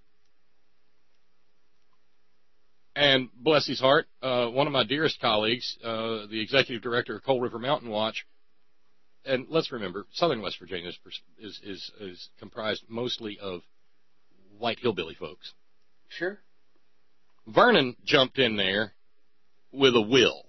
And bless his heart, uh, one of my dearest colleagues, uh, the executive director of Coal River Mountain Watch, and let's remember, southern West Virginia is, is, is, is comprised mostly of white hillbilly folks. Sure. Vernon jumped in there with a will.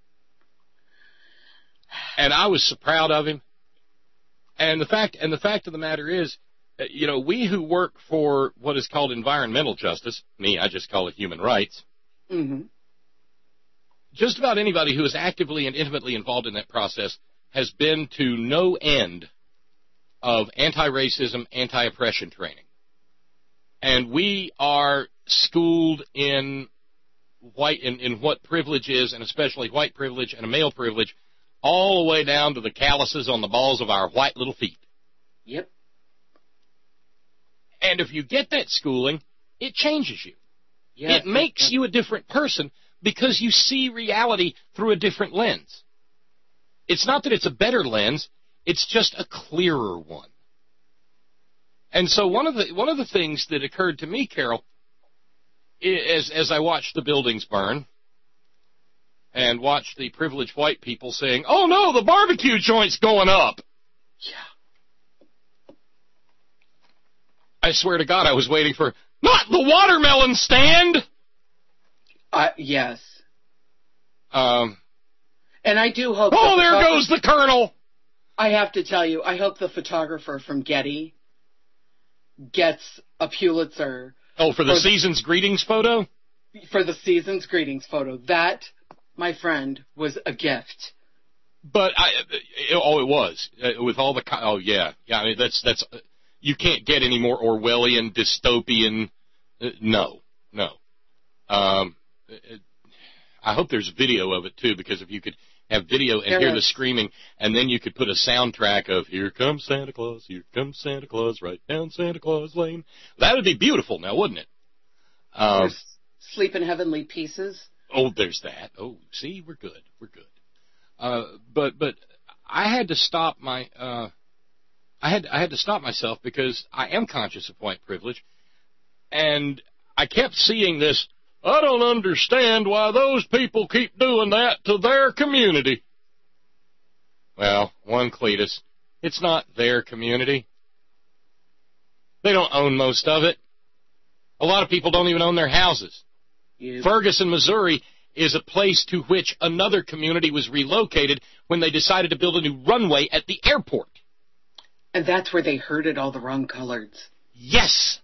And I was so proud of him. And the fact, and the fact of the matter is, you know, we who work for what is called environmental justice, me, I just call it human rights, mm-hmm. just about anybody who is actively and intimately involved in that process has been to no end of anti-racism, anti-oppression training. And we are schooled in white in, in what privilege is, and especially white privilege and a male privilege, all the way down to the calluses on the balls of our white little feet. Yep. And if you get that schooling, it changes you. Yes, it makes yes. you a different person because you see reality through a different lens. It's not that it's a better lens, it's just a clearer one. And so one of the one of the things that occurred to me, Carol, as as I watched the buildings burn and watched the privileged white people saying, "Oh no, the barbecue joint's going up." Yeah. I swear to God, I was waiting for, not the watermelon stand! Uh, yes. Um. And I do hope... Oh, the there goes the Colonel! I have to tell you, I hope the photographer from Getty gets a Pulitzer. Oh, for the for season's greetings photo? For the season's greetings photo. That, my friend, was a gift. But, I, oh, it was. Uh, with all the, oh, yeah. Yeah, I mean, that's, that's, uh, you can't get any more Orwellian, dystopian, uh, no, no. Um, it, I hope there's video of it, too, because if you could have video and there hear is. the screaming, and then you could put a soundtrack of, here comes Santa Claus, here comes Santa Claus, right down Santa Claus Lane. That would be beautiful now, wouldn't it? Um, There's Sleep in Heavenly Pieces. Oh, there's that. Oh, see, we're good. We're good. Uh, but but I had to stop my uh, I had I had to stop myself because I am conscious of white privilege, and I kept seeing this. I don't understand why those people keep doing that to their community. Well, one, Cletus, it's not their community. They don't own most of it. A lot of people don't even own their houses. Yep. Ferguson, Missouri, is a place to which another community was relocated when they decided to build a new runway at the airport. And that's where they herded all the wrong coloreds. Yes.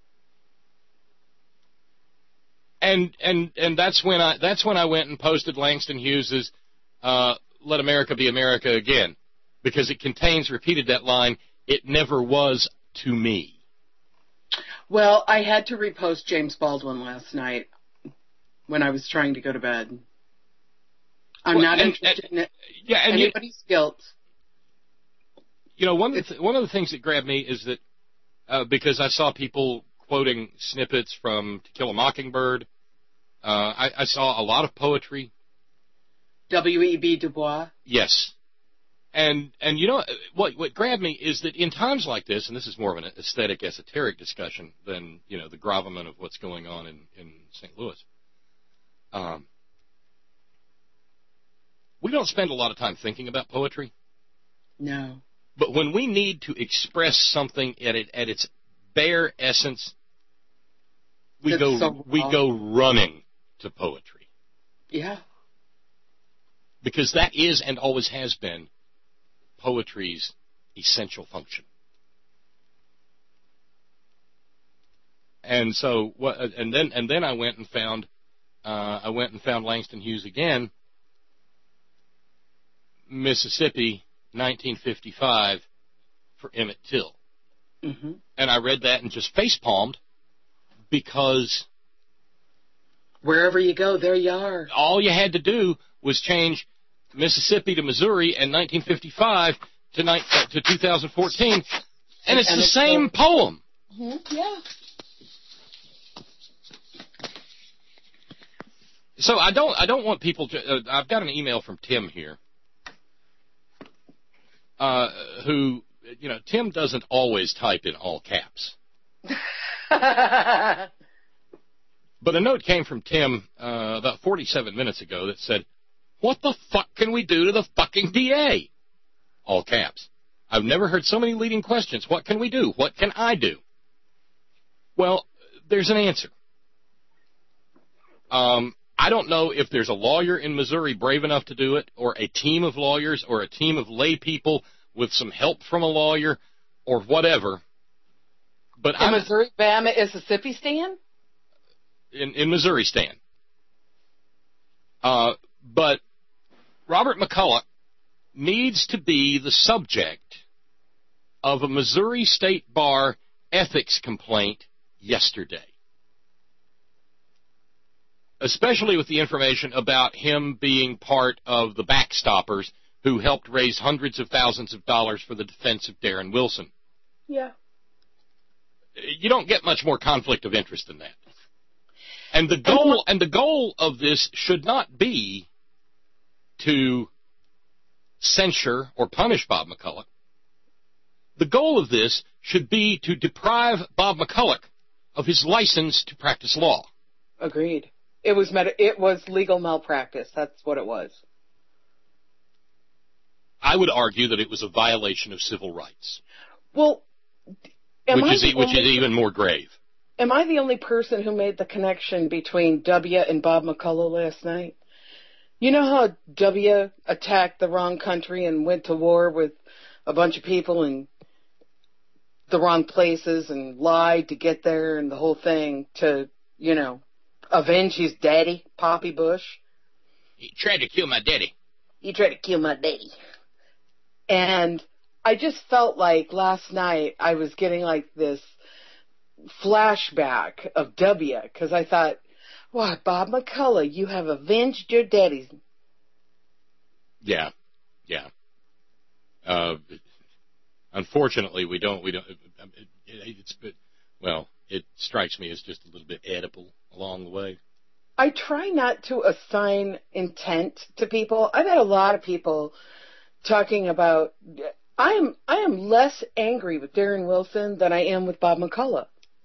And and and that's when I that's when I went and posted Langston Hughes's uh, "Let America Be America Again," because it contains repeated that line, "It never was to me." Well, I had to repost James Baldwin last night when I was trying to go to bed. I'm well, not and, interested and, in it. Yeah, and anybody's you, guilt. You know, one of the th- one of the things that grabbed me is that uh, because I saw people quoting snippets from To Kill a Mockingbird, uh, I, I saw a lot of poetry. W E B Du Bois. Yes. And and you know what what grabbed me is that in times like this, and this is more of an aesthetic, esoteric discussion than you know the gravamen of what's going on in, in Saint Louis. Um, we don't spend a lot of time thinking about poetry. No. But when we need to express something at it at its bare essence, we That's go so we wrong. go running to poetry. Yeah. Because that is and always has been poetry's essential function. And so, what? And then, and then I went and found, uh, I went and found Langston Hughes again, Mississippi, nineteen fifty-five, for Emmett Till, Mm-hmm. and I read that and just facepalmed because Wherever you go, there you are. All you had to do was change Mississippi to Missouri in nineteen fifty-five to, ni- uh, to two thousand fourteen, and it's and the it's same the, poem. Mm-hmm, yeah. So I don't I don't want people to. Uh, I've got an email from Tim here, uh, who you know Tim doesn't always type in all caps. But a note came from Tim uh, about forty-seven minutes ago that said, "What the fuck can we do to the fucking D A?" All caps. I've never heard so many leading questions. What can we do? What can I do? Well, there's an answer. Um, I don't know if there's a lawyer in Missouri brave enough to do it, or a team of lawyers, or a team of lay people with some help from a lawyer, or whatever. But in I'm, Missouri, Bama, Mississippi, Stan? In, in Missouri, Stan. Uh, but Robert McCulloch needs to be the subject of a Missouri State Bar ethics complaint yesterday. Especially with the information about him being part of the backstoppers who helped raise hundreds of thousands of dollars for the defense of Darren Wilson. Yeah. You don't get much more conflict of interest than that. And the goal and the goal of this should not be to censure or punish Bob McCulloch. The goal of this should be to deprive Bob McCulloch of his license to practice law. Agreed. It was med- it was legal malpractice. That's what it was. I would argue that it was a violation of civil rights. Well, am which I is the which only, is even more grave. Am I the only person who made the connection between W and Bob McCulloch last night? You know how W attacked the wrong country and went to war with a bunch of people in the wrong places and lied to get there and the whole thing to, you know, avenge his daddy, Poppy Bush? He tried to kill my daddy. He tried to kill my daddy. And I just felt like last night I was getting like this flashback of W, because I thought, wow, Bob McCulloch, you have avenged your daddies. Yeah, yeah. Uh, unfortunately, we don't. We don't. It, it's well, it strikes me as just a little bit edible along the way. I try not to assign intent to people. I've had a lot of people talking about. I am I am less angry with Darren Wilson than I am with Bob McCulloch.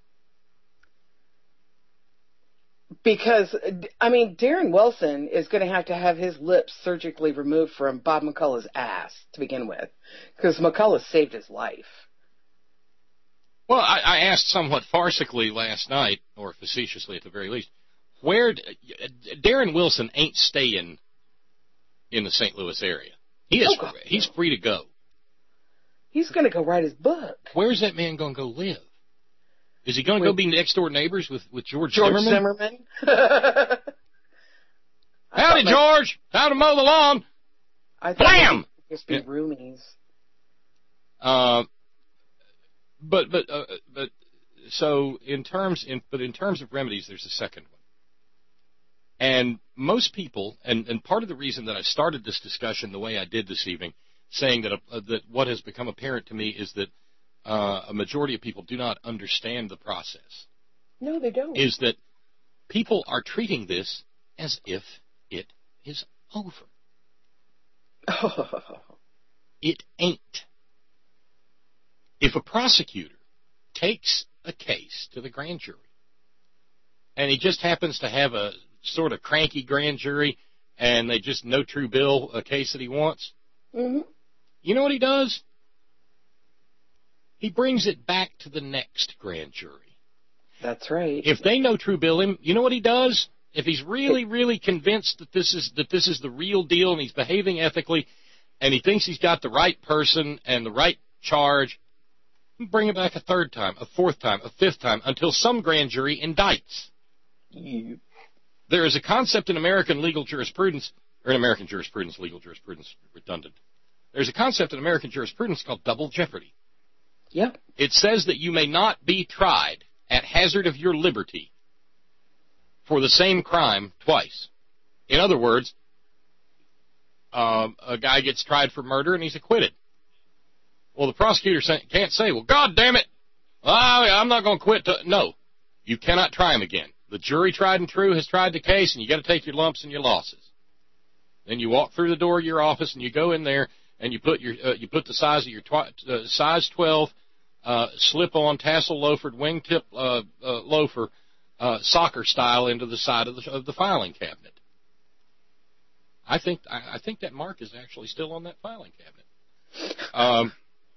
Because, I mean, Darren Wilson is going to have to have his lips surgically removed from Bob McCulloch's ass to begin with, because McCulloch saved his life. Well, I, I asked somewhat farcically last night, or facetiously at the very least, where Darren Wilson ain't staying in the Saint Louis area. He is Oh, he's free to go. He's going to go write his book. Where's that man going to go live? Is he going to go be next door neighbors with, with George, George Zimmerman? Zimmerman. Howdy, George. How to mow the lawn? I Blam! Just be Yeah. roomies. Uh, but but uh, but so in terms in but in terms of remedies, there's a second one. And most people, and, and part of the reason that I started this discussion the way I did this evening, saying that uh, that what has become apparent to me is that uh, a majority of people do not understand the process. No, they don't. Is that people are treating this as if it is over. It ain't. If a prosecutor takes a case to the grand jury, and he just happens to have a sort of cranky grand jury, and they just no true bill a case that he wants, mm-hmm. you know what he does? He brings it back to the next grand jury. That's right. If they no true bill him, you know what he does? If he's really, really convinced that this is that this is the real deal and he's behaving ethically, and he thinks he's got the right person and the right charge, bring it back a third time, a fourth time, a fifth time, until some grand jury indicts. You. There is a concept in American legal jurisprudence, or in American jurisprudence, legal jurisprudence, redundant. There's a concept in American jurisprudence called double jeopardy. Yep. It says that you may not be tried at hazard of your liberty for the same crime twice. In other words, uh, a guy gets tried for murder and he's acquitted. Well, the prosecutor can't say, well, God damn it, oh, I'm not going to quit. To... No, you cannot try him again. The jury, tried and true, has tried the case, and you got to take your lumps and your losses. Then you walk through the door of your office and you go in there and you put your uh, you put the size of your twi- uh, size twelve uh, slip-on tassel loafered wingtip uh, uh, loafer uh, soccer style into the side of the of the filing cabinet. I think I, I think that mark is actually still on that filing cabinet. Um,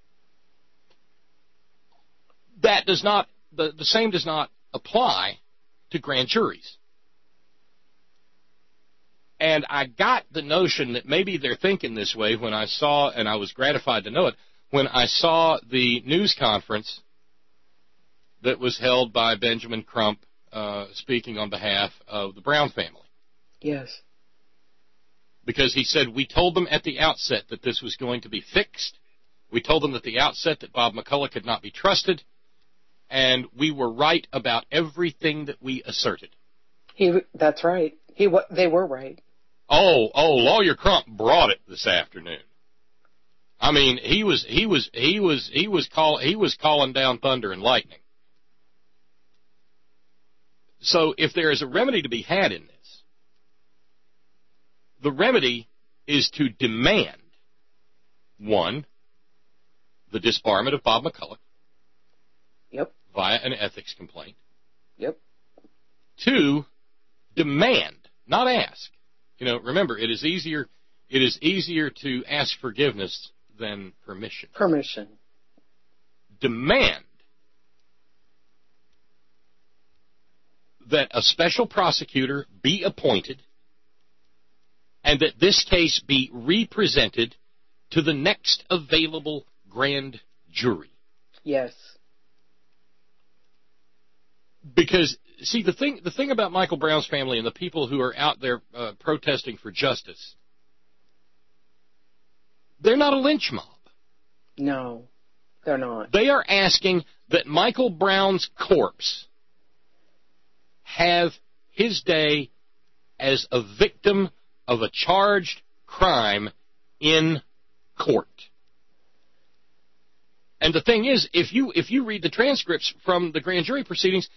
that does not the, the same does not apply to grand juries. And I got the notion that maybe they're thinking this way when I saw, and I was gratified to know it, when I saw the news conference that was held by Benjamin Crump uh, speaking on behalf of the Brown family. Yes. Because he said, we told them at the outset that this was going to be fixed. We told them at the outset that Bob McCullough could not be trusted. And we were right about everything that we asserted. He, that's right. He, they were right. Oh, oh, Lawyer Crump brought it this afternoon. I mean, he was, he was, he was, he was call, he was calling down thunder and lightning. So, if there is a remedy to be had in this, the remedy is to demand, one, the disbarment of Bob McCullough. Yep. Via an ethics complaint. Yep. Two, demand, not ask. You know, remember, it is easier it is easier to ask forgiveness than permission. Permission. Demand that a special prosecutor be appointed and that this case be represented to the next available grand jury. Yes. Because, see, the thing the thing about Michael Brown's family and the people who are out there uh, protesting for justice, they're not a lynch mob. No, they're not. They are asking that Michael Brown's corpse have his day as a victim of a charged crime in court. And the thing is, if you if you read the transcripts from the grand jury proceedings,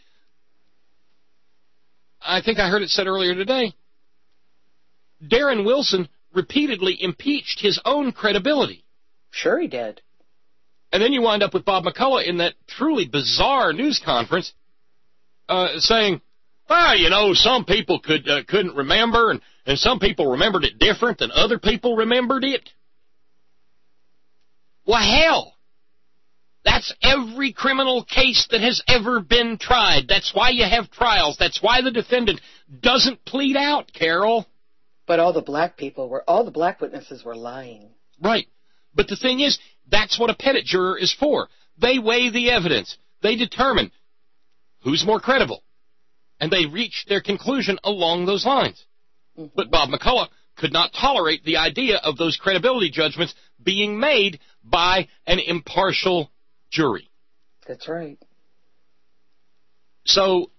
I think I heard it said earlier today, Darren Wilson repeatedly impeached his own credibility. Sure he did. And then you wind up with Bob McCullough in that truly bizarre news conference uh, saying, well, you know, some people could, uh, couldn't remember, and, and some people remembered it different than other people remembered it. Well, hell, that's every criminal case that has ever been tried. That's why you have trials. That's why the defendant doesn't plead out, Carol. But all the black people were, all the black witnesses were lying. Right. But the thing is, that's what a pettit juror is for. They weigh the evidence. They determine who's more credible. And they reach their conclusion along those lines. Mm-hmm. But Bob McCullough could not tolerate the idea of those credibility judgments being made by an impartial jury. That's right. So,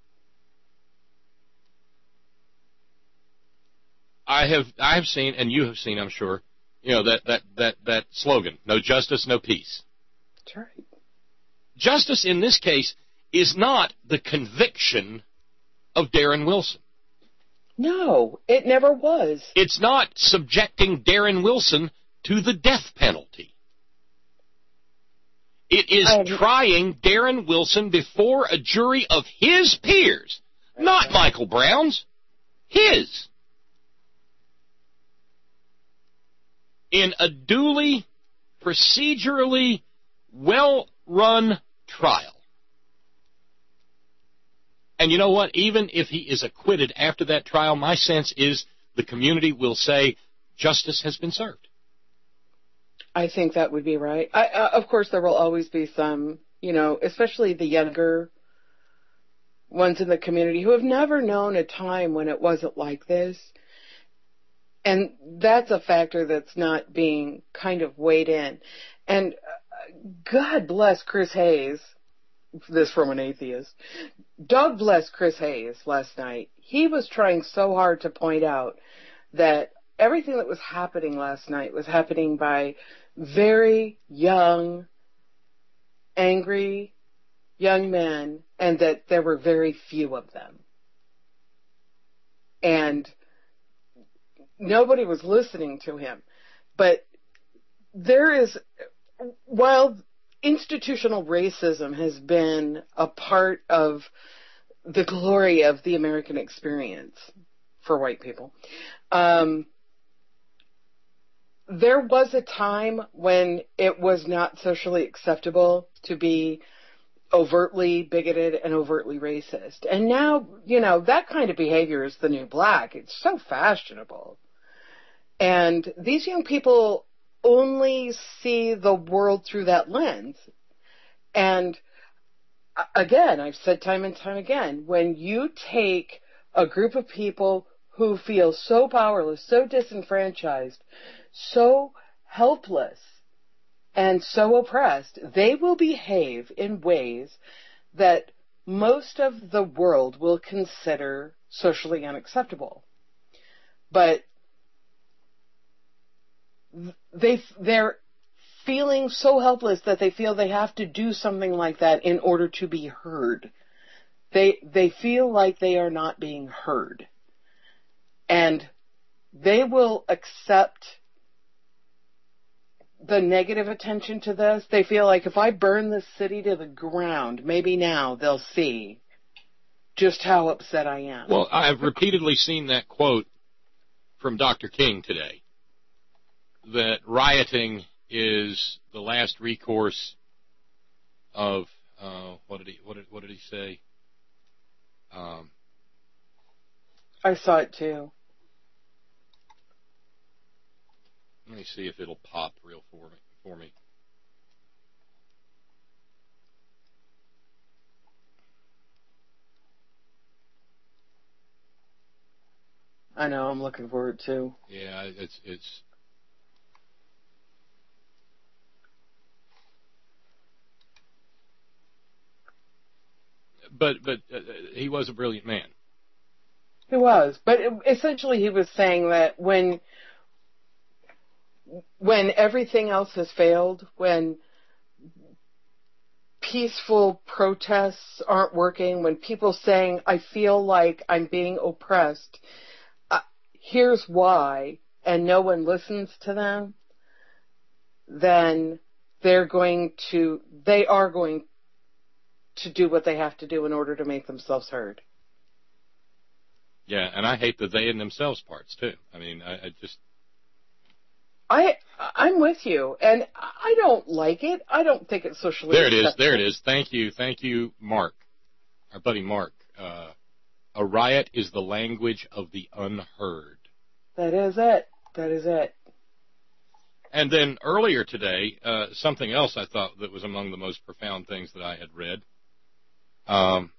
I have I have seen, and you have seen, I'm sure, you know, that, that, that, that slogan, no justice, no peace. That's right. Justice in this case is not the conviction of Darren Wilson. No, it never was. It's not subjecting Darren Wilson to the death penalty. It is um, trying Darren Wilson before a jury of his peers, not right. Michael Brown's, his. In a duly, procedurally well-run trial. And you know what? Even if he is acquitted after that trial, my sense is the community will say justice has been served. I think that would be right. I, uh, of course, there will always be some, you know, especially the younger ones in the community who have never known a time when it wasn't like this. And that's a factor that's not being kind of weighed in. And uh, God bless Chris Hayes this from an atheist. God bless Chris Hayes last night. He was trying so hard to point out that everything that was happening last night was happening by very young, angry young men, and that there were very few of them. And nobody was listening to him. But there is, while institutional racism has been a part of the glory of the American experience for white people, um, there was a time when it was not socially acceptable to be overtly bigoted and overtly racist. And now, you know, that kind of behavior is the new black. It's so fashionable. And these young people only see the world through that lens. And again, I've said time and time again, when you take a group of people who feel so powerless, so disenfranchised, so helpless, and so oppressed, they will behave in ways that most of the world will consider socially unacceptable. But they, they're feeling so helpless that they feel they have to do something like that in order to be heard. They, they feel like they are not being heard. And they will accept the negative attention to this. They feel like if I burn this city to the ground, maybe now they'll see just how upset I am. Well, I've repeatedly seen that quote from Doctor King today, that rioting is the last recourse of, uh, what did he, what did, what did he say? Um, I saw it too. Let me see if it'll pop real for me. For me. I know, I'm looking for it too. Yeah, it's it's. But but uh, he was a brilliant man. He was, but it, essentially he was saying that when. When everything else has failed, when peaceful protests aren't working, when people saying, I feel like I'm being oppressed, uh, here's why, and no one listens to them, then they're going to, they are going to do what they have to do in order to make themselves heard. Yeah, and I hate the they and themselves parts, too. I mean, I, I just... I, I'm with you, and I don't like it. I don't think it's socially There it is, acceptable. there it is. Thank you, thank you, Mark, our buddy Mark. Uh, a riot is the language of the unheard. That is it. That is it. And then earlier today, uh, something else I thought that was among the most profound things that I had read. Um,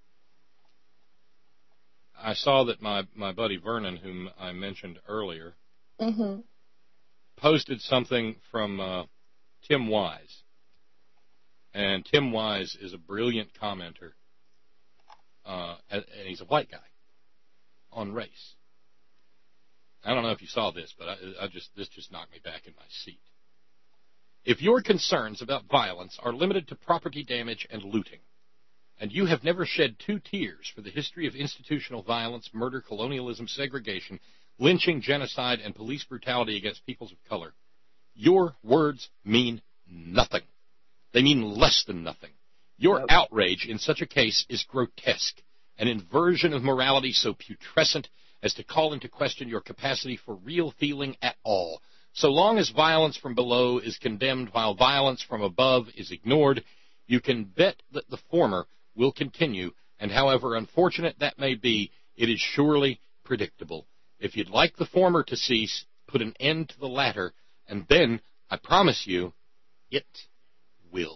I saw that my, my buddy Vernon, whom I mentioned earlier, Mm-hmm. posted something from uh, Tim Wise. And Tim Wise is a brilliant commenter, uh, and he's a white guy on race. I don't know if you saw this, but I, I just this just knocked me back in my seat. If your concerns about violence are limited to property damage and looting, and you have never shed two tears for the history of institutional violence, murder, colonialism, segregation, lynching, genocide, and police brutality against peoples of color, your words mean nothing. They mean less than nothing. Your Yep. outrage in such a case is grotesque, an inversion of morality so putrescent as to call into question your capacity for real feeling at all. So long as violence from below is condemned while violence from above is ignored, you can bet that the former will continue, and however unfortunate that may be, it is surely predictable. If you'd like the former to cease, put an end to the latter, and then, I promise you, it will.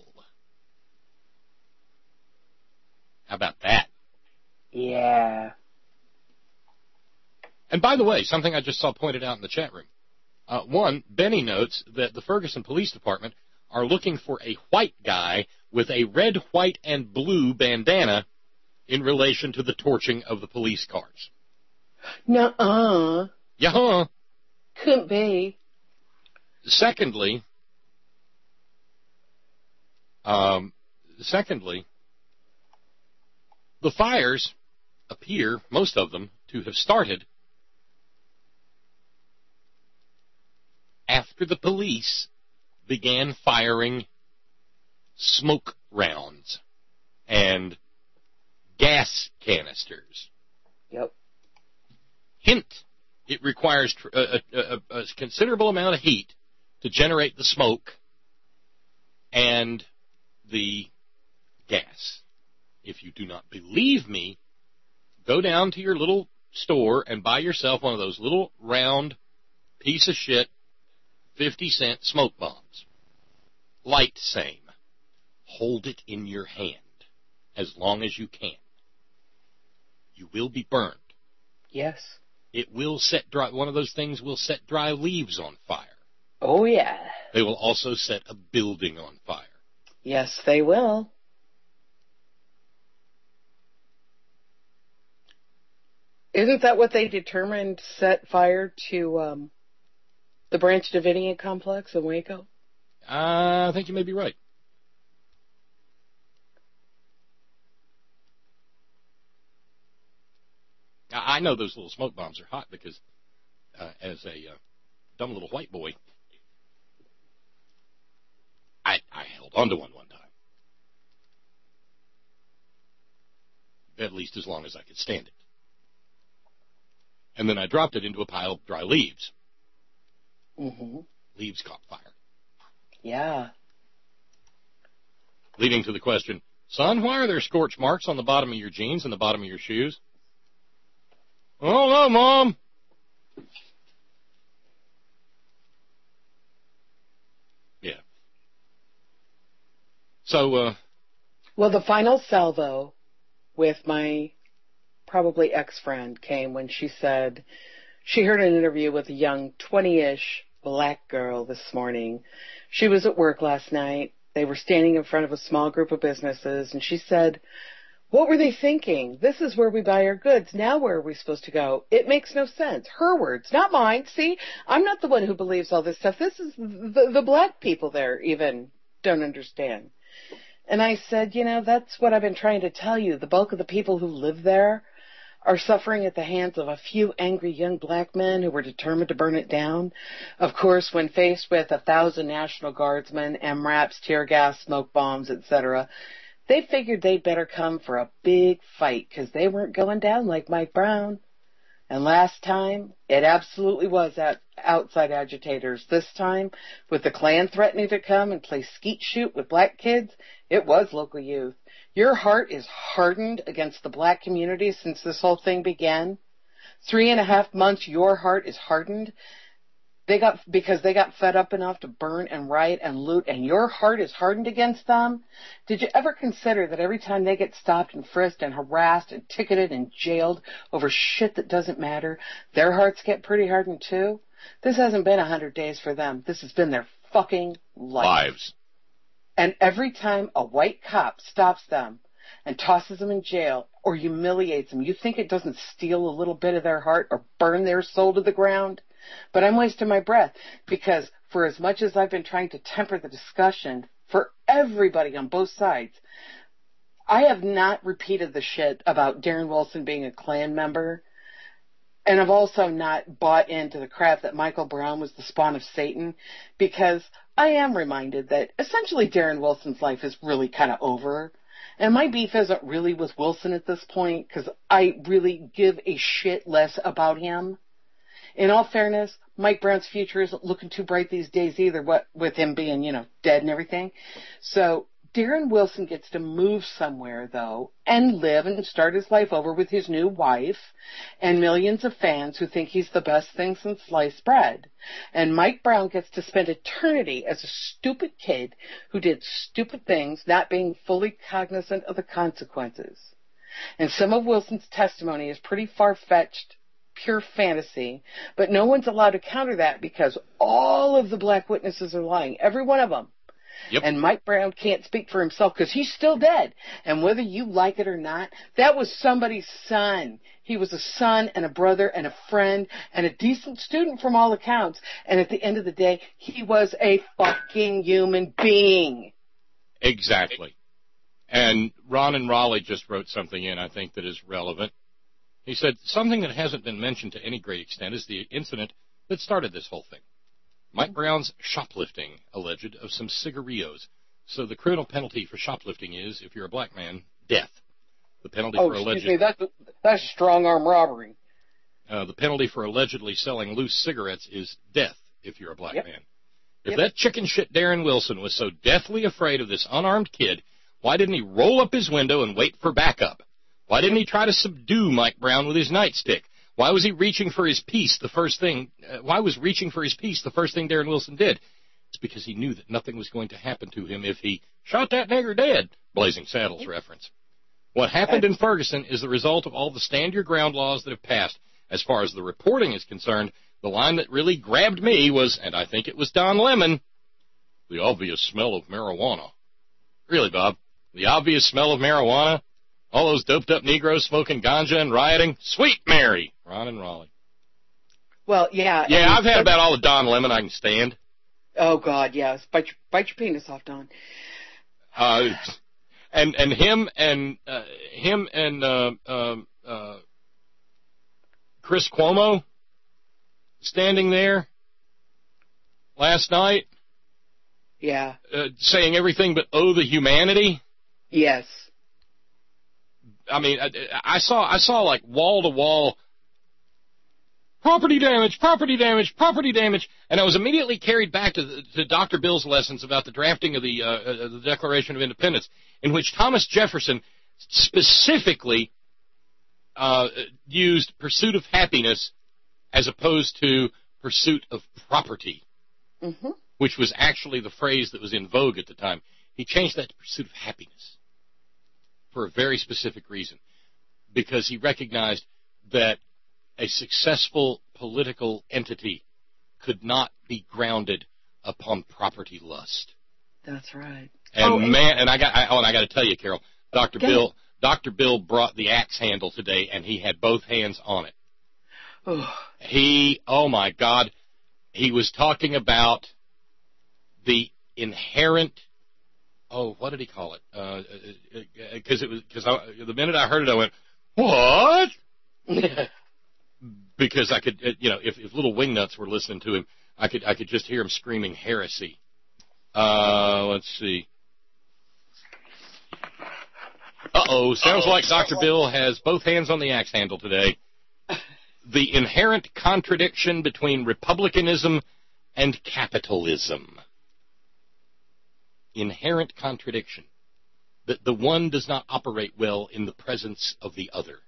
How about that? Yeah. And by the way, something I just saw pointed out in the chat room. Uh, one, Benny notes that the Ferguson Police Department are looking for a white guy with a red, white, and blue bandana in relation to the torching of the police cars. Nuh-uh. Yeah. Couldn't be. Secondly, um, secondly, the fires appear, most of them, to have started after the police began firing smoke rounds and gas canisters. Yep. Hint, it requires a, a, a considerable amount of heat to generate the smoke and the gas. If you do not believe me, go down to your little store and buy yourself one of those little round piece of shit fifty cent smoke bombs. Light same. Hold it in your hand as long as you can. You will be burned. Yes. It will set dry, one of those things will set dry leaves on fire. Oh, yeah. They will also set a building on fire. Yes, they will. Isn't that what they determined set fire to um, the Branch Davidian complex in Waco? Uh, I think you may be right. I know those little smoke bombs are hot because uh, as a uh, dumb little white boy, I, I held onto one one time. At least as long as I could stand it. And then I dropped it into a pile of dry leaves. Mm-hmm. Leaves caught fire. Yeah. Leading to the question, son, why are there scorch marks on the bottom of your jeans and the bottom of your shoes? Oh, no, Mom. Yeah. So, uh... Well, the final salvo with my probably ex-friend came when she said she heard an interview with a young twenty-ish black girl this morning. She was at work last night. They were standing in front of a small group of businesses, and she said, what were they thinking? This is where we buy our goods. Now where are we supposed to go? It makes no sense. Her words, not mine. See, I'm not the one who believes all this stuff. This is the, the black people there even don't understand. And I said, you know, that's what I've been trying to tell you. The bulk of the people who live there are suffering at the hands of a few angry young black men who were determined to burn it down. Of course, when faced with a thousand National Guardsmen, M RAPs, tear gas, smoke bombs, et cetera, they figured they'd better come for a big fight because they weren't going down like Mike Brown. And last time, it absolutely was at outside agitators. This time, with the Klan threatening to come and play skeet shoot with black kids, it was local youth. Your heart is hardened against the black community since this whole thing began. Three and a half months, your heart is hardened. They got because they got fed up enough to burn and riot and loot, and your heart is hardened against them. Did you ever consider that every time they get stopped and frisked and harassed and ticketed and jailed over shit that doesn't matter, their hearts get pretty hardened too? This hasn't been a hundred days for them. This has been their fucking life. Lives. And every time a white cop stops them and tosses them in jail or humiliates them, you think it doesn't steal a little bit of their heart or burn their soul to the ground? But I'm wasting my breath because for as much as I've been trying to temper the discussion for everybody on both sides, I have not repeated the shit about Darren Wilson being a Klan member. And I've also not bought into the crap that Michael Brown was the spawn of Satan, because I am reminded that essentially Darren Wilson's life is really kind of over. And my beef isn't really with Wilson at this point, because I really give a shit less about him. In all fairness, Mike Brown's future isn't looking too bright these days either, what with him being, you know, dead and everything. So Darren Wilson gets to move somewhere, though, and live and start his life over with his new wife and millions of fans who think he's the best thing since sliced bread. And Mike Brown gets to spend eternity as a stupid kid who did stupid things, not being fully cognizant of the consequences. And some of Wilson's testimony is pretty far-fetched, pure fantasy, but no one's allowed to counter that because all of the black witnesses are lying, every one of them. Yep. And Mike Brown can't speak for himself because he's still dead. And whether you like it or not, that was somebody's son. He was a son and a brother and a friend and a decent student from all accounts. And at the end of the day, he was a fucking human being. Exactly. And Ron and Raleigh just wrote something in, I think, that is relevant. He said, something that hasn't been mentioned to any great extent is the incident that started this whole thing. Mike Brown's shoplifting, alleged, of some cigarillos. So the criminal penalty for shoplifting is, if you're a black man, death. The penalty Oh, for excuse alleged... me, that's, that's strong-arm robbery. Uh, the penalty for allegedly selling loose cigarettes is death, if you're a black Yep. man. If Yep. that chicken shit Darren Wilson was so deathly afraid of this unarmed kid, why didn't he roll up his window and wait for backup? Why didn't he try to subdue Mike Brown with his nightstick? Why was he reaching for his piece the first thing? Uh, why was reaching for his piece the first thing Darren Wilson did? It's because he knew that nothing was going to happen to him if he shot that nigger dead. Blazing Saddles reference. What happened in Ferguson is the result of all the stand your ground laws that have passed. As far as the reporting is concerned, the line that really grabbed me was, and I think it was Don Lemon, the obvious smell of marijuana. Really, Bob? The obvious smell of marijuana? All those doped-up Negroes smoking ganja and rioting? Sweet Mary! Ron and Raleigh. Well, yeah. Yeah, and- I've had about all the Don Lemon I can stand. Oh, God, yes. Bite your, bite your penis off, Don. Uh, and and him and uh, him and uh, uh, uh, Chris Cuomo standing there last night, Yeah. uh, saying everything but "oh, the humanity." Yes. I mean, I, I saw I saw like wall to wall property damage, property damage, property damage, and I was immediately carried back to, the, to Doctor Bill's lessons about the drafting of the, uh, uh, the Declaration of Independence, in which Thomas Jefferson specifically uh, used pursuit of happiness as opposed to pursuit of property, Mm-hmm. which was actually the phrase that was in vogue at the time. He changed that to pursuit of happiness for a very specific reason, because he recognized that a successful political entity could not be grounded upon property lust. That's right. And oh, and- man, and I got, I, oh, and I got to tell you, Carol, Doctor Go Bill, ahead. Doctor Bill brought the axe handle today, and he had both hands on it. Oh. He, oh my God, he was talking about the inherent. Oh, what did he call it? Because uh, it was because the minute I heard it, I went, "What?" Because I could, you know, if, if little wingnuts were listening to him, I could I could just hear him screaming heresy. Uh, let's see. Uh oh, sounds like Doctor Bill has both hands on the axe handle today. The inherent contradiction between republicanism and capitalism. Inherent contradiction. That the one does not operate well in the presence of the other.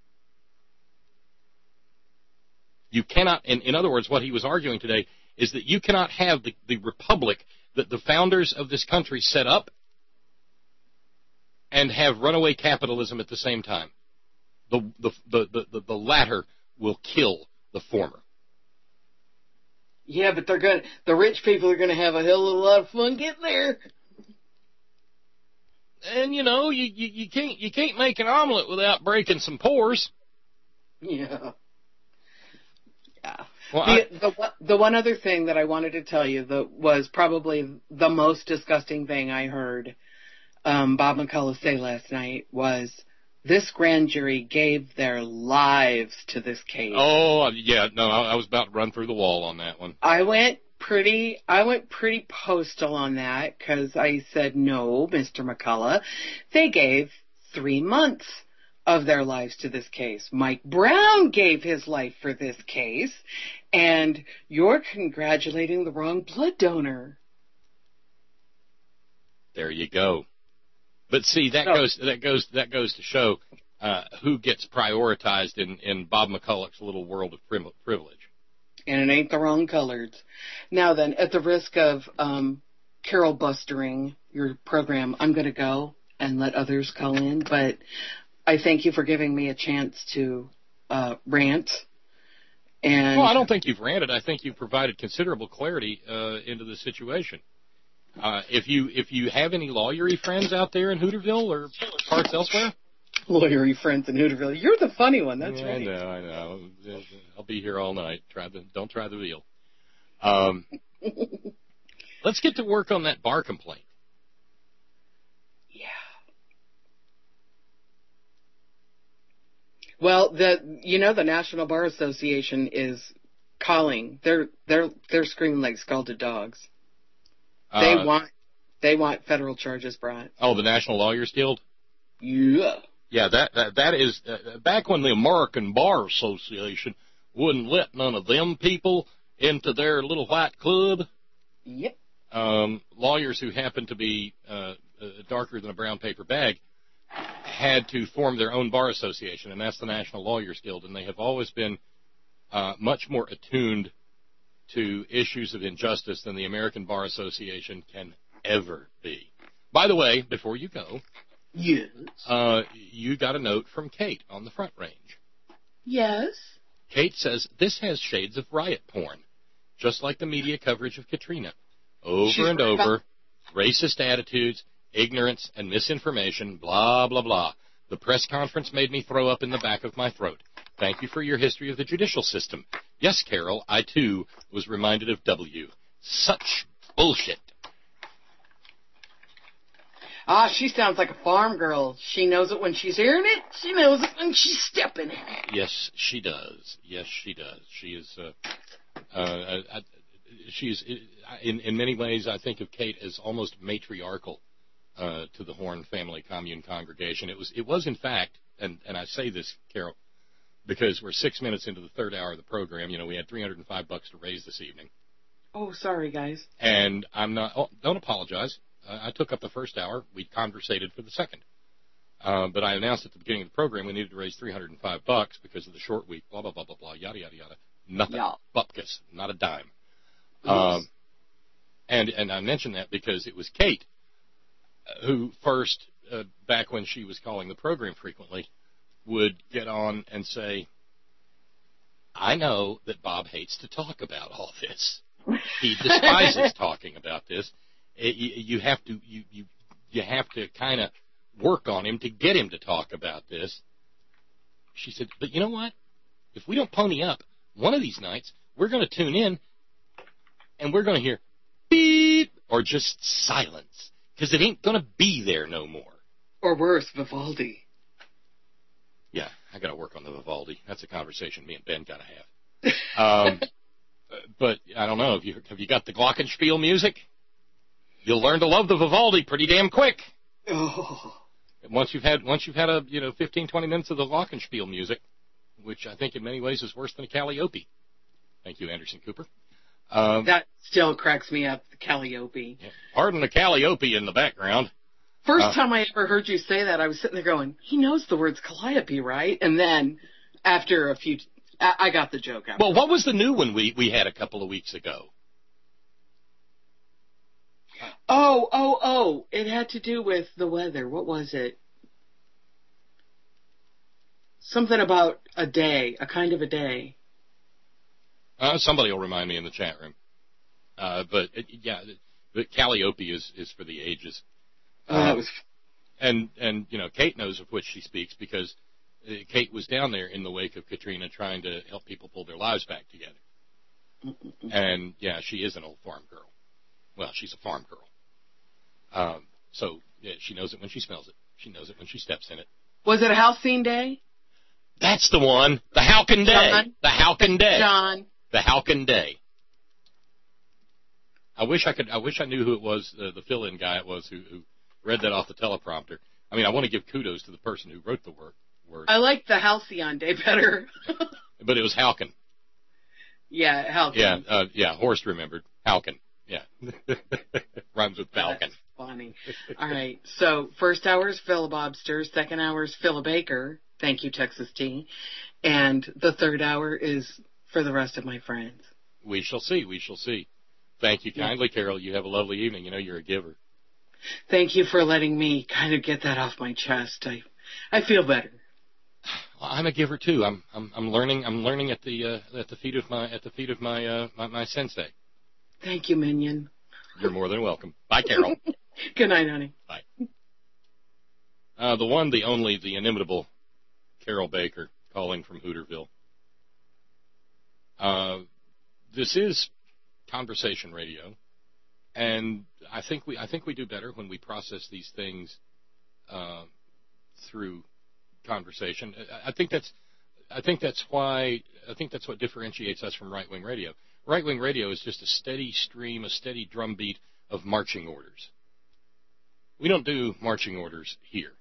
You cannot, in, in other words, what he was arguing today is that you cannot have the, the republic that the founders of this country set up and have runaway capitalism at the same time. The, the, the, the, the latter will kill the former. Yeah, but they're going the rich people are going to have a hell of a lot of fun getting there. And you know, you, you, you can't you can't make an omelet without breaking some pores. Yeah. Yeah. Well, the, I, the, the one other thing that I wanted to tell you that was probably the most disgusting thing I heard um, Bob McCullough say last night was this grand jury gave their lives to this case. oh yeah, no, I, I was about to run through the wall on that one. I went pretty, I went pretty postal on that because I said, no, Mister McCullough, they gave three months of their lives to this case. Mike Brown gave his life for this case, and you're congratulating the wrong blood donor. There you go. But see, that Oh. goes that goes that goes to show uh, who gets prioritized in, in Bob McCullough's little world of prim- privilege. And it ain't the wrong colors. Now then, at the risk of um, Carol bustering your program, I'm going to go and let others call in, but I thank you for giving me a chance to uh, rant. And Well, I don't think you've ranted. I think you've provided considerable clarity uh, into the situation. Uh, if you if you have any lawyery friends out there in Hooterville or parts elsewhere, lawyery friends in Hooterville, you're the funny one. That's yeah, right. I know, I know. I'll be here all night. Try the don't try the veal. Um, let's get to work on that bar complaint. Yeah. Well, the you know the National Bar Association is calling. They're they're they're screaming like scalded dogs. They Uh, want they want federal charges brought. Oh, the National Lawyers Guild? Yeah. Yeah, that that, that is uh, back when the American Bar Association wouldn't let none of them people into their little white club. Yep. Um, lawyers who happened to be uh, uh, darker than a brown paper bag had to form their own bar association, and that's the National Lawyers Guild, and they have always been uh, much more attuned to issues of injustice than the American Bar Association can ever be. By the way, before you go, Yes. uh, you got a note from Kate on the Front Range. Yes. Kate says, this has shades of riot porn, just like the media coverage of Katrina. Over She's and right over, about- racist attitudes, ignorance, and misinformation, blah, blah, blah. The press conference made me throw up in the back of my throat. Thank you for your history of the judicial system. Yes, Carol, I, too, was reminded of W. Such bullshit. Ah, she sounds like a farm girl. She knows it when she's hearing it. She knows it when she's stepping in it. Yes, she does. Yes, she does. She is, uh, uh, uh, she's, in, in many ways, I think of Kate as almost matriarchal uh, to the Horn Family Commune congregation. It was, it was in fact, and, and I say this, Carol, because we're six minutes into the third hour of the program. You know, we had three hundred five bucks to raise this evening. Oh, sorry, guys. And I'm not, oh, don't apologize. Uh, I took up the first hour. We conversated for the second. Uh, but I announced at the beginning of the program we needed to raise three hundred five bucks because of the short week, blah, blah, blah, blah, blah, yada, yada, yada. Nothing. Yeah. Bupkis. Not a dime. Yes. Um, and, and I mentioned that because it was Kate uh, who first, uh, back when she was calling the program frequently, would get on and say, I know that Bob hates to talk about all this. He despises talking about this. It, you, you have to you, you, you have to kind of work on him to get him to talk about this. She said, but you know what? If we don't pony up, one of these nights, we're going to tune in, and we're going to hear beep or just silence, because it ain't going to be there no more. Or worse, Vivaldi. Yeah, I got to work on the Vivaldi. That's a conversation me and Ben got to have. Um, but I don't know. Have you have you got the glockenspiel music? You'll learn to love the Vivaldi pretty damn quick. Oh. Once you've had once you've had a you know fifteen, twenty minutes of the glockenspiel music, which I think in many ways is worse than a Calliope. Thank you, Anderson Cooper. Um, That still cracks me up, the Calliope. yeah, pardon the Calliope in the background. First Uh, time I ever heard you say that, I was sitting there going, he knows the words Calliope, right? And then after a few, I, I got the joke after. Well, what was the new one we, we had a couple of weeks ago? Oh, oh, oh, it had to do with the weather. What was it? Something about a day, a kind of a day. Uh, somebody will remind me in the chat room. Uh, but, it, yeah, the, the Calliope is, is for the ages. Oh, that Uh, was and, and, you know, Kate knows of which she speaks because uh, Kate was down there in the wake of Katrina trying to help people pull their lives back together. And, yeah, she is an old farm girl. Well, she's a farm girl. Um, so, yeah, she knows it when she smells it. She knows it when she steps in it. Was it a Halcyon Day? That's the one. The Halkin Day. John? The Halkin Day. John. The Halkin Day. I wish I could. I wish I knew who it was. Uh, the fill-in guy it was who, who read that off the teleprompter. I mean, I want to give kudos to the person who wrote the word. word. I like the Halcyon Day better. But it was Halkin. Yeah, Halcyon. Yeah, uh, yeah. Horst remembered Halkin. Yeah, rhymes with Falcon. That's funny. All right. So first hour is Philibobster. Second hour is Philibaker. Thank you, Texas Tea. And the third hour is for the rest of my friends. We shall see. We shall see. Thank you kindly, Carol. You have a lovely evening. You know you're a giver. Thank you for letting me kind of get that off my chest. I, I feel better. Well, I'm a giver too. I'm I'm I'm learning. I'm learning at the uh, at the feet of my at the feet of my uh, my, my sensei. Thank you, Minion. You're more than welcome. Bye, Carol. Good night, honey. Bye. Uh, the one, the only, the inimitable Carol Baker calling from Hooterville. Uh, this is conversation radio, and I think we I think we do better when we process these things uh, through conversation. I, I think that's I think that's why I think that's what differentiates us from right-wing radio. Right-wing radio is just a steady stream, a steady drumbeat of marching orders. We don't do marching orders here.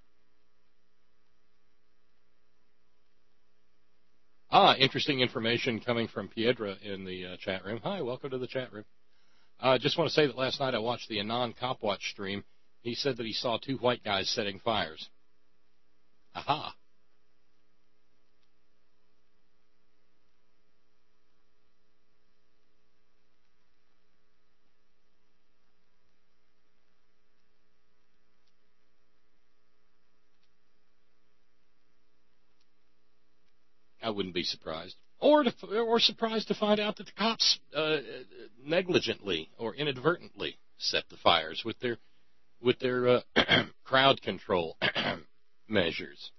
Ah, interesting information coming from Piedra in the uh, chat room. Hi, welcome to the chat room. I uh, just want to say that last night I watched the Anon Copwatch stream. He said that he saw two white guys setting fires. Aha. I wouldn't be surprised. Or to, or surprised to find out that the cops uh, negligently or inadvertently set the fires with their with their uh, crowd control measures.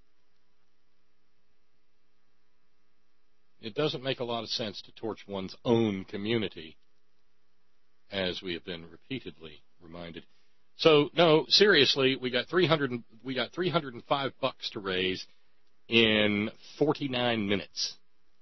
It doesn't make a lot of sense to torch one's own community, as we have been repeatedly reminded. So no, seriously, we got three hundred we got three hundred five bucks to raise in forty-nine minutes,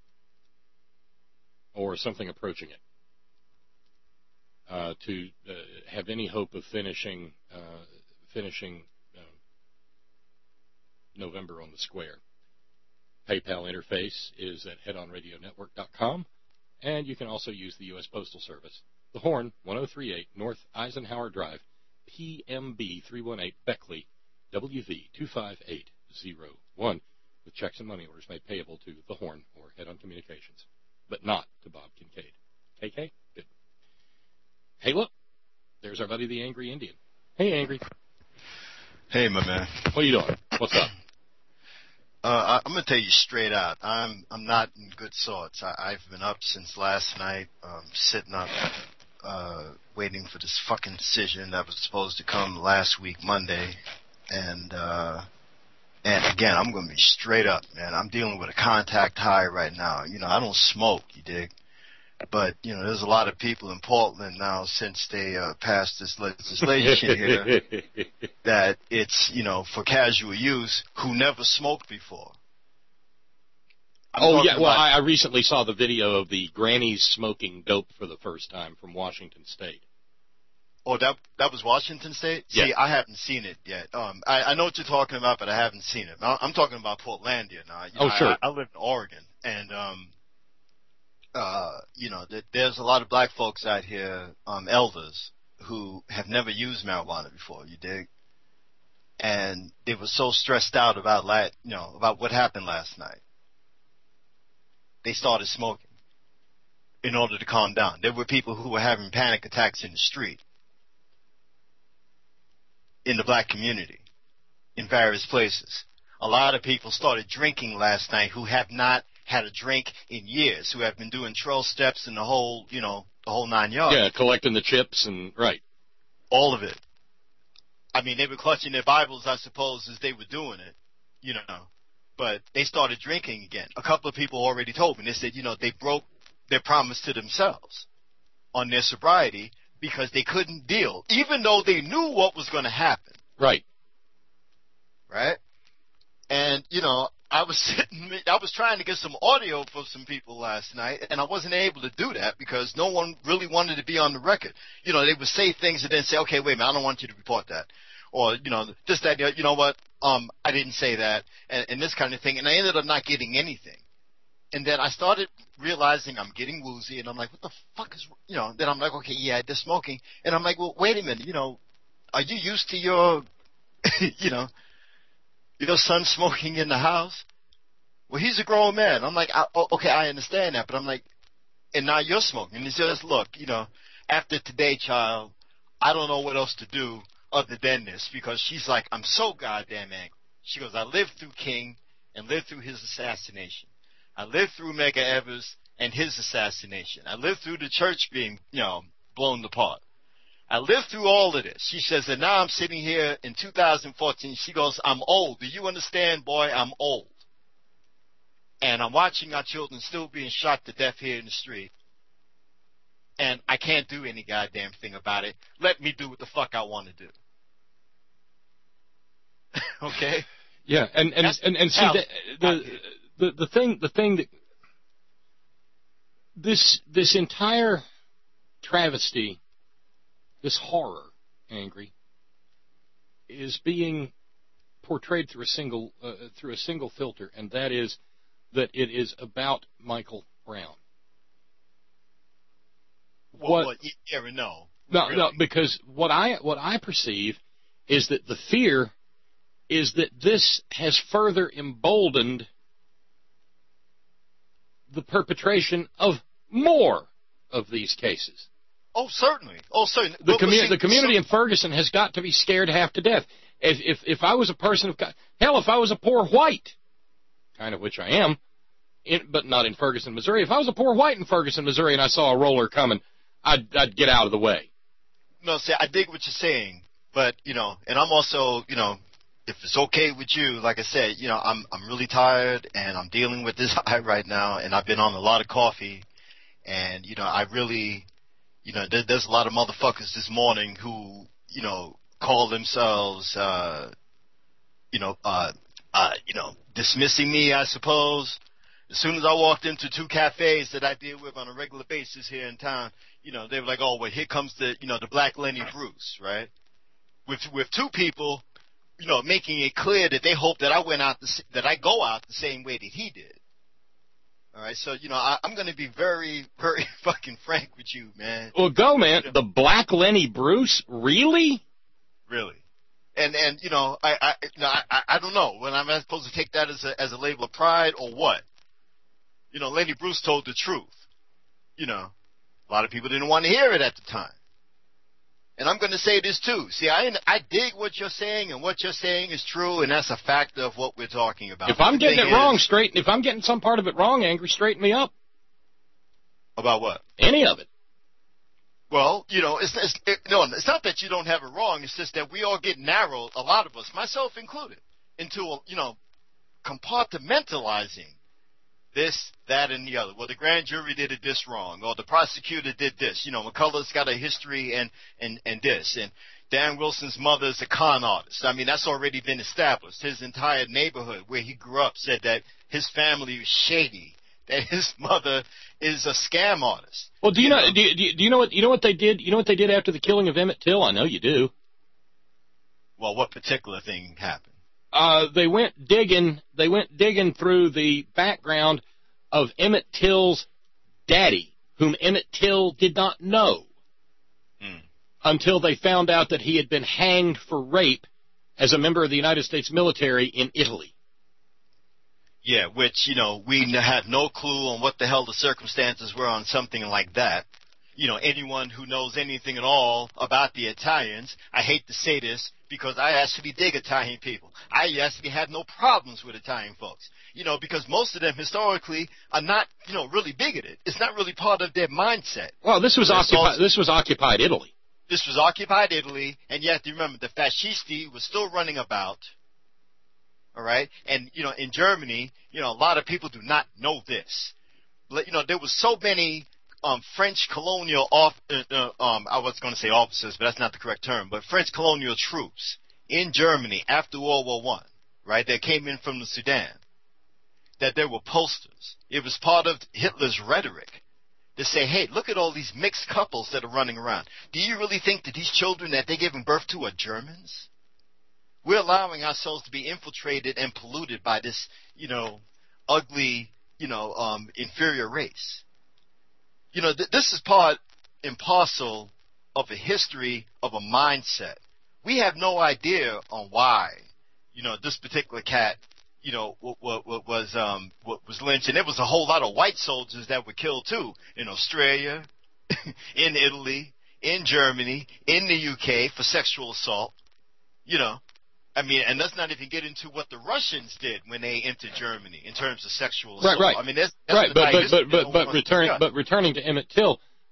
or something approaching it, uh, to uh, have any hope of finishing uh, finishing uh, November on the square. PayPal interface is at head on radio network dot com, and you can also use the U S Postal Service. The Horn, one oh three eight North Eisenhower Drive, P M B three one eight, Beckley, W V two five eight zero one. With checks and money orders made payable to The Horn or Head on Communications, but not to Bob Kincaid. K K? Good. Hey, look. There's our buddy the Angry Indian. Hey, Angry. Hey, my man. What are you doing? What's up? Uh, I'm going to tell you straight out. I'm I'm not in good sorts. I, I've been up since last night, um, sitting up, uh, waiting for this fucking decision that was supposed to come last week, Monday. And, uh... And again, I'm going to be straight up, man. I'm dealing with a contact high right now. You know, I don't smoke, you dig? But, you know, there's a lot of people in Portland now since they uh, passed this legislation here that it's, you know, for casual use who never smoked before. I'm oh, yeah. about, Well, I, I recently saw the video of the grannies smoking dope for the first time from Washington State. Oh, that that was Washington State? Yeah. See, I haven't seen it yet. Um, I, I know what you're talking about, but I haven't seen it. I'm talking about Portlandia now. You know, oh, sure. I, I live in Oregon, and, um, uh, you know, th- there's a lot of black folks out here, um, elders, who have never used marijuana before, you dig? And they were so stressed out about, la- you know, about what happened last night. They started smoking in order to calm down. There were people who were having panic attacks in the street. In the black community, in various places. A lot of people started drinking last night who have not had a drink in years, who have been doing twelve steps and the whole, you know, the whole nine yards. Yeah, collecting the chips and, right. All of it. I mean, they were clutching their Bibles, I suppose, as they were doing it, you know. But they started drinking again. A couple of people already told me. They said, you know, they broke their promise to themselves on their sobriety because they couldn't deal, even though they knew what was going to happen. Right. Right? And, you know, I was sitting, I was trying to get some audio for some people last night, and I wasn't able to do that because no one really wanted to be on the record. You know, they would say things and then say, okay, wait a minute, I don't want you to report that. Or, you know, this, that, you know what, um, I didn't say that, and, and this kind of thing. And I ended up not getting anything. And then I started realizing I'm getting woozy, and I'm like, what the fuck is, you know, then I'm like, okay, yeah, they're smoking. And I'm like, well, wait a minute, you know, are you used to your, you know, your son smoking in the house? Well, he's a grown man. I'm like, I, okay, I understand that, but I'm like, and now you're smoking. And he says, look, you know, after today, child, I don't know what else to do other than this, because she's like, I'm so goddamn angry. She goes, I lived through King and lived through his assassination. I lived through Medgar Evers and his assassination. I lived through the church being, you know, blown apart. I lived through all of this. She says, and now I'm sitting here in two thousand fourteen. She goes, I'm old. Do you understand, boy? I'm old. And I'm watching our children still being shot to death here in the street. And I can't do any goddamn thing about it. Let me do what the fuck I want to do. Okay? Yeah, and and and, and see the, the the the thing the thing that this this entire travesty, this horror, Angry, is being portrayed through a single uh, through a single filter, and that is that it is about Michael Brown. Well, what? well you never know. No, really. no, because what I what I perceive is that the fear is that this has further emboldened the perpetration of more of these cases. Oh, certainly. Oh, certainly. The, Well, commu- see, the community so- in Ferguson has got to be scared half to death. If, if if I was a person of hell, if I was a poor white, kind of which I am, in, but not in Ferguson, Missouri. If I was a poor white in Ferguson, Missouri, and I saw a roller coming, I'd I'd get out of the way. No, see, I dig what you're saying, but you know, and I'm also, you know, if it's okay with you, like I said, you know, I'm I'm really tired and I'm dealing with this eye right now, and I've been on a lot of coffee, and you know, I really, you know, there, there's a lot of motherfuckers this morning who, you know, call themselves, uh, you know, uh, uh, you know, dismissing me, I suppose. As soon as I walked into two cafes that I deal with on a regular basis here in town, you know, they were like, oh, well, here comes the, you know, the Black Lenny Bruce, right? With with two people, you know, making it clear that they hope that I went out, the, that I go out the same way that he did. All right, so, you know, I, I'm going to be very, very fucking frank with you, man. Well, go, man. The Black Lenny Bruce? Really? Really. And, and you know, I, I, you know, I, I don't know. When I'm supposed to take that as a, as a label of pride or what? You know, Lenny Bruce told the truth. You know, a lot of people didn't want to hear it at the time. And I'm going to say this too. See, I I dig what you're saying, and what you're saying is true, and that's a factor of what we're talking about. If I'm The getting thing it wrong, is- straighten. If I'm getting some part of it wrong, Angry, straighten me up. About what? Any of it. Well, you know, it's, it's it, no, it's not that you don't have it wrong. It's just that we all get narrowed, a lot of us, myself included, into a, you know, compartmentalizing this, that, and the other. Well, the grand jury did it this wrong, or the prosecutor did this. You know, McCullough's got a history and, and, and this, and Dan Wilson's mother is a con artist. I mean, that's already been established. His entire neighborhood where he grew up said that his family was shady, that his mother is a scam artist. Well, do you, you know? know? Do you, do you do you know what you know what they did? You know what they did after the killing of Emmett Till? I know you do. Well, what particular thing happened? Uh, they went digging. They went digging through the background of Emmett Till's daddy, whom Emmett Till did not know Mm. until they found out that he had been hanged for rape as a member of the United States military in Italy. Yeah, which, you know, we have no clue on what the hell the circumstances were on something like that. You know, anyone who knows anything at all about the Italians, I hate to say this because I actually dig Italian people. I actually have no problems with Italian folks. You know, because most of them historically are not, you know, really bigoted. It's not really part of their mindset. Well, this was There's occupied. also- This was occupied Italy. This was occupied Italy, and you have to remember the fascisti was still running about. All right, and you know, in Germany, you know, a lot of people do not know this. But, you know, there was so many um, French colonial off. Uh, uh, um, I was going to say officers, but that's not the correct term. But French colonial troops in Germany after World War One, right? That came in from the Sudan. That there were posters. It was part of Hitler's rhetoric to say, hey, look at all these mixed couples that are running around. Do you really think that these children that they're giving birth to are Germans? We're allowing ourselves to be infiltrated and polluted by this, you know, ugly, you know, um, inferior race. You know, th- this is part and parcel of a history of a mindset. We have no idea on why, you know, this particular cat, you know, what, what, what was um, what was lynched, and there was a whole lot of white soldiers that were killed too in Australia, in Italy, in Germany, in the U K for sexual assault. You know. I mean, and let's not even get into what the Russians did when they entered Germany in terms of sexual assault. Right, right. I mean, that's, that's right, but but but but, but return, returning but returning to Emmett Till,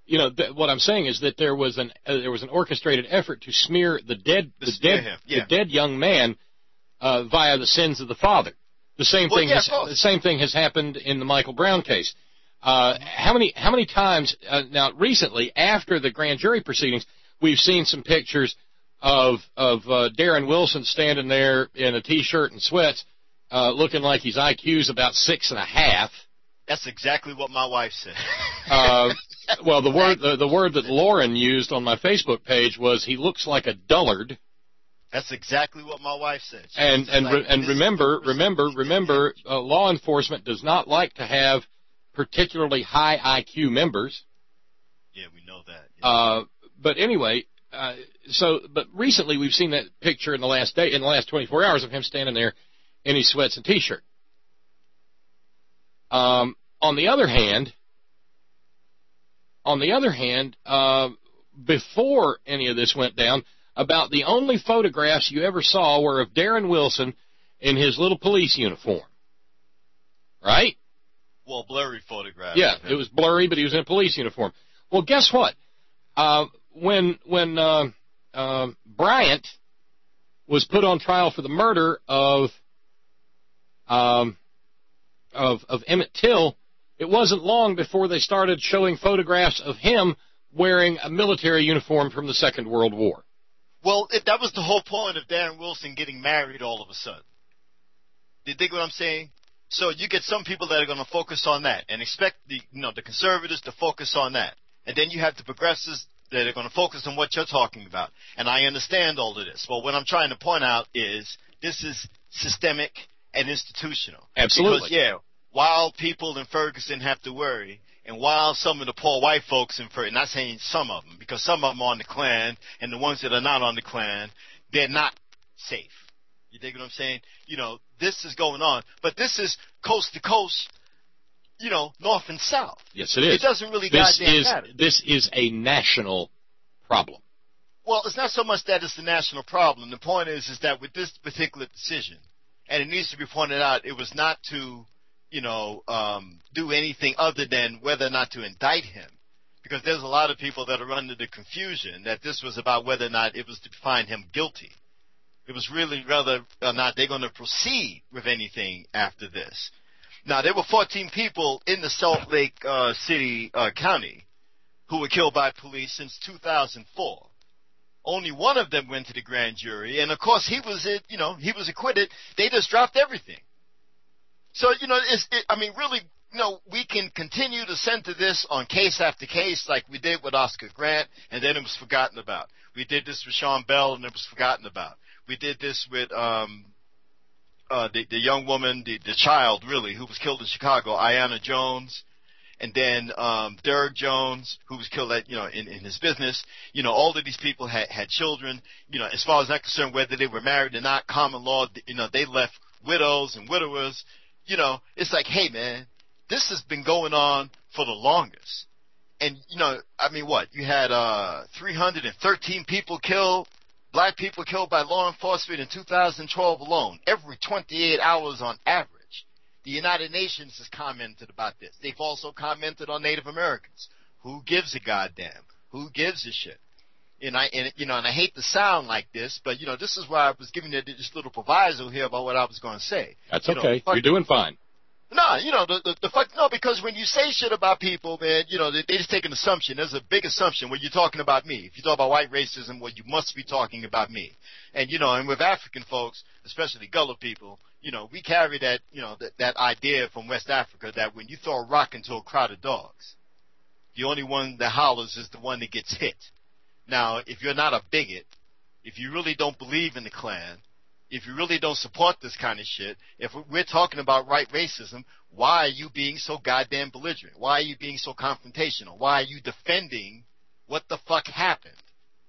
you know, th- what I'm saying is that there was an uh, there was an orchestrated effort to smear the dead the dead him. Yeah. the dead young man uh, via the sins of the father. The same well, thing yeah, has, the same thing has happened in the Michael Brown case. Uh, how many how many times uh, now recently after the grand jury proceedings we've seen some pictures of of uh, Darren Wilson standing there in a t-shirt and sweats, uh, looking like his I Q's about six and a half. That's exactly what my wife said. uh, well, the word the, the word that Lauren used on my Facebook page was he looks like a dullard. That's exactly what my wife said. She and and like, re- and remember remember remember uh, law enforcement does not like to have particularly high I Q members. Yeah, we know that. Yeah. Uh, but anyway. Uh, so, but recently we've seen that picture in the last day, in the last twenty-four hours of him standing there in his sweats and t-shirt. Um, on the other hand, on the other hand, uh, before any of this went down, about the only photographs you ever saw were of Darren Wilson in his little police uniform. Right? Well, blurry photograph. Yeah, it was blurry, but he was in a police uniform. Well, guess what? Uh, When when uh, uh, Bryant was put on trial for the murder of um, of of Emmett Till, it wasn't long before they started showing photographs of him wearing a military uniform from the Second World War. Well, it, that was the whole point of Darren Wilson getting married all of a sudden. Do you dig what I'm saying? So you get some people that are going to focus on that and expect the you know the conservatives to focus on that, and then you have the progressives that are going to focus on what you're talking about. And I understand all of this. Well, what I'm trying to point out is this is systemic and institutional. Absolutely. Because, yeah, while people in Ferguson have to worry, and while some of the poor white folks in Ferguson, not saying some of them, because some of them are on the Klan, and the ones that are not on the Klan, they're not safe. You dig what I'm saying? You know, this is going on. But this is coast to coast, you know, north and south. Yes, it is. It doesn't really this goddamn is, matter. This is a national problem. Well, it's not so much that it's a national problem. The point is, is that with this particular decision, and it needs to be pointed out, it was not to, you know, um, do anything other than whether or not to indict him. Because there's a lot of people that are under the confusion that this was about whether or not it was to find him guilty. It was really whether or not they're going to proceed with anything after this. Now, there were fourteen people in the Salt Lake uh, City uh, County who were killed by police since two thousand four. Only one of them went to the grand jury, and of course he was, you know, he was acquitted. They just dropped everything. So, you know, it's, it, I mean, really, you know, we can continue to center this on case after case, like we did with Oscar Grant, and then it was forgotten about. We did this with Sean Bell, and it was forgotten about. We did this with. Um, Uh, the, the young woman, the, the child, really, who was killed in Chicago, Ayanna Jones, and then um, Derek Jones, who was killed at, you know, in, in his business. You know, all of these people had, had children. You know, as far as I'm concerned, whether they were married or not, common law, you know, they left widows and widowers. You know, it's like, hey, man, this has been going on for the longest. And, you know, I mean, what? You had uh, three hundred thirteen people killed. Black people killed by law enforcement in two thousand twelve alone, every twenty-eight hours on average. The United Nations has commented about this. They've also commented on Native Americans. Who gives a goddamn? Who gives a shit? And I, and, you know, and I hate to sound like this, but, you know, this is why I was giving you this little proviso here about what I was going to say. That's you okay. Know, You're doing fine. No, you know, the, the, the fuck, no, because when you say shit about people, man, you know, they, they just take an assumption. There's a big assumption when you're talking about me. If you talk about white racism, well, you must be talking about me. And, you know, and with African folks, especially Gullah people, you know, we carry that, you know, that, that idea from West Africa that when you throw a rock into a crowd of dogs, the only one that hollers is the one that gets hit. Now, if you're not a bigot, if you really don't believe in the Klan, if you really don't support this kind of shit, if we're talking about right racism, why are you being so goddamn belligerent? Why are you being so confrontational? Why are you defending what the fuck happened?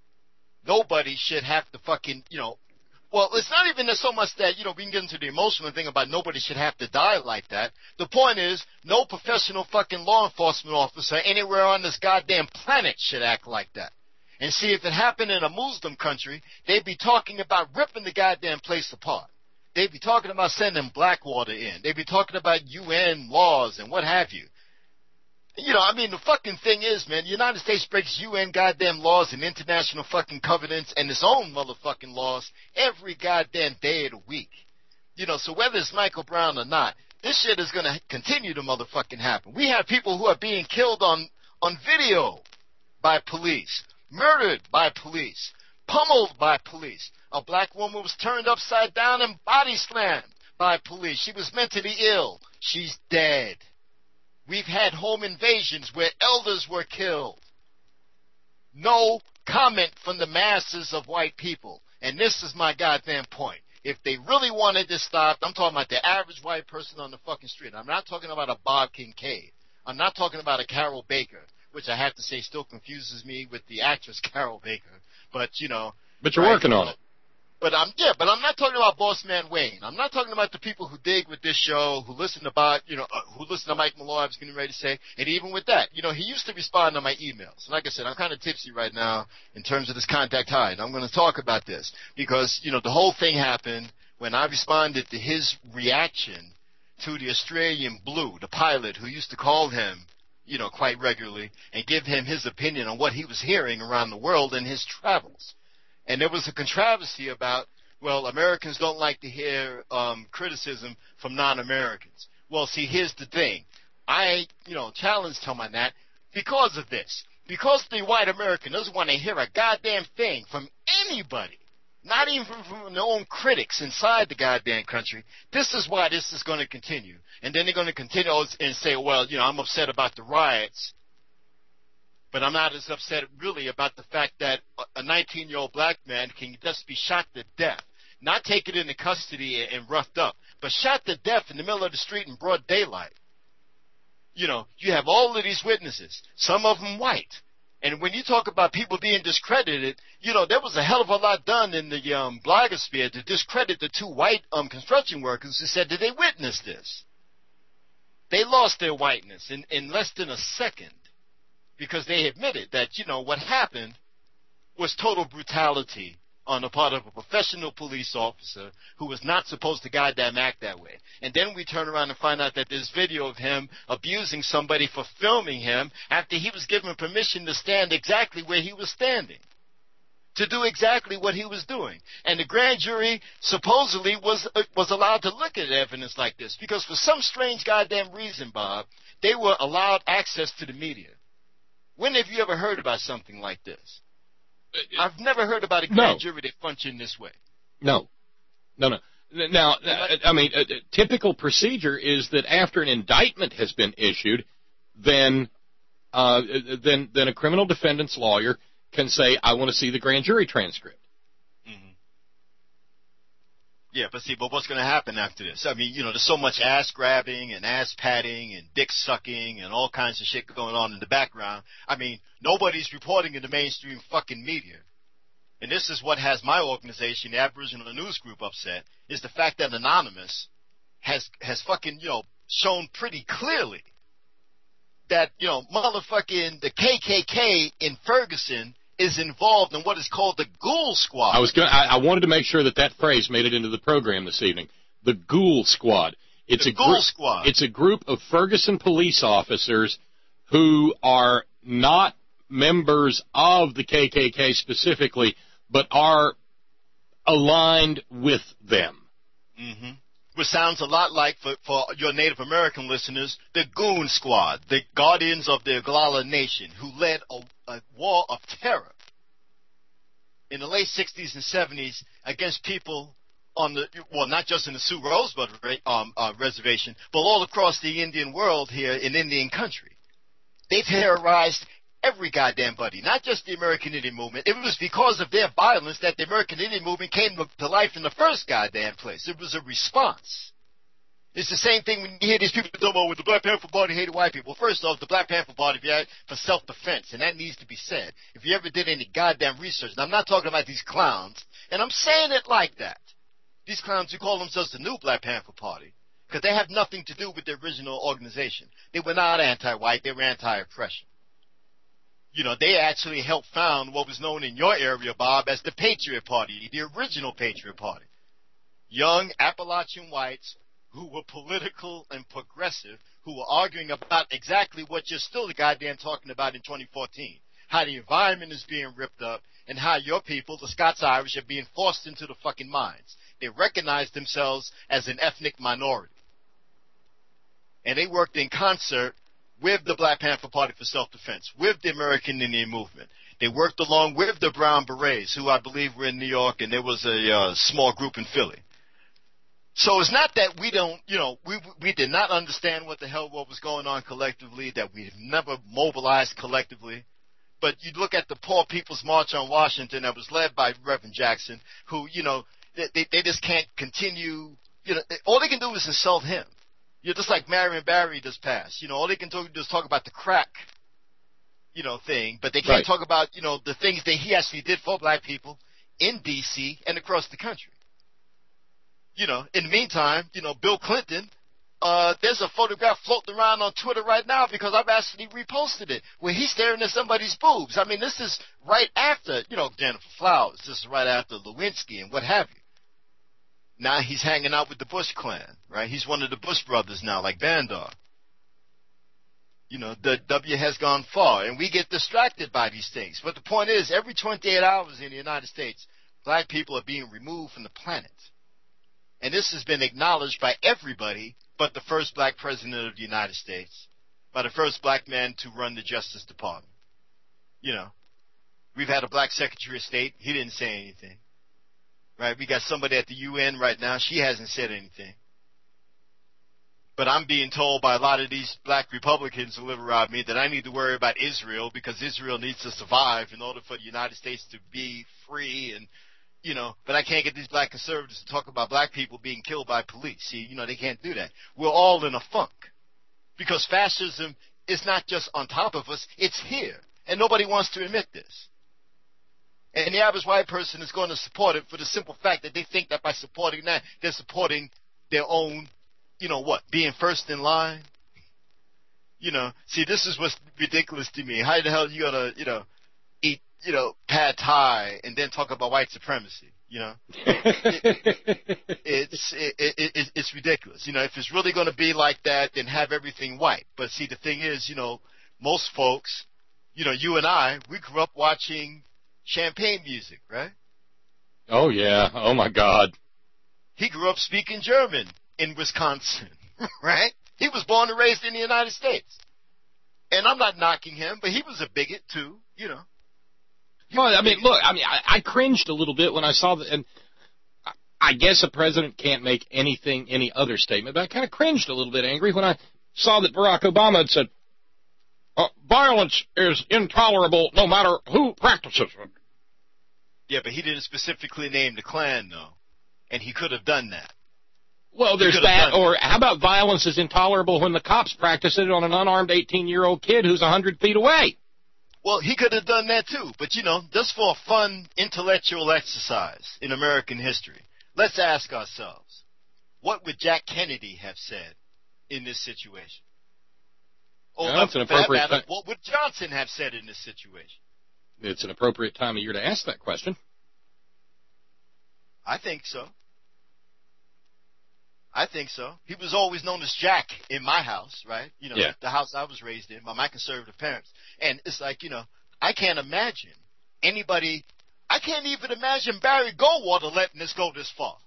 Nobody should have to fucking, you know, well, it's not even so much that, you know, we can get into the emotional thing about nobody should have to die like that. The point is, no professional fucking law enforcement officer anywhere on this goddamn planet should act like that. And see, if it happened in a Muslim country, they'd be talking about ripping the goddamn place apart. They'd be talking about sending Blackwater in. They'd be talking about U N laws and what have you. You know, I mean, the fucking thing is, man, the United States breaks U N goddamn laws and international fucking covenants and its own motherfucking laws every goddamn day of the week. You know, so whether it's Michael Brown or not, this shit is going to continue to motherfucking happen. We have people who are being killed on, on video by police, murdered by police, pummeled by police. A black woman was turned upside down and body slammed by police. She was mentally ill. She's dead. We've had home invasions where elders were killed. No comment from the masses of white people. And this is my goddamn point. If they really wanted this stopped, I'm talking about the average white person on the fucking street. I'm not talking about a Bob Kincaid. I'm not talking about a Carol Baker, which I have to say still confuses me with the actress Carol Baker. But, you know. But you're right, working on it. But I'm yeah, but I'm not talking about Boss Man Wayne. I'm not talking about the people who dig with this show, who listen about, you know, uh, who listen to Mike Malloy. I was getting ready to say, and even with that, you know, he used to respond to my emails. And like I said, I'm kind of tipsy right now in terms of this contact high, and I'm going to talk about this because you know the whole thing happened when I responded to his reaction to the Australian Blue, the pilot who used to call him, you know, quite regularly and give him his opinion on what he was hearing around the world in his travels. And there was a controversy about, well, Americans don't like to hear um, criticism from non-Americans. Well, see, here's the thing. I, you know, challenged him on that because of this. Because the white American doesn't want to hear a goddamn thing from anybody, not even from, from their own critics inside the goddamn country. This is why this is going to continue. And then they're going to continue and say, well, you know, I'm upset about the riots. But I'm not as upset really about the fact that a nineteen-year-old black man can just be shot to death, not taken into custody and roughed up, but shot to death in the middle of the street in broad daylight. You know, you have all of these witnesses, some of them white. And when you talk about people being discredited, you know, there was a hell of a lot done in the um, blogosphere to discredit the two white um, construction workers who said that they witnessed this. They lost their whiteness in, in less than a second. Because they admitted that, you know, what happened was total brutality on the part of a professional police officer who was not supposed to goddamn act that way. And then we turn around and find out that there's video of him abusing somebody for filming him after he was given permission to stand exactly where he was standing, to do exactly what he was doing. And the grand jury supposedly was uh, was allowed to look at evidence like this because for some strange goddamn reason, Bob, they were allowed access to the media. When have you ever heard about something like this? I've never heard about a grand no. jury that functioned this way. No. No, no. Now, I mean, a typical procedure is that after an indictment has been issued, then uh, then then a criminal defendant's lawyer can say, I want to see the grand jury transcript. Yeah, but see, but what's going to happen after this? I mean, you know, there's so much ass grabbing and ass patting and dick sucking and all kinds of shit going on in the background. I mean, nobody's reporting in the mainstream fucking media. And this is what has my organization, the Aboriginal News Group, upset, is the fact that Anonymous has has fucking, you know, shown pretty clearly that, you know, motherfucking the K K K in Ferguson is involved in what is called the Ghoul Squad. I was going. I, I wanted to make sure that that phrase made it into the program this evening. The Ghoul Squad. It's the a Ghoul group, Squad. It's a group of Ferguson police officers who are not members of the K K K specifically, but are aligned with them. Mm-hmm. Which sounds a lot like, for, for your Native American listeners, the Goon Squad, the guardians of the Oglala Nation, who led a, a war of terror in the late sixties and seventies against people on the, well, not just in the Sioux Rosebud um, uh, reservation, but all across the Indian world here in Indian country. They terrorized every goddamn buddy, not just the American Indian movement. It was because of their violence that the American Indian movement came to life in the first goddamn place. It was a response. It's the same thing when you hear these people talking about, with the Black Panther Party hated white people. Well, first off, the Black Panther Party is for self-defense, and that needs to be said. If you ever did any goddamn research, and I'm not talking about these clowns, and I'm saying it like that. These clowns who call themselves the new Black Panther Party, because they have nothing to do with the original organization. They were not anti-white, they were anti-oppression. You know, they actually helped found what was known in your area, Bob, as the Patriot Party, the original Patriot Party. Young Appalachian whites who were political and progressive, who were arguing about exactly what you're still the goddamn talking about in twenty fourteen. How the environment is being ripped up and how your people, the Scots-Irish, are being forced into the fucking mines. They recognize themselves as an ethnic minority. And they worked in concert with the Black Panther Party for Self-Defense, with the American Indian Movement. They worked along with the Brown Berets, who I believe were in New York, and there was a uh, small group in Philly. So it's not that we don't, you know, we we did not understand what the hell what was going on collectively, that we have never mobilized collectively. But you look at the Poor People's March on Washington that was led by Reverend Jackson, who, you know, they, they just can't continue, you know, all they can do is insult him. You know, just like Marion Barry does pass. You know, all they can do is talk about the crack, you know, thing, but they can't Right. talk about, you know, the things that he actually did for black people in D C and across the country. You know, in the meantime, you know, Bill Clinton, uh, there's a photograph floating around on Twitter right now because I've actually reposted it where he's staring at somebody's boobs. I mean, this is right after, you know, Jennifer Flowers. This is right after Lewinsky and what have you. Now he's hanging out with the Bush clan, right? He's one of the Bush brothers now, like Bandar. You know, the W has gone far, and we get distracted by these things. But the point is, every twenty-eight hours in the United States, black people are being removed from the planet. And this has been acknowledged by everybody but the first black president of the United States, by the first black man to run the Justice Department. You know, we've had a black Secretary of State. He didn't say anything. Right? We got somebody at the U N right now. She hasn't said anything. But I'm being told by a lot of these black Republicans who live around me that I need to worry about Israel because Israel needs to survive in order for the United States to be free and, you know, but I can't get these black conservatives to talk about black people being killed by police. See, you know, they can't do that. We're all in a funk because fascism is not just on top of us, it's here. And nobody wants to admit this. And the average white person is going to support it for the simple fact that they think that by supporting that, they're supporting their own, you know what, being first in line. You know, see, this is what's ridiculous to me. How the hell are you going to, you know, eat, you know, pad thai and then talk about white supremacy, you know? it, it's it, it, it, it's ridiculous. You know, if it's really going to be like that, then have everything white. But see, the thing is, you know, most folks, you know, you and I, we grew up watching champagne music, right? Oh, yeah. Oh, my God. He grew up speaking German in Wisconsin, right? He was born and raised in the United States. And I'm not knocking him, but he was a bigot, too, you know. Well, I mean, look, I mean, I, I cringed a little bit when I saw that, and I, I guess a president can't make anything, any other statement, but I kind of cringed a little bit angry when I saw that Barack Obama had said, uh, violence is intolerable no matter who practices it. Yeah, but he didn't specifically name the Klan, though, and he could have done that. Well, there's that, or how about violence is intolerable when the cops practice it on an unarmed eighteen-year-old kid who's one hundred feet away? Well, he could have done that too, but you know, just for a fun intellectual exercise in American history, let's ask ourselves, what would Jack Kennedy have said in this situation? Or Yeah, that's an for that appropriate matter, ti- what would Johnson have said in this situation? It's an appropriate time of year to ask that question. I think so. I think so. He was always known as Jack in my house, right? You know, Yeah. the house I was raised in by my conservative parents. And it's like, you know, I can't imagine anybody, I can't even imagine Barry Goldwater letting this go this far.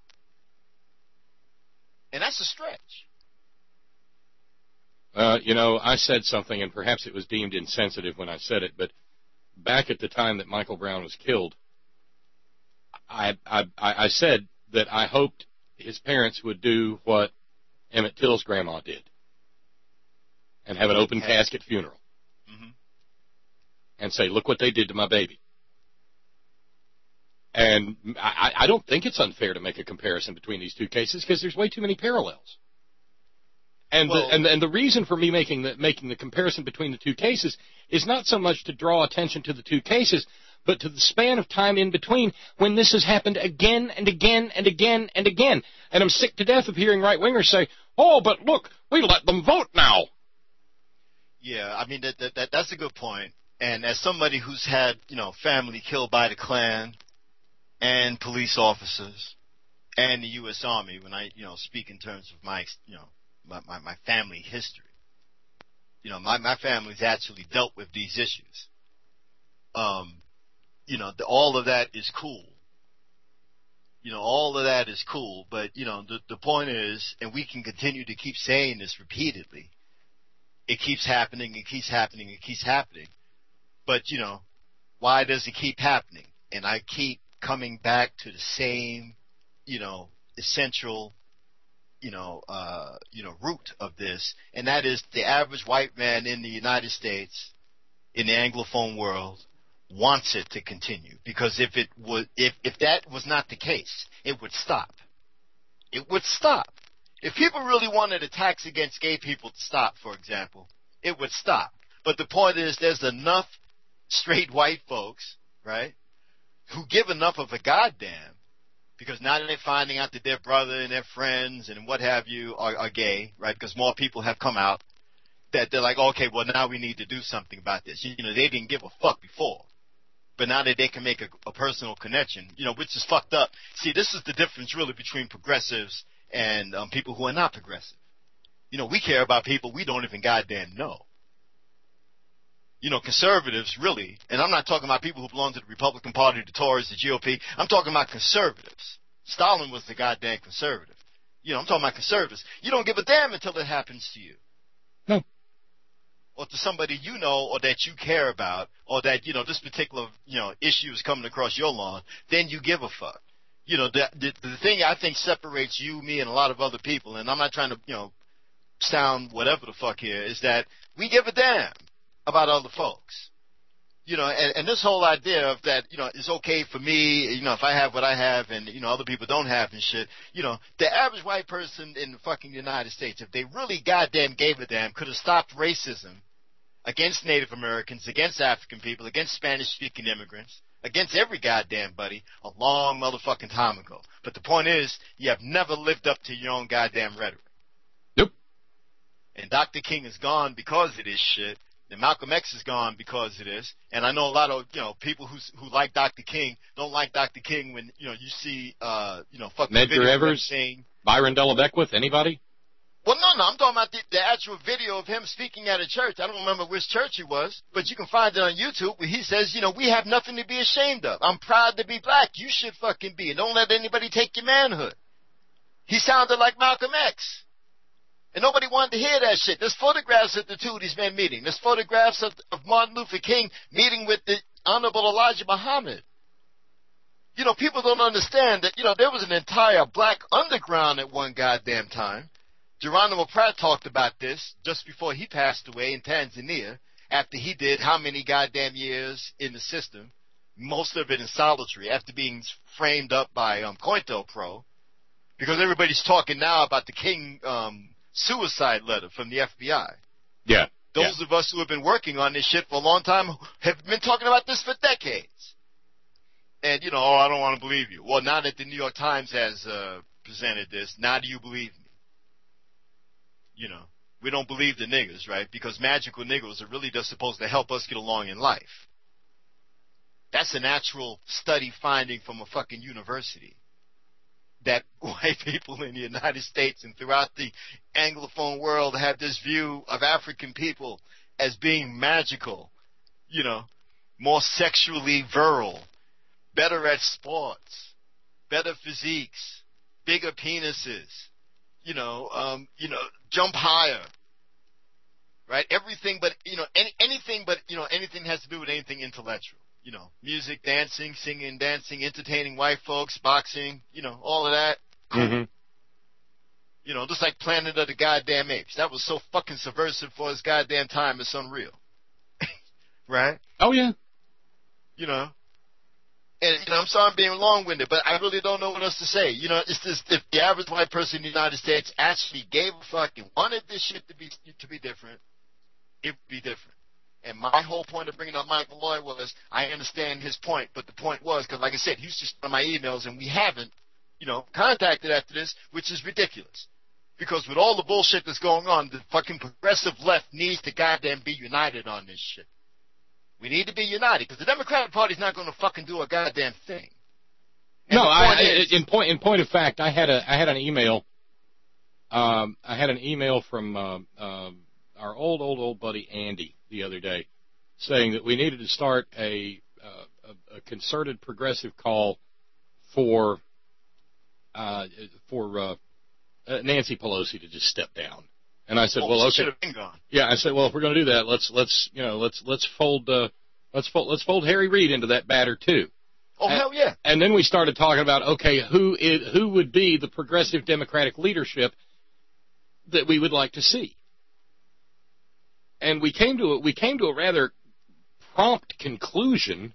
And that's a stretch. Uh, you know, I said something, and perhaps it was deemed insensitive when I said it, but back at the time that Michael Brown was killed, I, I, I said that I hoped his parents would do what Emmett Till's grandma did and have an open Okay. casket funeral Mm-hmm. and say, look what they did to my baby. And I, I don't think it's unfair to make a comparison between these two cases because there's way too many parallels. And, Well- the, and, and the reason for me making the, making the comparison between the two cases is not so much to draw attention to the two cases, but to the span of time in between when this has happened again and again and again and again. And I'm sick to death of hearing right-wingers say, oh, but look, we let them vote now. Yeah, I mean, that, that, that that's a good point. And as somebody who's had, you know, family killed by the Klan and police officers, and the U S Army, when I, you know, speak in terms of my, you know, my, my, my family history. You know, my, my family's actually dealt with these issues. Um, you know, the, all of that is cool. You know, all of that is cool, but, you know, the, the point is, and we can continue to keep saying this repeatedly, it keeps happening, it keeps happening, it keeps happening. But, you know, why does it keep happening? And I keep coming back to the same, you know, essential, you know, uh, you know, root of this, and that is the average white man in the United States, in the Anglophone world, wants it to continue, because if it would, if if that was not the case, it would stop. It would stop. If people really wanted attacks against gay people to stop, for example, it would stop. But the point is, there's enough straight white folks, right, who give enough of a goddamn, because now they're finding out that their brother and their friends and what have you are, are gay, right, because more people have come out, that they're like, okay, well, now we need to do something about this. You know, they didn't give a fuck before. But now that they can make a, a personal connection, you know, which is fucked up. See, this is the difference really between progressives and um, people who are not progressive. You know, we care about people we don't even goddamn know. You know, conservatives really, and I'm not talking about people who belong to the Republican Party, the Tories, the G O P. I'm talking about conservatives. Stalin was the goddamn conservative. You know, I'm talking about conservatives. You don't give a damn until it happens to you. No. Or to somebody you know or that you care about, or that, you know, this particular, you know, issue is coming across your lawn, then you give a fuck. You know, the, the, the thing I think separates you, me, and a lot of other people, and I'm not trying to, you know, sound whatever the fuck here, is that we give a damn about other folks. You know, and, and this whole idea of that, you know, it's okay for me, you know, if I have what I have and, you know, other people don't have and shit, you know, the average white person in the fucking United States, if they really goddamn gave a damn, could have stopped racism against Native Americans, against African people, against Spanish-speaking immigrants, against every goddamn buddy a long motherfucking time ago. But the point is, you have never lived up to your own goddamn rhetoric. Nope. And Doctor King is gone because of this shit. And Malcolm X is gone because of this. And I know a lot of, you know, people who who like Doctor King don't like Doctor King when, you know, you see, uh, you know, fucking Medgar Evers, saying, Byron Della Beckwith, anybody? Well, no, no, I'm talking about the, the actual video of him speaking at a church. I don't remember which church it was, but you can find it on YouTube where he says, you know, we have nothing to be ashamed of. I'm proud to be black. You should fucking be. And don't let anybody take your manhood. He sounded like Malcolm X. And nobody wanted to hear that shit. There's photographs of the two of these men meeting. There's photographs of, of Martin Luther King meeting with the Honorable Elijah Muhammad. You know, people don't understand that, you know, there was an entire black underground at one goddamn time. Geronimo Pratt talked about this just before he passed away in Tanzania, after he did how many goddamn years in the system, most of it in solitary, after being framed up by um, COINTELPRO, because everybody's talking now about the King um, suicide letter from the F B I. Yeah. Those yeah. of us who have been working on this shit for a long time have been talking about this for decades. And, you know, oh, I don't want to believe you. Well, now that the New York Times has uh, presented this, now do you believe me? You know, we don't believe the niggers, right? Because magical niggers are really just supposed to help us get along in life. That's a natural study finding from a fucking university. That white people in the United States and throughout the Anglophone world have this view of African people as being magical, you know, more sexually virile, better at sports, better physiques, bigger penises, you know, um, you know, jump higher, right? Everything but, you know, any, anything but, you know, anything has to do with anything intellectual. You know, music, dancing, singing, dancing, entertaining white folks, boxing, you know, all of that. Mm-hmm. You know, just like Planet of the Goddamn Apes. That was so fucking subversive for its goddamn time, it's unreal. Right? Oh, yeah. You know. And, you know, I'm sorry I'm being long-winded, but I really don't know what else to say. You know, it's just, if the average white person in the United States actually gave a fuck and wanted this shit to be, to be different, it would be different. And my whole point of bringing up Michael Lloyd was, I understand his point, but the point was, because like I said, he was just on my emails, and we haven't, you know, contacted after this, which is ridiculous. Because with all the bullshit that's going on, the fucking progressive left needs to goddamn be united on this shit. We need to be united, because the Democratic Party's not going to fucking do a goddamn thing. And no, I, is, in point in point of fact, I had a I had an email. Um, I had an email from uh, uh, our old old old buddy Andy the other day, saying that we needed to start a uh, a, a concerted progressive call for uh, for uh, Nancy Pelosi to just step down. And I said, oh, well, okay. Should have been gone. Yeah, I said, well, if we're going to do that, let's let's you know let's let's fold uh, let's fold let's fold Harry Reid into that batter too. Oh, and, hell yeah. And then we started talking about, okay, who is, who would be the progressive Democratic leadership that we would like to see. And we came to a, we came to a rather prompt conclusion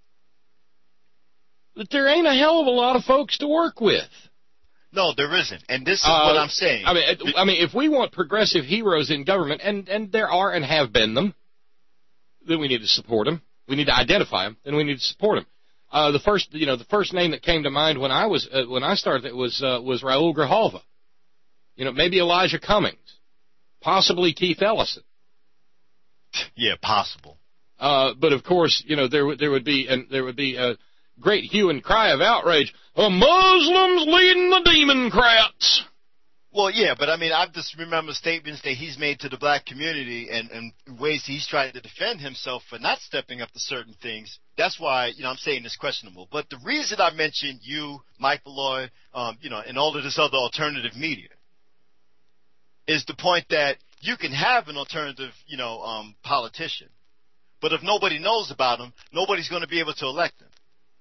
that there ain't a hell of a lot of folks to work with. No, there isn't. And this is uh, what I'm saying. I mean, I mean, if we want progressive heroes in government, and, and there are and have been them, then we need to support them. We need to identify them, and we need to support them. Uh, the first, you know, the first name that came to mind when I was uh, when I started it was uh, was Raul Grijalva. You know, maybe Elijah Cummings, possibly Keith Ellison. Yeah, possible. Uh, but of course, you know, there would there would be and there would be a great hue and cry of outrage. A Muslims leading the Democrats. Well, yeah, but I mean, I just remember statements that he's made to the black community and, and ways he's trying to defend himself for not stepping up to certain things. That's why, you know, I'm saying it's questionable. But the reason I mentioned you, Mike Malloy, um, you know, and all of this other alternative media is the point that you can have an alternative, you know, um, politician. But if nobody knows about him, nobody's going to be able to elect him.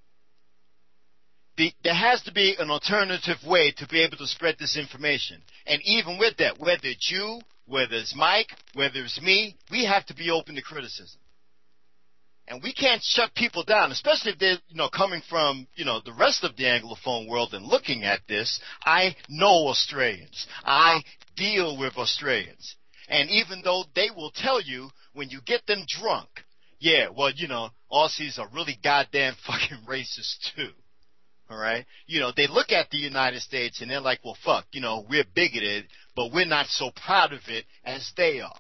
The, there has to be an alternative way to be able to spread this information. And even with that, whether it's you, whether it's Mike, whether it's me, we have to be open to criticism. And we can't shut people down, especially if they're, you know, coming from, you know, the rest of the Anglophone world and looking at this. I know Australians. I deal with Australians. And even though they will tell you when you get them drunk, yeah, well, you know, Aussies are really goddamn fucking racist too. All right? You know, they look at the United States and they're like, well, fuck, you know, we're bigoted, but we're not so proud of it as they are.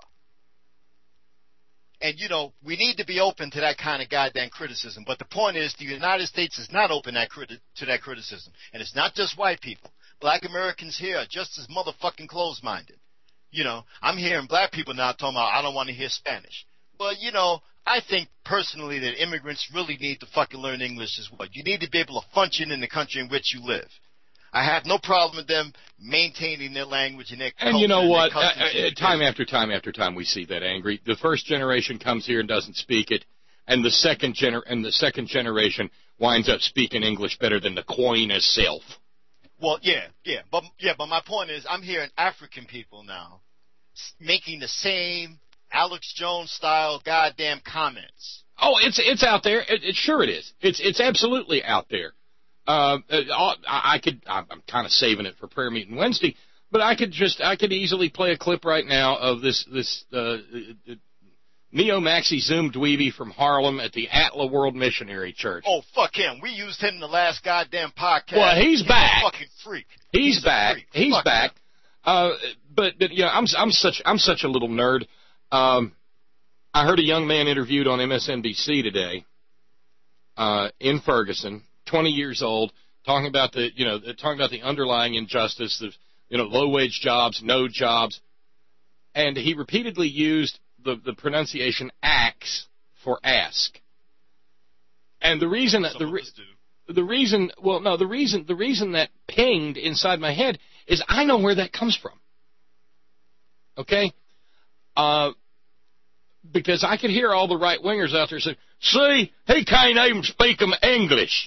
And, you know, we need to be open to that kind of goddamn criticism. But the point is, the United States is not open that criti- to that criticism. And it's not just white people. Black Americans here are just as motherfucking closed-minded. You know, I'm hearing black people now talking about, I don't want to hear Spanish. But, you know, I think personally that immigrants really need to fucking learn English as well. You need to be able to function in the country in which you live. I have no problem with them maintaining their language and their culture. And you know what? Uh, uh, time after time after time we see that angry. The first generation comes here and doesn't speak it, and the second gener- and the second generation winds up speaking English better than the Queen herself. Well, yeah, yeah, but yeah, but my point is, I'm hearing African people now making the same Alex Jones style goddamn comments. Oh, it's it's out there. It, it sure it is. It's it's absolutely out there. Uh, I, I could. I'm kind of saving it for prayer meeting Wednesday, but I could just I could easily play a clip right now of this this uh, neo maxi Zoom dweeby from Harlem at the Atla World Missionary Church. Oh, fuck him. We used him in the last goddamn podcast. Well, he's, he's back. A fucking freak. He's, he's back. Freak. He's fuck back. Him. Uh, but but yeah, I'm I'm such I'm such a little nerd. Um, I heard a young man interviewed on M S N B C today, uh, in Ferguson, twenty years old, talking about the you know talking about the underlying injustice of you know low wage jobs, no jobs, and he repeatedly used the the pronunciation axe for ask. And the reason that the re- the reason well no the reason the reason that pinged inside my head is I know where that comes from. Okay, uh. Because I could hear all the right-wingers out there say, see, he can't even speak them English.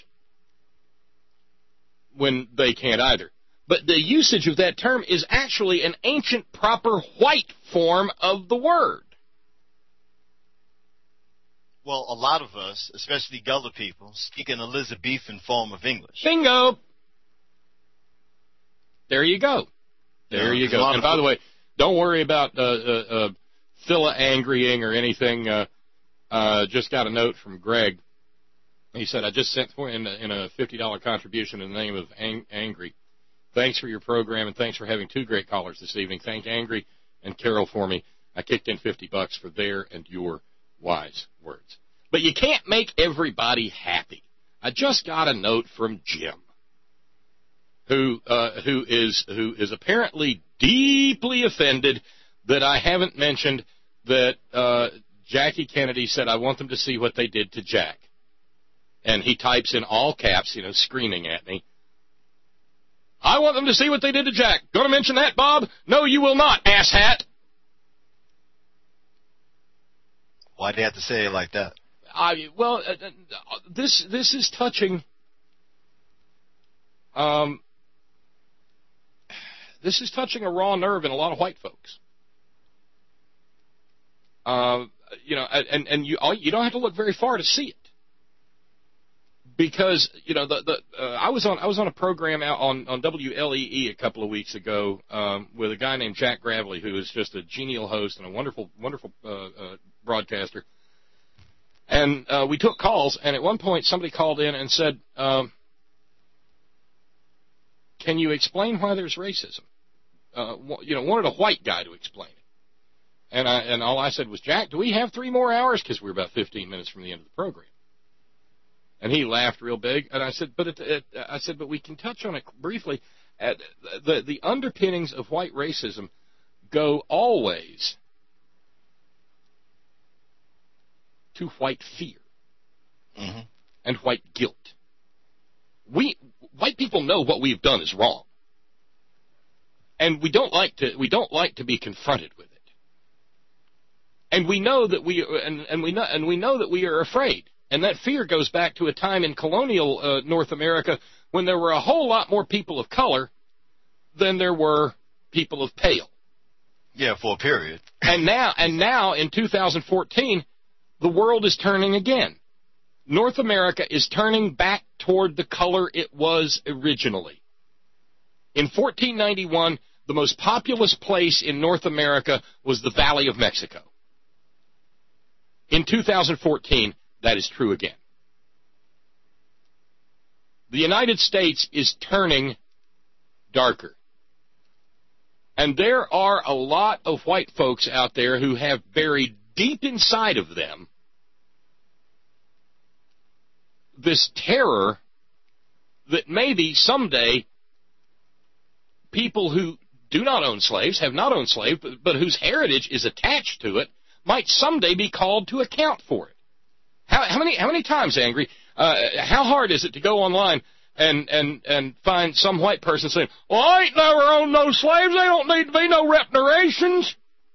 When they can't either. But the usage of that term is actually an ancient, proper white form of the word. Well, a lot of us, especially Gullah people, speak an Elizabethan form of English. Bingo! There you go. There yeah, you go. And by the way, don't worry about... Uh, uh, uh, Phila angrying or anything. Uh, uh, just got a note from Greg. He said, I just sent for in a, in a fifty dollars contribution in the name of Ang- Angry. Thanks for your program, and thanks for having two great callers this evening. Thank Angry and Carol for me. I kicked in fifty bucks for their and your wise words. But you can't make everybody happy. I just got a note from Jim. who uh, who is who is apparently deeply offended that I haven't mentioned that uh, Jackie Kennedy said, I want them to see what they did to Jack. And he types in all caps, you know, screaming at me. I want them to see what they did to Jack. Going to mention that, Bob? No, you will not, asshat. Why do you have to say it like that? I, well, uh, uh, this this is touching. Um, this is touching a raw nerve in a lot of white folks. Uh, you know, and and you you don't have to look very far to see it, because you know the the uh, I was on I was on a program out on on W L E E a couple of weeks ago um, with a guy named Jack Gravely, who is just a genial host and a wonderful wonderful uh, uh, broadcaster. And uh, we took calls, and at one point somebody called in and said, um, "Can you explain why there's racism?" Uh, you know, wanted a white guy to explain it. And I, and all I said was, Jack, do we have three more hours? Because we were about fifteen minutes from the end of the program. And he laughed real big. And I said, but it, it, I said, but we can touch on it briefly. At the the underpinnings of white racism go always to white fear mm-hmm. and white guilt. We white people know what we've done is wrong, and we don't like to we don't like to be confronted with it. And we know that we and, and we know and we know that we are afraid, and that fear goes back to a time in colonial uh, North America when there were a whole lot more people of color than there were people of pale. Yeah, for a period. and now and now in two thousand fourteen, the world is turning again. North America is turning back toward the color it was originally. In fourteen ninety-one, the most populous place in North America was the Valley of Mexico. In two thousand fourteen, that is true again. The United States is turning darker. And there are a lot of white folks out there who have buried deep inside of them this terror that maybe someday people who do not own slaves, have not owned slaves, but, but whose heritage is attached to it, might someday be called to account for it. How, how many how many times, Angry, uh, how hard is it to go online and, and, and find some white person saying, well, I ain't never owned no slaves, they don't need to be no reparations?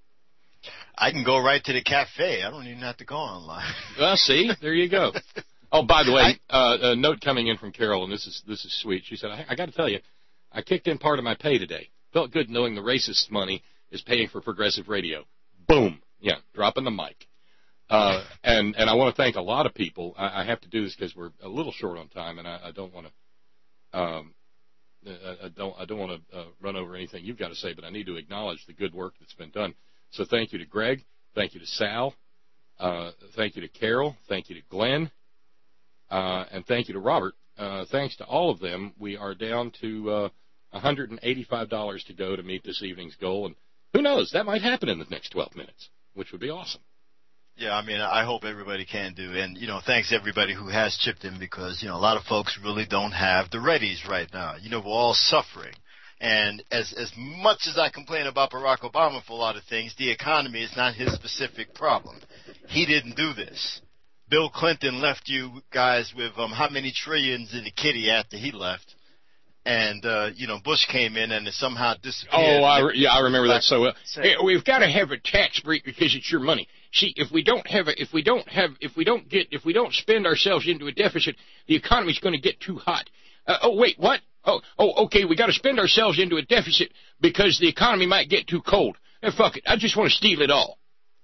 I can go right to the cafe. I don't even have to go online. Well, see, there you go. Oh, by the way, uh, a note coming in from Carol, and this is this is sweet. She said, I, I got to tell you, I kicked in part of my pay today. Felt good knowing the racist money is paying for progressive radio. Boom. Yeah, dropping the mic. Uh, and, and I want to thank a lot of people. I, I have to do this because we're a little short on time, and I, I don't want to um, I, I don't I don't want to uh, run over anything you've got to say, but I need to acknowledge the good work that's been done. So thank you to Greg. Thank you to Sal. Uh, thank you to Carol. Thank you to Glenn. Uh, and thank you to Robert. Uh, thanks to all of them, we are down to uh, one hundred eighty-five dollars to go to meet this evening's goal. And who knows, that might happen in the next twelve minutes, which would be awesome. Yeah, I mean, I hope everybody can do. And, you know, thanks to everybody who has chipped in because, you know, a lot of folks really don't have the readies right now. You know, we're all suffering. And as as much as I complain about Barack Obama for a lot of things, the economy is not his specific problem. He didn't do this. Bill Clinton left you guys with um, how many trillions in the kitty after he left. And, uh, you know, Bush came in and it somehow disappeared. Oh, I re- yeah, I remember that so well. Hey, we've got to have a tax break because it's your money. See, if we don't have a, if we don't have, if we don't get, if we don't spend ourselves into a deficit, the economy's going to get too hot. Uh, oh, wait, what? Oh, oh, okay, we got to spend ourselves into a deficit because the economy might get too cold. Hey, fuck it, I just want to steal it all.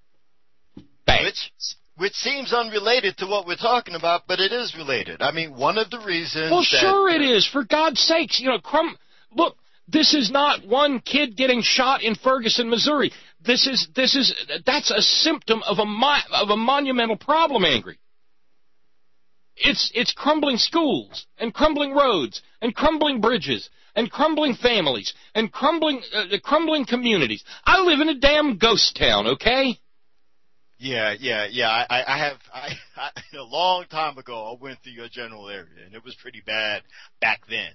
Bang. Which, which seems unrelated to what we're talking about, but it is related. I mean, one of the reasons. Well, that, sure it is. For God's sakes, you know, Crum. Look, this is not one kid getting shot in Ferguson, Missouri. This is this is that's a symptom of a mo- of a monumental problem, Angry. It's it's crumbling schools and crumbling roads and crumbling bridges and crumbling families and crumbling uh, crumbling communities. I live in a damn ghost town, okay? Yeah, yeah, yeah. I, I have I, I a long time ago I went through your general area and it was pretty bad back then.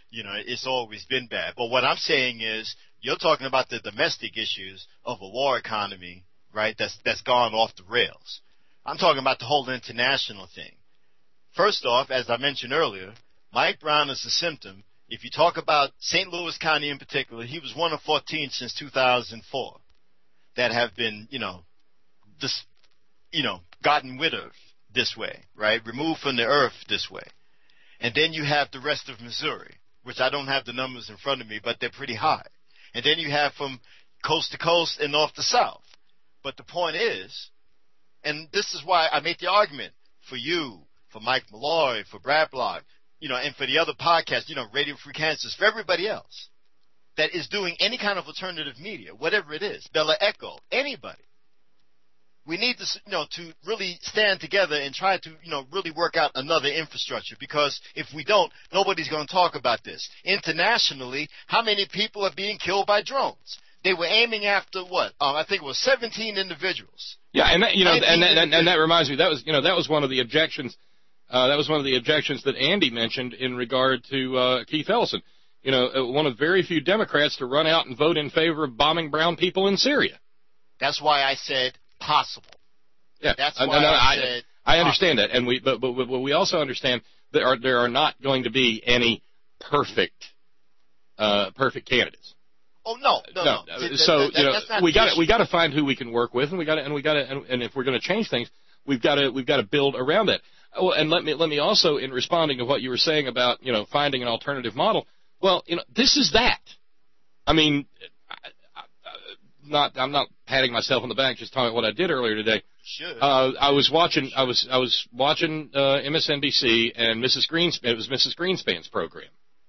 You know, it's always been bad. But what I'm saying is, you're talking about the domestic issues of a war economy, right, that's that's gone off the rails. I'm talking about the whole international thing. First off, as I mentioned earlier, Mike Brown is a symptom. If you talk about Saint Louis County in particular, he was one of fourteen since two thousand four that have been, you know, this, you know, gotten rid of this way, right, removed from the earth this way. And then you have the rest of Missouri, which I don't have the numbers in front of me, but they're pretty high. And then you have from coast to coast and north to south. But the point is, and this is why I make the argument for you, for Mike Malloy, for Brad Block, you know, and for the other podcasts, you know, Radio Free Kansas, for everybody else that is doing any kind of alternative media, whatever it is, Bella Echo, anybody. We need to, you know, to really stand together and try to, you know, really work out another infrastructure, because if we don't, nobody's going to talk about this. Internationally, how many people are being killed by drones? They were aiming after what? Um, I think it was seventeen individuals. Yeah, and that, you know, and that, and, and that reminds me, that was, you know, that was one of the objections. Uh, that was one of the objections that Andy mentioned in regard to uh, Keith Ellison. You know, uh, one of very few Democrats to run out and vote in favor of bombing brown people in Syria. That's why I said possible. Yeah, that's why no, no, I, I said. I understand possible. that, and we, but, but, but we also understand that are, there are not going to be any perfect, uh, perfect candidates. Oh no, no, no. no. So that, that, you know, we got we got to find who we can work with, and we got and we got to, and, and if we're going to change things, we've got to we've got to build around that. Oh, and let me let me also, in responding to what you were saying about, you know, finding an alternative model. Well, you know, this is that. I mean, I, I, not I'm not patting myself on the back, just talking about what I did earlier today. Sure. Uh, I was watching I was I was watching uh, M S N B C and Missus Greenspan. It was Missus Greenspan's program,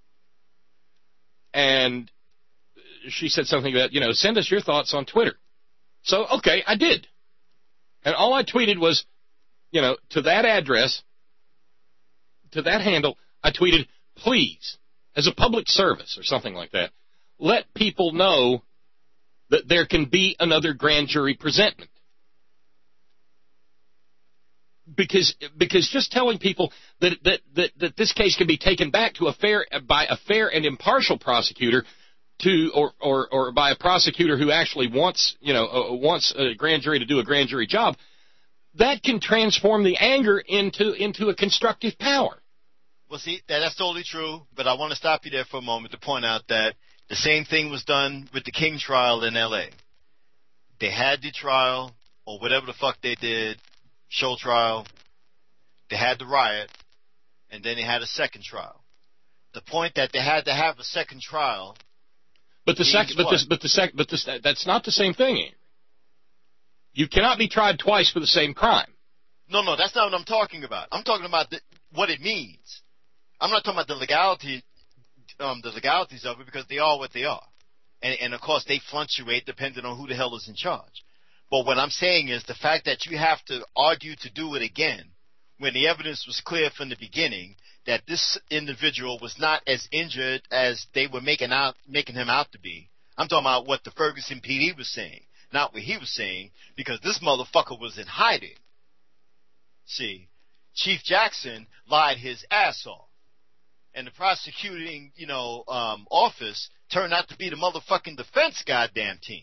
and she said something about, you know, send us your thoughts on Twitter. So, okay, I did. And all I tweeted was, you know, to that address, to that handle, I tweeted, please, as a public service or something like that, let people know that there can be another grand jury presentment. Because because just telling people that, that, that, that this case can be taken back to a fair by a fair and impartial prosecutor to or, or, or by a prosecutor who actually wants, you know, uh, wants a grand jury to do a grand jury job, that can transform the anger into into a constructive power. Well, see, that, that's totally true, but I want to stop you there for a moment to point out that the same thing was done with the King trial in L A. They had the trial, or whatever the fuck they did, show trial, they had the riot, and then they had a second trial. The point that they had to have a second trial. But the second, but this, but the sec, but this, that's not the same thing, Andrew. You cannot be tried twice for the same crime. No, no, that's not what I'm talking about. I'm talking about the, what it means. I'm not talking about the legality, um, the legalities of it, because they are what they are, and, and of course they fluctuate depending on who the hell is in charge. But what I'm saying is the fact that you have to argue to do it again when the evidence was clear from the beginning that this individual was not as injured as they were making out, making him out to be. I'm talking about what the Ferguson P D was saying, not what he was saying, because this motherfucker was in hiding. See, Chief Jackson lied his ass off, and the prosecuting, you know, um, office turned out to be the motherfucking defense goddamn team.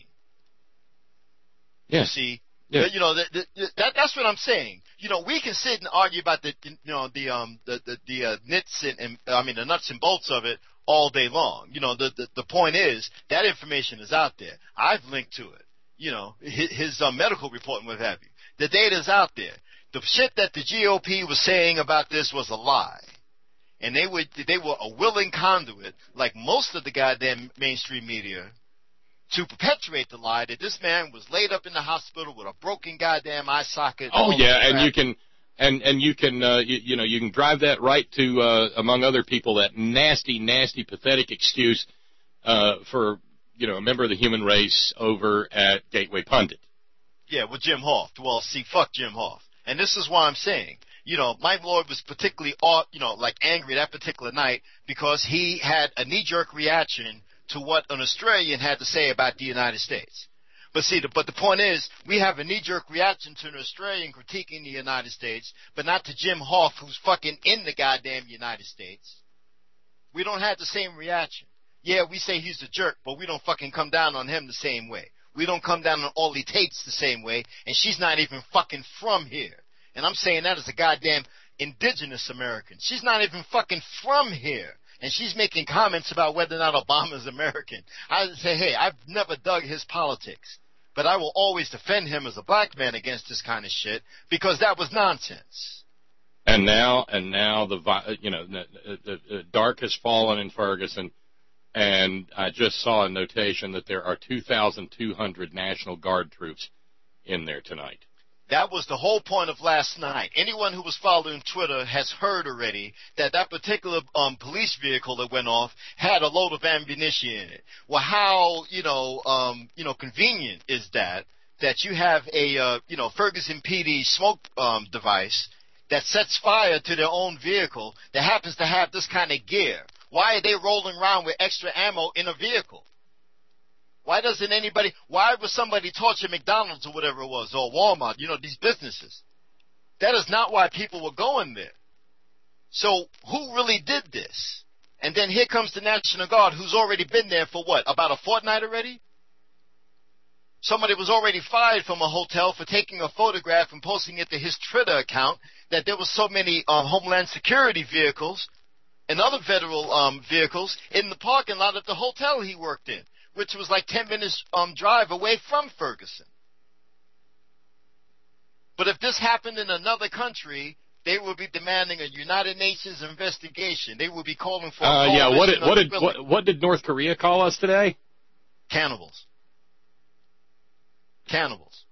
Yeah. You see, yeah. you know, that, that, that's what I'm saying. You know, we can sit and argue about the, you know, the um, the the, the uh, nits and, and I mean the nuts and bolts of it all day long. You know, the, the the point is that information is out there. I've linked to it. You know, his, his uh, medical report and what have you. The data's out there. The shit that the G O P was saying about this was a lie, and they would they were a willing conduit, like most of the goddamn mainstream media, to perpetuate the lie that this man was laid up in the hospital with a broken goddamn eye socket. Oh yeah, and you can, and and you can, uh, you, you know, you can drive that right to, uh, among other people, that nasty, nasty, pathetic excuse uh, for, you know, a member of the human race over at Gateway Pundit. Yeah, with Jim Hoft. Well, see, fuck Jim Hoft, and this is why I'm saying, you know, Mike Lloyd was particularly, you know, like angry that particular night because he had a knee-jerk reaction to what an Australian had to say about the United States. But see, the, but the point is, we have a knee-jerk reaction to an Australian critiquing the United States, but not to Jim Hoft, who's fucking in the goddamn United States. We don't have the same reaction. Yeah, we say he's a jerk, but we don't fucking come down on him the same way. We don't come down on Ollie Tates the same way, and she's not even fucking from here. And I'm saying that as a goddamn indigenous American. She's not even fucking from here. And she's making comments about whether or not Obama's American. I say, hey, I've never dug his politics. But I will always defend him as a black man against this kind of shit, because that was nonsense. And now, and now the, you know, the, the, the dark has fallen in Ferguson, and I just saw a notation that there are two thousand two hundred National Guard troops in there tonight. That was the whole point of last night. Anyone who was following Twitter has heard already that that particular um, police vehicle that went off had a load of ammunition in it. Well, how, you know, um, you know, convenient is that, that you have a, uh, you know, Ferguson P D smoke um, device that sets fire to their own vehicle that happens to have this kind of gear? Why are they rolling around with extra ammo in a vehicle? Why doesn't anybody, why was somebody torching McDonald's or whatever it was, or Walmart, you know, these businesses? That is not why people were going there. So who really did this? And then here comes the National Guard, who's already been there for what, about a fortnight already? Somebody was already fired from a hotel for taking a photograph and posting it to his Twitter account that there were so many um, Homeland Security vehicles and other federal um, vehicles in the parking lot at the hotel he worked in, which was like ten minutes um, drive away from Ferguson. But if this happened in another country, they would be demanding a United Nations investigation. They would be calling for uh, a yeah, what did, what, did, what, what, what did North Korea call us today? Cannibals. Cannibals.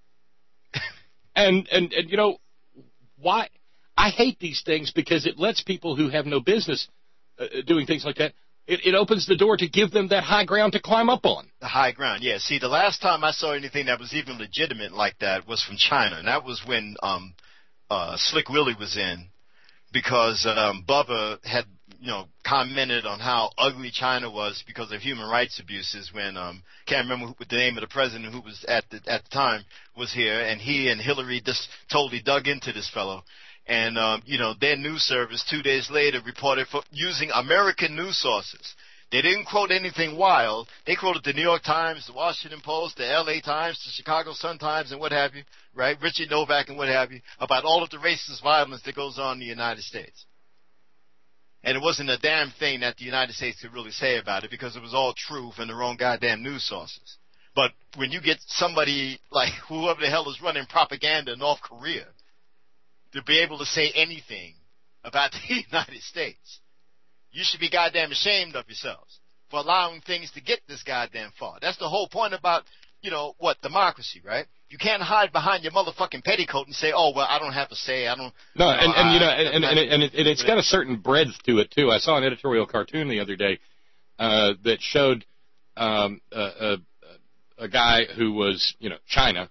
and, and, and, you know, why? I hate these things because it lets people who have no business uh, doing things like that, It, it opens the door to give them that high ground to climb up on. The high ground, yeah. See, the last time I saw anything that was even legitimate like that was from China, and that was when um, uh, Slick Willie was in, because um, Bubba had, you know, commented on how ugly China was because of human rights abuses. When um, can't remember who, the name of the president who was at the at the time was here, and he and Hillary just totally dug into this fellow. And, um, you know, their news service two days later reported for using American news sources. They didn't quote anything wild. They quoted the New York Times, the Washington Post, the L A Times, the Chicago Sun-Times, and what have you, right? Richard Novak and what have you, about all of the racist violence that goes on in the United States. And it wasn't a damn thing that the United States could really say about it because it was all true from their own goddamn news sources. But when you get somebody like whoever the hell is running propaganda in North Korea to be able to say anything about the United States, you should be goddamn ashamed of yourselves for allowing things to get this goddamn far. That's the whole point about, you know, what, democracy, right? You can't hide behind your motherfucking petticoat and say, oh, well, I don't have to say, I don't... No, you know, and, and, I, you know, and, and, and, it, and, it, and it's got a it. certain breadth to it, too. I saw an editorial cartoon the other day uh, that showed um, a, a, a guy who was, you know, China.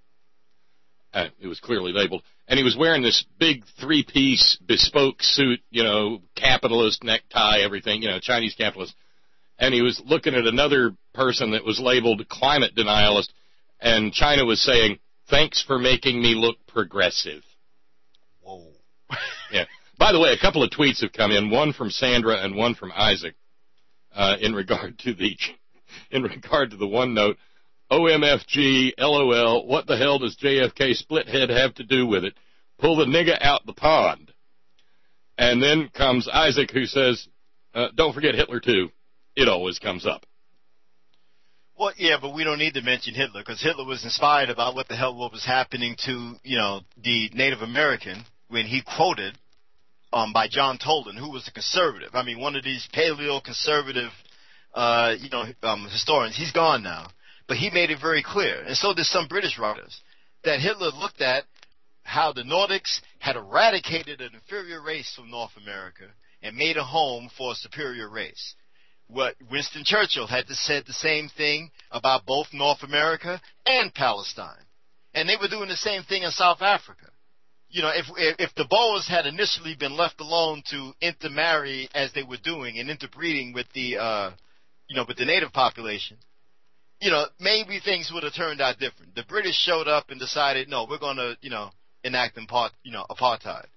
Uh, it was clearly labeled. And he was wearing this big three-piece bespoke suit, you know, capitalist necktie, everything, you know, Chinese capitalist. And he was looking at another person that was labeled climate denialist, and China was saying, thanks for making me look progressive. Whoa. Yeah. By the way, a couple of tweets have come in, one from Sandra and one from Isaac, uh, in regard to the, in regard to the one note. O M F G, LOL, what the hell does J F K Splithead have to do with it? Pull the nigga out the pond. And then comes Isaac, who says, uh, don't forget Hitler, too. It always comes up. Well, yeah, but we don't need to mention Hitler, because Hitler was inspired about what the hell what was happening to, you know, the Native American when he quoted um, by John Tolan, who was a conservative. I mean, one of these paleo-conservative, uh, you know, um, historians. He's gone now. But he made it very clear, and so did some British writers, that Hitler looked at how the Nordics had eradicated an inferior race from North America and made a home for a superior race. What Winston Churchill had said the same thing about both North America and Palestine. And they were doing the same thing in South Africa. You know, if if the Boers had initially been left alone to intermarry as they were doing and interbreeding with the, uh, you know, with the native population, you know, maybe things would have turned out different. The British showed up and decided, no, we're going to, you know, enact impart, you know, apartheid.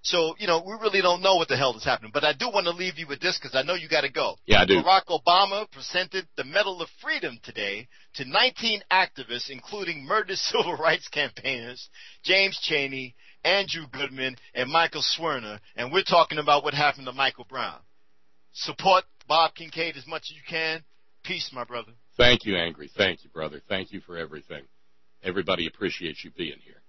So, you know, we really don't know what the hell is happening. But I do want to leave you with this because I know you got to go. Yeah, I do. Barack Obama presented the Medal of Freedom today to nineteen activists, including murdered civil rights campaigners James Chaney, Andrew Goodman, and Michael Swerner. And we're talking about what happened to Michael Brown. Support Bob Kincaid as much as you can. Peace, my brother. Thank you, Angry. Thank you, brother. Thank you for everything. Everybody appreciates you being here.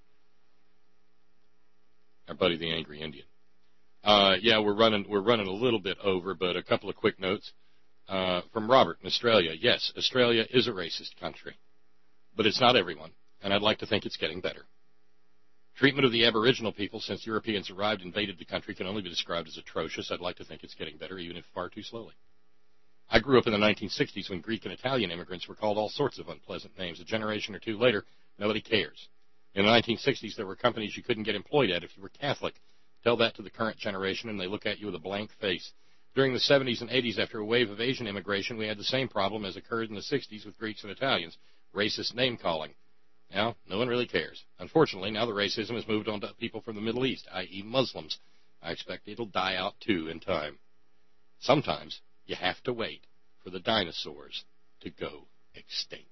Our buddy, the Angry Indian. Uh, yeah, we're running we're running a little bit over, but a couple of quick notes uh, from Robert in Australia. Yes, Australia is a racist country, but it's not everyone, and I'd like to think it's getting better. Treatment of the Aboriginal people since Europeans arrived and invaded the country can only be described as atrocious. I'd like to think it's getting better, even if far too slowly. I grew up in the nineteen sixties when Greek and Italian immigrants were called all sorts of unpleasant names. A generation or two later, nobody cares. In the nineteen sixties, there were companies you couldn't get employed at if you were Catholic. Tell that to the current generation, and they look at you with a blank face. During the seventies and eighties, after a wave of Asian immigration, we had the same problem as occurred in the sixties with Greeks and Italians, racist name-calling. Now, no one really cares. Unfortunately, now the racism has moved on to people from the Middle East, that is Muslims. I expect it'll die out, too, in time. Sometimes you have to wait for the dinosaurs to go extinct.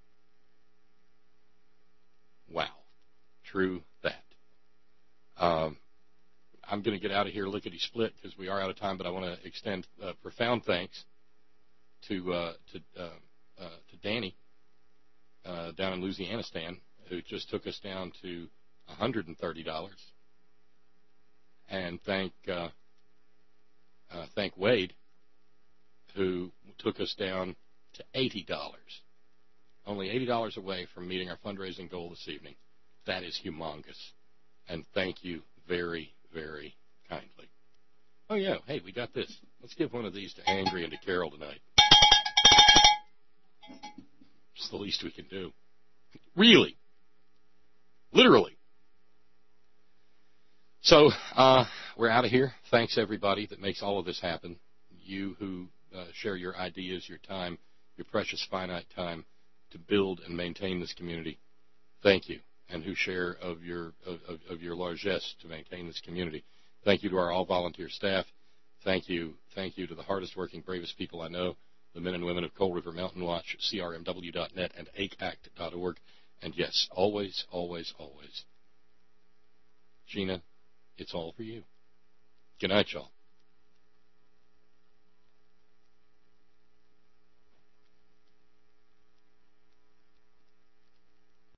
Wow. True that. Um, I'm going to get out of here lickety-split because we are out of time, but I want to extend uh, profound thanks to uh, to uh, uh, to Danny uh, down in Louisianistan, who just took us down to one hundred thirty dollars, and thank uh, uh, thank Wade, who took us down to eighty dollars. Only eighty dollars away from meeting our fundraising goal this evening. That is humongous. And thank you very, very kindly. Oh, yeah. Hey, we got this. Let's give one of these to Angry and to Carol tonight. It's the least we can do. Really. Literally. So, uh, we're out of here. Thanks, everybody, that makes all of this happen. You who uh, share your ideas, your time, your precious finite time to build and maintain this community. Thank you. And who share of your of, of, of your largesse to maintain this community. Thank you to our all-volunteer staff. Thank you, thank you to the hardest-working, bravest people I know, the men and women of Coal River Mountain Watch, C R M W dot net, and A C A C T dot org. And yes, always, always, always, Gina, it's all for you. Good night, y'all.